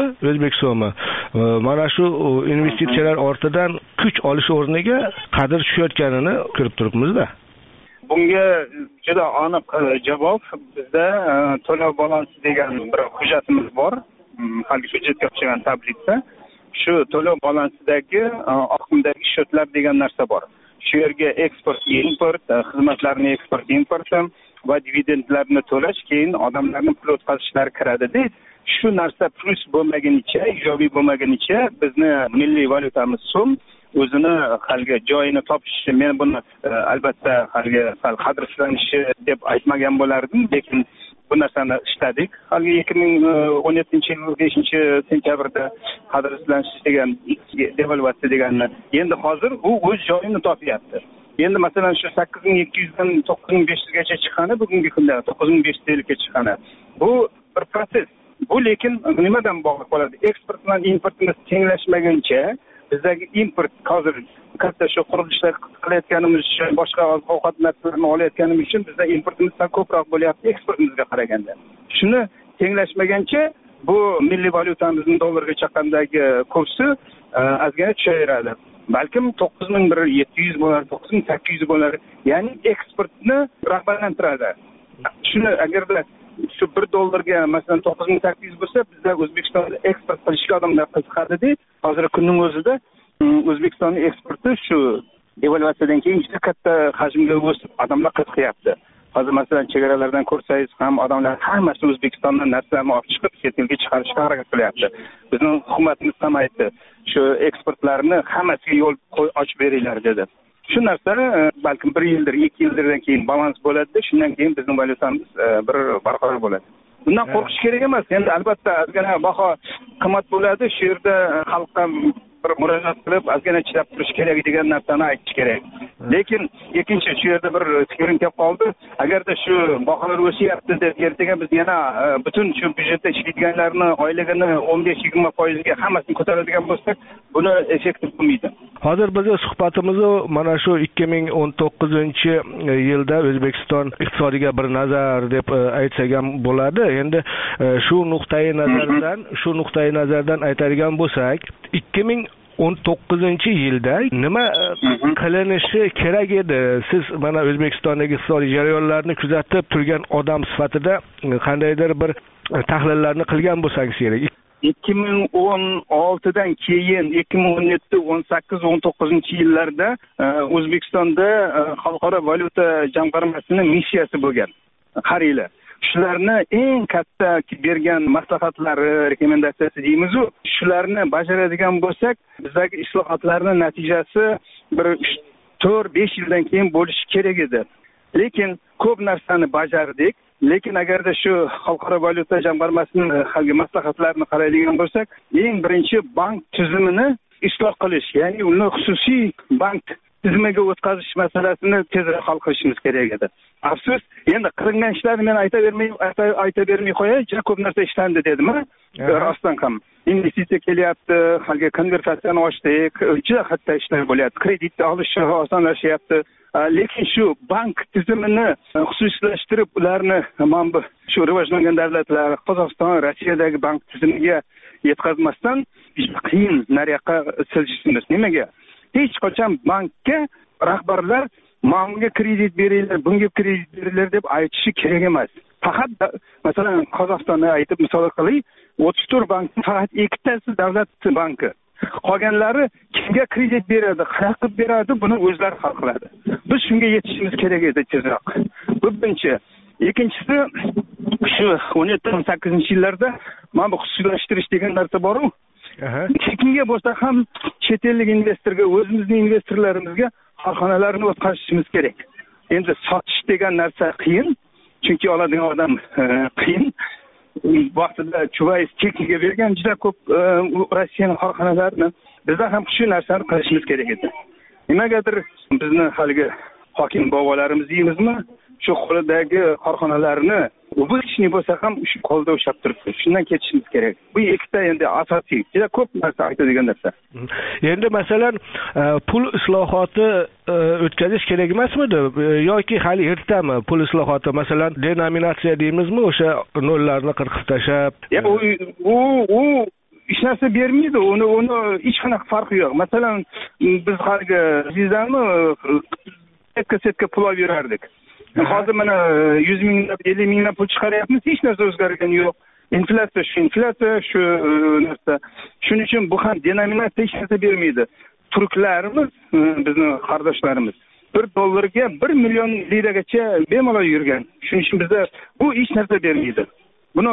so'mi mana shu investitsiyalar ortidan kuch olish o'rniga qadr tushayotganini ko'rib turibmiz-da. Bunga juda aniq javob bizda to'lov balansi degan bir hujjatimiz bor. Haligi hujjatga o'xshagan tabletda shu to'lov balansidagi oqimdagi shotlar degan narsa bor. Shu yerga eksport, import, xizmatlarni eksport, import va dividendlarni to'lash, keyin odamlarning pul o'tkazishlari kiradi. Shu narsa plus bo'lmagunicha, ijobiy bo'lmagunicha bizni milliy valyutamiz so'm o'zini haligi joyini topishi, men buni albatta haligi qadrsizlanishi deb aytmagan bo'lardim, lekin bu narsani ishladik. Haligi 2017-yil 5-sentyabrda qadrsizlanish degan devalvatsiya deganni endi hozir u o'z joyini topyapti. Endi masalan shu 8,200 dan 9,500 gacha chiqqani, bugungi kunda 9,500 ga chiqqani. Bu bir proses. Bu lekin nimadan bog'liq bo'ladi? Eksport bilan importimiz tenglashmaguncha, bizdagi import hozir katta shu qurilishlar qilayotganimiz uchun, boshqa ovqat narsalarni olayotganimiz uchun bizda importimiz ko'proq bo'lyapti eksportimizga qaraganda. Shuni tenglashmaguncha bu milliy valyutamizning dollarga chaqqandagi kursi ozgina tushaveradi. Balkim 9,700 bo'lar, 9,800 bo'lar. Ya'ni eksportni rag'batlantiradi. Shuni agarda shu $1 ga masalan 9,800 bo'lsa, bizda O'zbekistonda eksport qilishga odamlar qiziqadi. Hozir kunning o'zida O'zbekistonning eksporti shu devalvatsiyadan keyin juda katta hajmga o'sib, odamlar qiziqyapti. Hozir masalan chegaralardan ko'rsangiz ham odamlar hammasi O'zbekistondan narsalarni olib chiqib chet elga chiqarishga harakat qilyapti. Bizning hukumatimiz ham aytdi, shu eksportlarni hammasiga yo'l ochib beringlar dedi. Shu narsa balkim 1 yildir, 2 yildirdan keyin balans bo'ladi, shundan keyin bizning valyutamiz bir barqaror bo'ladi. Bundan qo'rqish kerak emas. Endi albatta ozgina baho qimmat bo'ladi, shu yerda xalqqa bir murojaat qilib ozgina chidab turish kerak degan narsani aytish kerak. Lekin ikkinchi shu yerda bir fikrim kelib qoldi. Agarda shu baholar o'syapti deb ertaga biz yana butun shu byudjetda ishlaydiganlarni oyligini 15-20% ga hammasini ko'taradigan bo'lsak, buni effektiv bo'lmaydi. Hozir bizning suhbatimiz mana shu 2019-yilda O'zbekiston iqtisodiga bir nazar deb aytsak ham bo'ladi. Endi shu nuqtai nazardan aytadigan bo'lsak, 2019-yilda nima qilinishi kerak edi? Siz mana O'zbekistondagi iqtisodiy jarayonlarni kuzatib turgan odam sifatida qandaydir bir tahlillarni qilgan bo'lsangiz kerak. 2016dan keyin 2017, 18, 19-yillarda O'zbekistonda Xalqaro valyuta jamg'armasining missiyasi bo'lgan. Qaranglar. Shularni eng katta bergan maslahatlari, rekomendatsiyasi deymiz-ku, shularni bajaradigan bo'lsak, bizdagi islohotlarning natijasi bir 4-5 yildan keyin bo'lishi kerak edi. Lekin ko'p narsani bajardik. Lekin agarda shu Xalqaro valyuta jamg'armasining halgi maslahatlarini qaraydigan bo'lsak, eng birinchi bank tizimini isloh qilish, ya'ni uni xususiy bank tizimiga o'tkazish masalasini tezroq hal qilishimiz kerak edi. Afsus, endi qilingan ishlarni men aytavermay qo'yay, juda ko'p narsa ishlandi dedim-a? Rostdan ham. Investitsiya kelyapti, halgi konvertatsiyani ochdik, juda katta ishlar bo'lyapti. Kreditni olish osonlashyapti. Lekin shu bank tizimini xususiylashtirib, ularni mana shu rivojlangan davlatlar, Qozog'iston, Rossiyadagi bank tizimiga yetkazmasdan qiyin nariyoqqa siljishimiz. Nimaga? Hech qachon bankka rahbarlar bunga kredit beringlar, bunga kredit beringlar deb aytishi kerak emas. Faqat masalan Qozog'istonni aytib misol qilay, 34 bankning faqat 2 tasi davlat banki. Qolganlari kimga kredit beradi, qanaqa qilib beradi, buni o'zlari hal qiladi. Biz shunga yetishimiz kerak edi tezroq. Bu birinchi. Ikkinchisi, shu 17-18-yillarda mana bu xususiylashtirish degan narsa bor-ku. Kimga bo'lsa ham chet ellik investorga, o'zimizning investorlarimizga korxonalarni o'tkazishimiz kerak. Endi sotish degan narsa qiyin, chunki oladigan odam qiyin. Vaqtida Chuvayev Chekniga bergan juda ko'p Rossiyaning korxonalarini bizlar ham shu narsani qilishimiz kerak edi. Nimagadir bizni haligi hokim bobolarimiz deymizmi, shu qo'lidagi korxonalarni o'bishni bo'lsa ham shu qo'lda ushlab turibdi. Shundan ketishimiz kerak. Bu ikkita endi asosiy, juda ko'p narsa aytadigan narsa. Endi masalan, pul islohoti o'tkazish kerak emasmidi yoki hali ertami? Pul islohoti, masalan, denominatsiya deymizmi, o'sha nollarni qirqib tashlab. U hech narsa bermaydi. Uni hech qanaqa farqi yo'q. Masalan, biz haliga vizani setka pul olib yurardik. Hozir mana 100 minglab, 50 minglab pul chiqaryapmiz, hech narsa o'zgargani yo'q. Inflyatsiya shu narsa. Shuning uchun bu ham denominatsiya hech narsa bermaydi. Turklarimiz, bizni qarindoshlarimiz $1 1 million liragacha bemalol yurgan. Shuning uchun bizda bu hech narsa bermaydi. Buni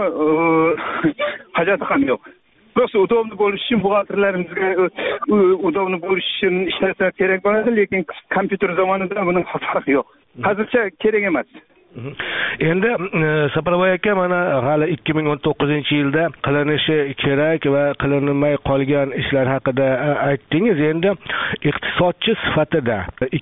hojati ham yo'q. Просто удобно bo'lish uchun buxgalterlarimizga удобно bo'lish uchun ishlasa kerak bo'ladi, lekin kompyuter zamonida buning farqi yo'q. Hozircha kerak emas. Endi Saparboy aka, mana hali 2019-yilda qilinishi kerak va qilinmay qolgan ishlar haqida aytdingiz. Endi iqtisodchi sifatida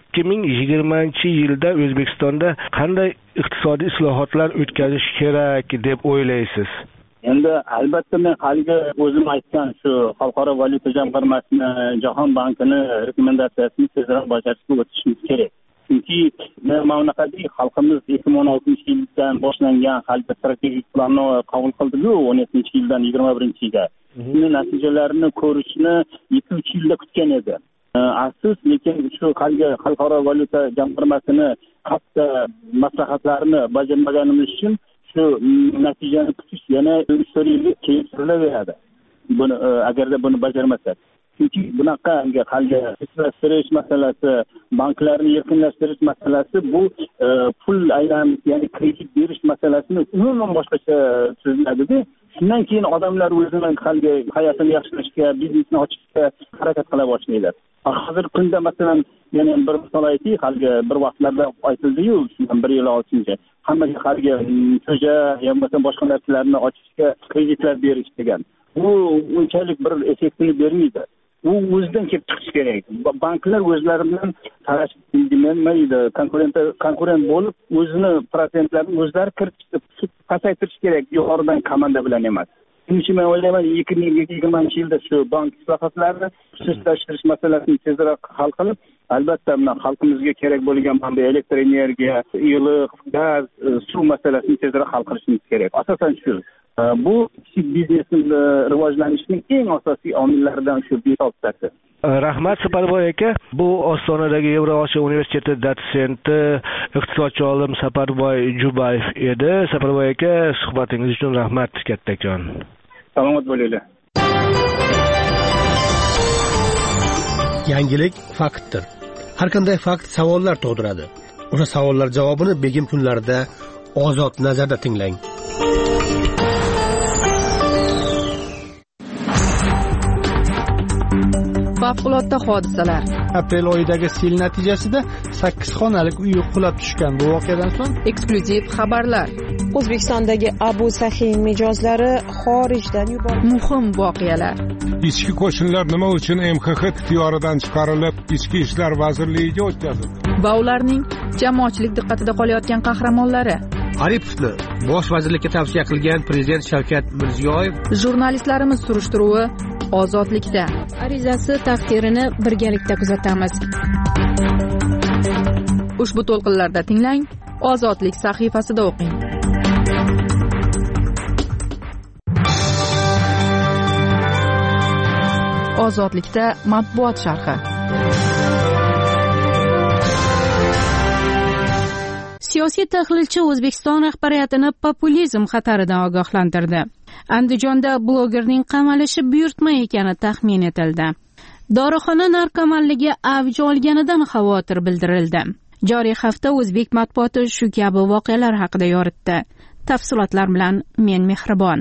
2020-yilda O'zbekistonda qanday iqtisodiy islohotlar o'tkazish kerak deb o'ylaysiz? Endi albatta men haliga o'zim aytgan shu Xalqaro valyuta jamg'armasini, Jahon bankini rekomendatsiyasini tezroq bajarishga o'tishimiz kerak. Chunki mamlakatdagi xalqimiz 2016-yildan boshlangan halqa strategik planni qabul qildi-ku, 17-yildan 21-yilga. Uning natijalarini ko'rishni 2-3 yilda kutgan edi. Afsus, lekin shu Xalqaro valyuta jamg'armasini katta maslahatlarini bajarmaganimiz uchun shu natijani kutish yana 3 yil keyin surilaveradi. Buni agarda buni bajarmasak. Chunki bunaqa inflyatsiya masalasi, banklarni erkinlashtirish masalasi, bu pul aylanish, ya'ni kredit berish masalasini umuman boshqacha tuziladi-da. Shundan keyin odamlar o'zining hayotini yaxshilashga, biznesni ochishga harakat qila boshlaydi. Hozirgi kunda masalan, yana bir misol aytaylik, bir vaqtlarda aytildi-yu, shundan 1 yil oldincha hammaga ko'ja yoki boshqa narsalarni ochishga kreditlar berish degan. Bu unchalik bir effektni bermaydi. U o'zidan kelib chiqish kerak. Banklar o'zlari bilan talashib bilmaydi, konkurent bo'lib, o'zini prosentlarini o'zlari kiritib pasaytirish kerak, yuqoridan komanda bilan emas. Shuning uchun men o'ylayman, 2020-yilda shu bank islohotlarini xususiylashtirish masalasini tezroq hal qilib, albatta xalqimizga kerak bo'lgan elektr energiya, iliq, gaz, suv masalasini tezroq hal qilishimiz kerak. Asosan shu. Bu kichik biznesning rivojlanishining eng asosiy omillaridan shu beto'xtasi. Rahmat Saparboy aka. Bu Ostonadagi Yevrosiyo universiteti dotsenti, iqtisodchi olim Saparboy Jubayev edi. Saparboy aka, suhbatingiz uchun rahmat kattakon. Salomat bo'linglar. Yangilik faktdir. Har qanday fakt savollar tug'diradi. O'sha savollar javobini begim kunlarida Ozod nazarda tinglang. Favqulodda hodisalar. Aprel oyidagi sel natijasida 8 xonalik uy qulab tushgan. Bu voqeadan so'ng eksklyuziv xabarlar. O'zbekistondagi Abu Sahiy mijozlari xorijdan yuborildi. Muhim voqealar. Ichki qo'shinlar nima uchun MXX ixtiyoridan chiqarilib, Ichki ishlar vazirligiga o'tkazildi? Va ularning jamoatchilik diqqatida qolayotgan qahramonlari. Aripovni bosh vazirlikka tavsiya qilgan prezident Shavkat Mirziyoyev. Jurnalistlarimiz surishtiruvi Ozodlikda. Arizasi taqdirini birgalikda kuzatamiz. Ushbu to'lqinlarda tinglang, Ozodlik sahifasida o'qing. Ozodlikda matbuot sharhi. Siyosiy tahlilchi O'zbekiston rahbariyatini populizm xataridan ogohlantirdi. Andijonda blogerning qamalishi buyurtma ekani taxmin etildi. Dorixona narkomanligi avj olganidan xavotir bildirildi. Joriy hafta o'zbek matbuoti shu kabi voqealar haqida yoritdi. Tafsilotlar bilan men Mehribon.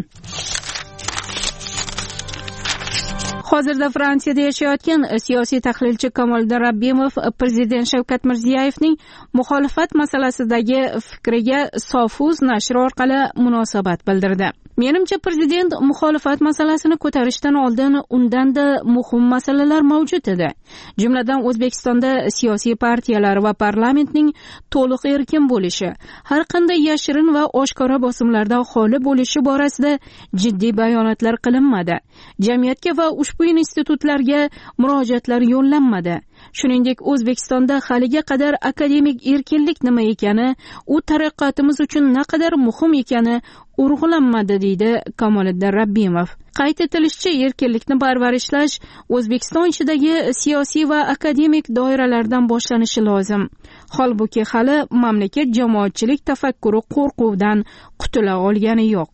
Hozirda Fransiyada yashayotgan siyosiy tahlilchi Kamoliddin Rabbimov prezident Shavkat Mirziyoyevning muxolifat masalasidagi fikriga Sofuz nashri orqali munosabat bildirdi. Menimcha prezident muxolifat masalasini ko'tarishdan oldin undanda muhim masalalar mavjud edi. Jumladan O'zbekistonda siyosiy partiyalar va parlamentning to'liq erkin bo'lishi, har qanday yashirin va oshkora bosimlardan xoli bo'lishi borasida jiddiy bayonotlar qilinmadi. Jamiyatga va ushbu institutlarga murojaatlar yo'llanmadi. Shuningdek, O'zbekistonda haliga qadar akademik erkinlik nima ekani, u taraqqiyotimiz uchun naqadar muhim ekani urg'ulanmadi, deydi Kamoliddin Rabbimov. Qayd etilishicha, erkinlikni parvarishlash O'zbekiston ichidagi siyosiy va akademik doiralardan boshlanishi lozim. Holbuki hali mamlakat jamoatchilik tafakkuri qo'rquvdan qutula olgani yo'q.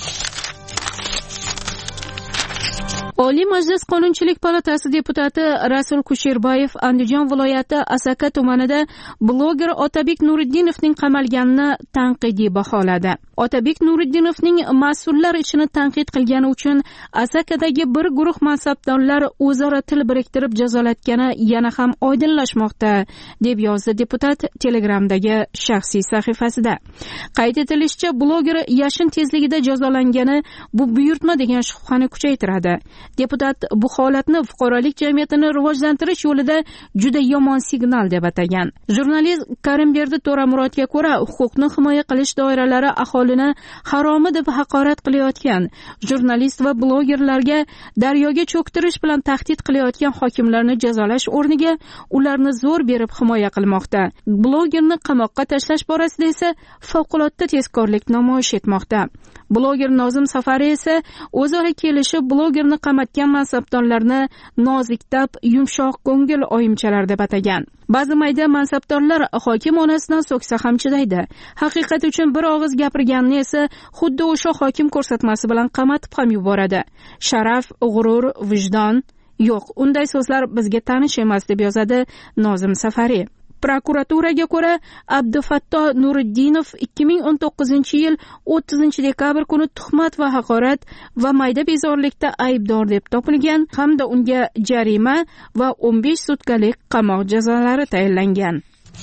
Oliy Majlis Qonunchilik palatasi deputati Rasul Kusherbayev Andijon viloyati Asaka tumanida bloger Otabek Nuriddinovning qamalganini tanqidiy baholadi. Otabek Nuriddinovning mas'ullar ishini tanqid qilgani uchun Asakadagi bir guruh mansabdorlar o'zaro til biriktirib jazolatgani yana ham oydinlashmoqda, deb yozdi deputat Telegramdagi shaxsiy sahifasida. Qayd etilishicha, bloger yashin tezligida jazolangani bu buyurtma degan shubhani kuchaytiradi. Deputat bu holatni fuqarolik jamiyatini rivojlantirish yo'lida juda yomon signal deb atagan. Jurnalist Karimberdi To'ramurodga ko'ra, huquqni himoya qilish doiralari aholini haromi deb haqorat qilayotgan, jurnalist va blogerlarga daryoga cho'ktirish bilan tahdid qilayotgan hokimlarni jazolash o'rniga ularni zo'r berib himoya qilmoqda. Blogerni qamoqqa tashlash borasida esa favqulodda tezkorlik namoyish etmoqda. Bloger Nozim Safari esa o'zaro kelishib blogerni qamatgan mansabdorlarni noziktab, yumshoq ko'ngil oyimchalar deb atagan. Ba'zi mayda mansabdorlar hokim onasidan so'ksa ham chidaydi. Haqiqat uchun bir og'iz gapirganini esa xuddi o'sha hokim ko'rsatmasi bilan qamatib ham yuboradi. Sharaf, g'urur, vijdon yo'q. Unday so'zlar bizga tanish emas, deb yozadi Nozim Safari. Prokuraturaga ko'ra, Abdufatto Nuriddinov 2019-yil 30-dekabr kuni tuhmat va haqorat va mayda bezorilikda aybdor deb topilgan hamda unga jarima va 15 sutkalik qamoq jazolari tayinlangan.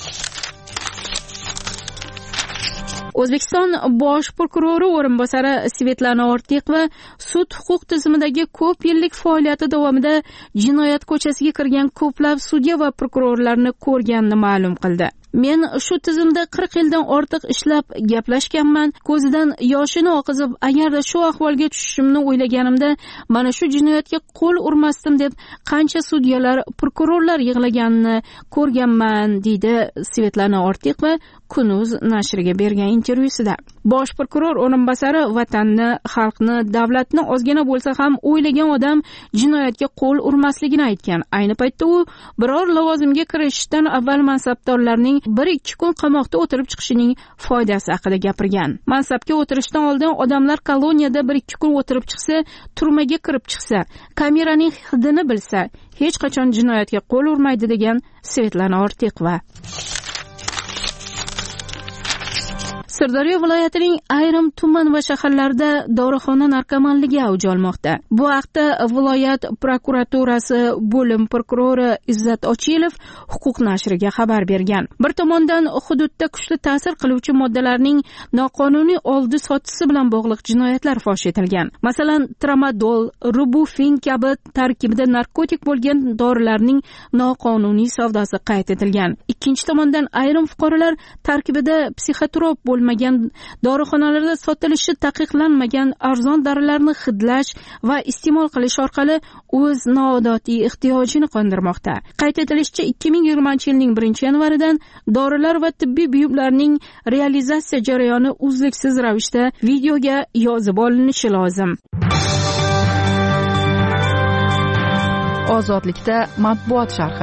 O'zbekiston bosh prokurori o'rinbosari Svetlana Ortiqova sud huquq tizimidagi ko'p yillik faoliyati davomida jinoyat ko'chasiga kirgan ko'plab sudya va prokurorlarni ko'rganini ma'lum qildi. men shu tizimda 40 yildan ortiq ishlab gaplashganman. Ko'zidan yoshini oqizib, agarda shu ahvolga tushishimni o'ylaganimda mana shu jinoyatga qo'l urmasdim deb qancha sudyalar, prokurorlar yig'laganini ko'rganman, deydi Svetlana Ortiqova Kun.uz nashriga bergan intervyusida. Bosh prokuror o'rinbosari vatanni, xalqni, davlatni ozgina bo'lsa ham o'ylagan odam jinoyatga qo'l urmasligini aytgan. Ayni paytda u biror lavozimga kirishdan avval mansabdorlarning 1-2 kun qamoqda o'tirib chiqishining foydasi haqida gapirgan. Mansabga o'tirishdan oldin odamlar koloniyada 1-2 kun o'tirib chiqsa, turmaga kirib chiqsa, kameraning hidini bilsa, hech qachon jinoyatga qo'l urmaydi, degan Svetlana Ortiqova. Sirdaryo viloyatining ayrim tuman va shaharlarida dorixona narkomanligi avj olmoqda. Bu haqda viloyat prokuraturasi bo'lim prokurori Izzat Ochilov Huquq nashriga xabar bergan. Bir tomondan hududda kuchli ta'sir qiluvchi moddalarning noqonuniy oldi-sotisi bilan bog'liq jinoyatlar fosh etilgan. Masalan, tramadol, rubufin kabi tarkibida narkotik bo'lgan dorilarning noqonuniy savdosi qayd etilgan. Ikkinchi tomondan ayrim fuqarolar tarkibida psixotrop bo'lmagan dorixonalarda sotilishi taqiqlanmagan arzon dorilarni hidlash va iste'mol qilish orqali o'z noodatiy ehtiyojini qondirmoqda. Qayd etilishicha, 2020-yilning 1-yanvaridan dorilar va tibbiy buyumlarning realizatsiya jarayoni uzluksiz ravishda videoga yozib olinishi lozim. Ozodlikda matbuot sharhi.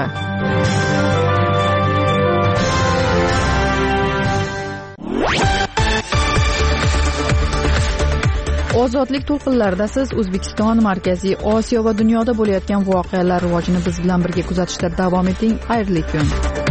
Ozodlik to'lqinlarida siz O'zbekiston, Markaziy Osiyo va dunyoda bo'layotgan voqealar rivojini biz bilan birga kuzatishda davom eting. Xayrli kun.